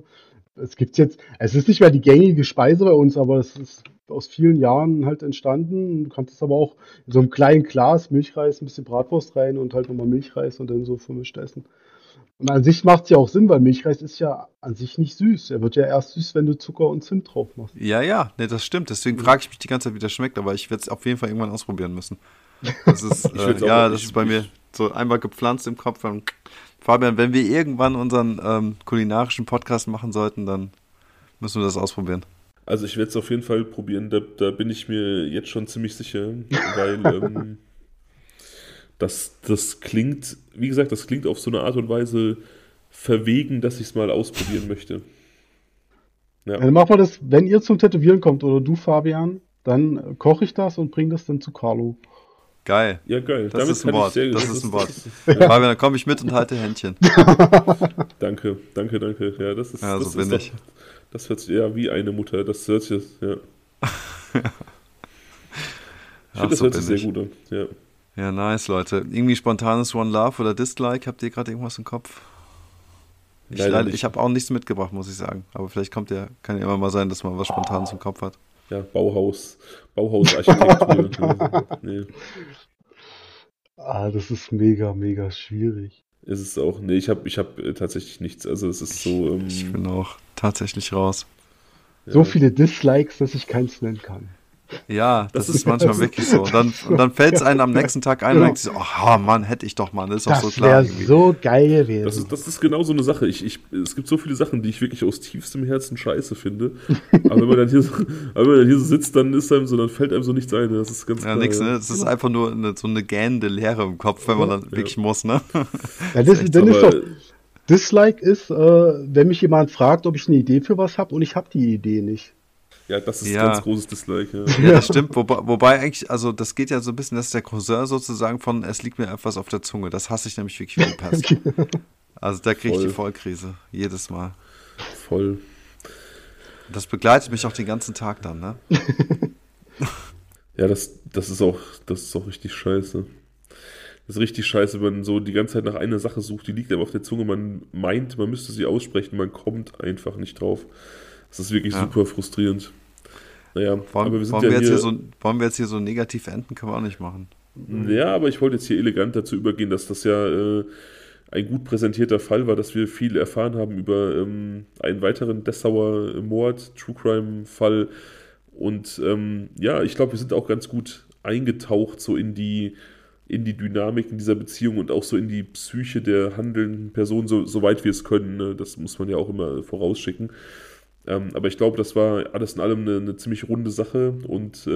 es ist nicht mehr die gängige Speise bei uns, aber es ist aus vielen Jahren halt entstanden. Du kannst es aber auch in so einem kleinen Glas Milchreis, ein bisschen Bratwurst rein und halt nochmal Milchreis und dann so vermischt essen. Und an sich macht es ja auch Sinn, weil Milchreis ist ja an sich nicht süß. Er wird ja erst süß, wenn du Zucker und Zimt drauf machst. Ja, ne, das stimmt. Deswegen frage ich mich die ganze Zeit, wie das schmeckt, aber ich werde es auf jeden Fall irgendwann ausprobieren müssen. Das ist, würd's auch- das ist bei mir so einmal gepflanzt im Kopf. Fabian, wenn wir irgendwann unseren kulinarischen Podcast machen sollten, dann müssen wir das ausprobieren. Also ich werde es auf jeden Fall probieren, da bin ich mir jetzt schon ziemlich sicher, weil das klingt, wie gesagt, das klingt auf so eine Art und Weise verwegen, dass ich es mal ausprobieren möchte. Ja, Dann machen wir das, wenn ihr zum Tätowieren kommt oder du, Fabian, dann koche ich das und bringe das dann zu Carlo. Geil. ja geil. Das ist ein kann ich Wort. sehr- Das ist ein Wort. ja. Fabian, dann komme ich mit und halte Händchen. Danke. Ja, das ist, Ja, so das bin ist doch, ich. das hört sich ja wie eine Mutter. Das hört sich, ja. Ich Ach, finde, das so hört sich bin sehr ich. gut an. Ja. Ja, nice, Leute. Irgendwie spontanes One Love oder Dislike? Habt ihr gerade irgendwas im Kopf? Leider nicht. Ich habe auch nichts mitgebracht, muss ich sagen. Aber vielleicht kann ja immer mal sein, dass man was Spontanes im Kopf hat. Ja, Bauhausarchitektur. Nee, Das ist mega, mega schwierig. ist es auch. Nee, ich hab tatsächlich nichts. Also es ist so. Ich bin auch tatsächlich raus. So ja. viele Dislikes, dass ich keins nennen kann. Ja, das Das ist ist- manchmal wirklich so. Und dann fällt es einem am nächsten Tag ein und denkt sich so, oh Mann, hätte ich doch mal. Das ist doch so Das klar. wäre irgendwie. so geil gewesen. Das ist genau so eine Sache. Es gibt so viele Sachen, die ich wirklich aus tiefstem Herzen scheiße finde. Aber wenn man dann hier so sitzt, dann fällt einem so nichts ein. Das ist ganz Ja, klar. nix, ne? Das ist einfach nur so eine gähnende Leere im Kopf, wenn man dann wirklich muss, ne? Ja, das echt dann so. ist doch, Aber- Dislike ist, wenn mich jemand fragt, ob ich eine Idee für was habe und ich habe die Idee nicht. Ja, das ist Ja. ein ganz großes Dislike. Ja. Ja, das stimmt. Wobei eigentlich, also das geht ja so ein bisschen, das ist der Cousin sozusagen von, es liegt mir etwas auf der Zunge. Das hasse ich nämlich wirklich wie die Pest. Also da kriege ich die Voll. Vollkrise. Jedes Mal. Voll. Das begleitet mich auch den ganzen Tag dann, ne? Ja, das ist auch richtig scheiße. Das ist richtig scheiße, wenn man so die ganze Zeit nach einer Sache sucht, die liegt einem auf der Zunge, man meint, man müsste sie aussprechen, man kommt einfach nicht drauf. Das ist wirklich Ja. super frustrierend. Naja, Wollen, aber wir sind wollen, ja wir jetzt hier, wollen wir jetzt hier so negativ enden? Können wir auch nicht machen. ja, aber ich wollte jetzt hier elegant dazu übergehen, dass das ja ein gut präsentierter Fall war, dass wir viel erfahren haben über einen weiteren Dessauer Mord, True Crime Fall. Und ja, ich glaube, wir sind auch ganz gut eingetaucht so in die Dynamik in dieser Beziehung und auch so in die Psyche der handelnden Person, soweit wir es können. Ne? Das muss man ja auch immer vorausschicken. Aber ich glaube, das war alles in allem eine ziemlich runde Sache und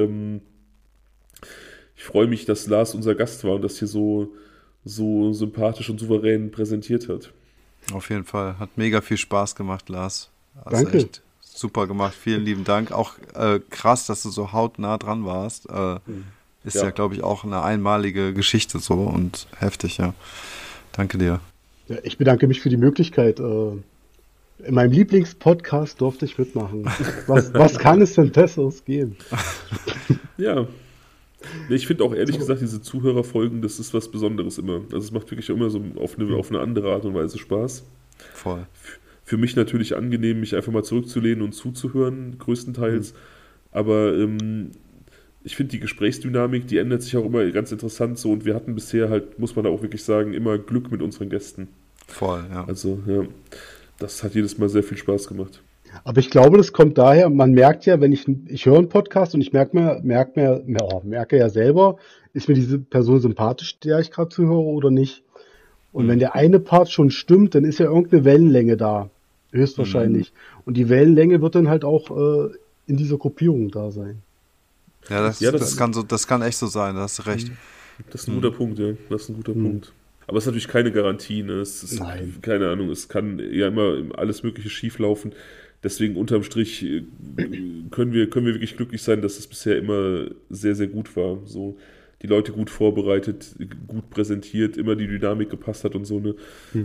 ich freue mich, dass Lars unser Gast war und das hier so sympathisch und souverän präsentiert hat. Auf jeden Fall. Hat mega viel Spaß gemacht, Lars. Also Danke. echt super gemacht. Vielen lieben Dank. Auch krass, dass du so hautnah dran warst. Ist ja, Ja. glaube ich, auch eine einmalige Geschichte so und heftig, ja. Danke dir. Ja, ich bedanke mich für die Möglichkeit. In meinem Lieblingspodcast durfte ich mitmachen. Was kann es denn Besseres geben? Ja. Nee, ich finde auch ehrlich gesagt, diese Zuhörerfolgen, das ist was Besonderes immer. Also es macht wirklich immer so auf eine andere Art und Weise Spaß. Voll. Für mich natürlich angenehm, mich einfach mal zurückzulehnen und zuzuhören, größtenteils. Aber ich finde die Gesprächsdynamik, die ändert sich auch immer ganz interessant so. Und wir hatten bisher halt, muss man da auch wirklich sagen, immer Glück mit unseren Gästen. Voll, ja. Also, ja, das hat jedes Mal sehr viel Spaß gemacht. Aber ich glaube, das kommt daher, man merkt ja, wenn ich höre einen Podcast und ich merke ja selber, ist mir diese Person sympathisch, der ich gerade zuhöre oder nicht. Und wenn der eine Part schon stimmt, dann ist ja irgendeine Wellenlänge da, höchstwahrscheinlich. Und die Wellenlänge wird dann halt auch in dieser Gruppierung da sein. Ja, das das- kann echt so sein, da hast du recht. Das ist ein guter Punkt, ja. Das ist ein guter Punkt. Aber es ist natürlich keine Garantie, ne? Es ist, Nein. keine Ahnung, es kann ja immer alles Mögliche schief laufen. Deswegen unterm Strich können wir wirklich glücklich sein, dass es bisher immer sehr, sehr gut war. So die Leute gut vorbereitet, gut präsentiert, immer die Dynamik gepasst hat und so. Ne?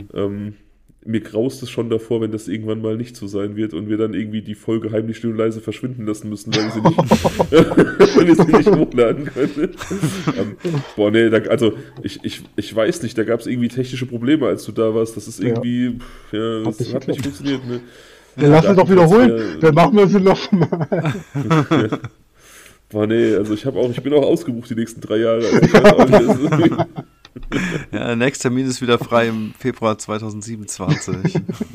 Mir graust es schon davor, wenn das irgendwann mal nicht so sein wird und wir dann irgendwie die Folge heimlich still und leise verschwinden lassen müssen, weil wir sie nicht hochladen können. Boah, nee, also ich weiß nicht, da gab es irgendwie technische Probleme, als du da warst. Das ist irgendwie, das nicht hat nicht geklappt. funktioniert. Ne? Dann lass uns doch Datenschutz, wiederholen, dann machen wir sie nochmal. Boah, nee, also ich bin auch ausgebucht die nächsten 3 Jahre. Also ich weiß auch nicht, das ist irgendwie- Ja, der nächste Termin ist wieder frei im Februar 2027.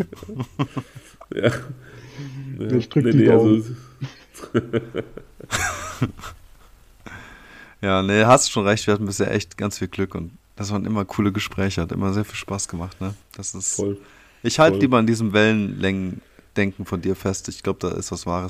ja. Ich drück die Daumen. Ja, nee, hast du schon recht, wir hatten bisher echt ganz viel Glück und das waren immer coole Gespräche, hat immer sehr viel Spaß gemacht, ne? Das ist. Voll. Ich halte voll. lieber an diesem Wellenlängen-Denken von dir fest. Ich glaube, da ist was Wahres dran.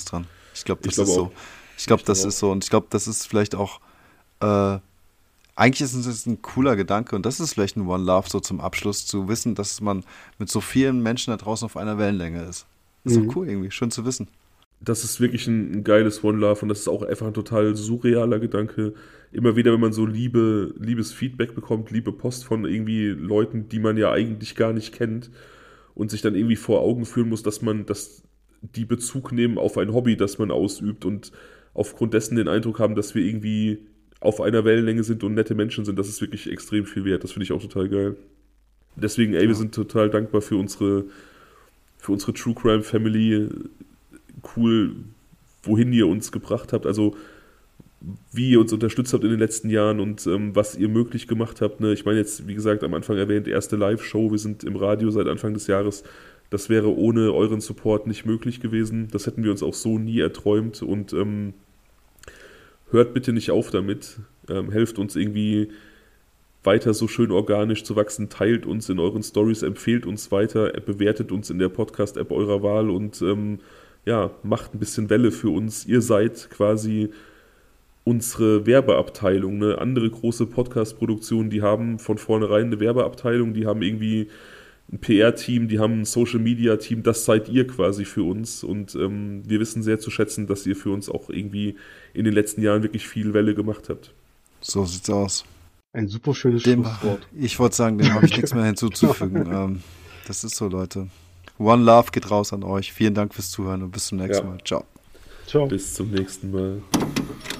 Ich glaube, das Ich glaube ist auch. so. Ich glaube, Ich das glaube ist so. Und ich glaube, das ist vielleicht auch, eigentlich ist es ein cooler Gedanke und das ist vielleicht ein One Love so zum Abschluss, zu wissen, dass man mit so vielen Menschen da draußen auf einer Wellenlänge ist. Das ist doch Mhm. cool irgendwie, schön zu wissen. Das ist wirklich ein geiles One Love und das ist auch einfach ein total surrealer Gedanke. Immer wieder, wenn man so liebes Feedback bekommt, liebe Post von irgendwie Leuten, die man ja eigentlich gar nicht kennt und sich dann irgendwie vor Augen führen muss, dass die Bezug nehmen auf ein Hobby, das man ausübt und aufgrund dessen den Eindruck haben, dass wir irgendwie auf einer Wellenlänge sind und nette Menschen sind, das ist wirklich extrem viel wert. Das finde ich auch total geil. Deswegen, ey, wir Ja. sind total dankbar für unsere True Crime Family. Cool, wohin ihr uns gebracht habt, also wie ihr uns unterstützt habt in den letzten Jahren und was ihr möglich gemacht habt. Ne? Ich meine jetzt, wie gesagt, am Anfang erwähnt, erste Live-Show, wir sind im Radio seit Anfang des Jahres. Das wäre ohne euren Support nicht möglich gewesen. Das hätten wir uns auch so nie erträumt und hört bitte nicht auf damit. Helft uns irgendwie weiter so schön organisch zu wachsen, teilt uns in euren Stories, empfehlt uns weiter, bewertet uns in der Podcast-App eurer Wahl und ja, macht ein bisschen Welle für uns. Ihr seid quasi unsere Werbeabteilung. Ne? Andere große Podcast-Produktionen, die haben von vornherein eine Werbeabteilung, die haben irgendwie ein PR-Team, die haben ein Social-Media-Team, das seid ihr quasi für uns und wir wissen sehr zu schätzen, dass ihr für uns auch irgendwie in den letzten Jahren wirklich viel Welle gemacht habt. So sieht's aus. Ein super schönes Dem, Schlusswort. ich wollte sagen, dem habe ich nichts mehr hinzuzufügen. Das ist so, Leute. One Love geht raus an euch. Vielen Dank fürs Zuhören und bis zum nächsten Ja. Mal. Ciao. Ciao. Bis zum nächsten Mal.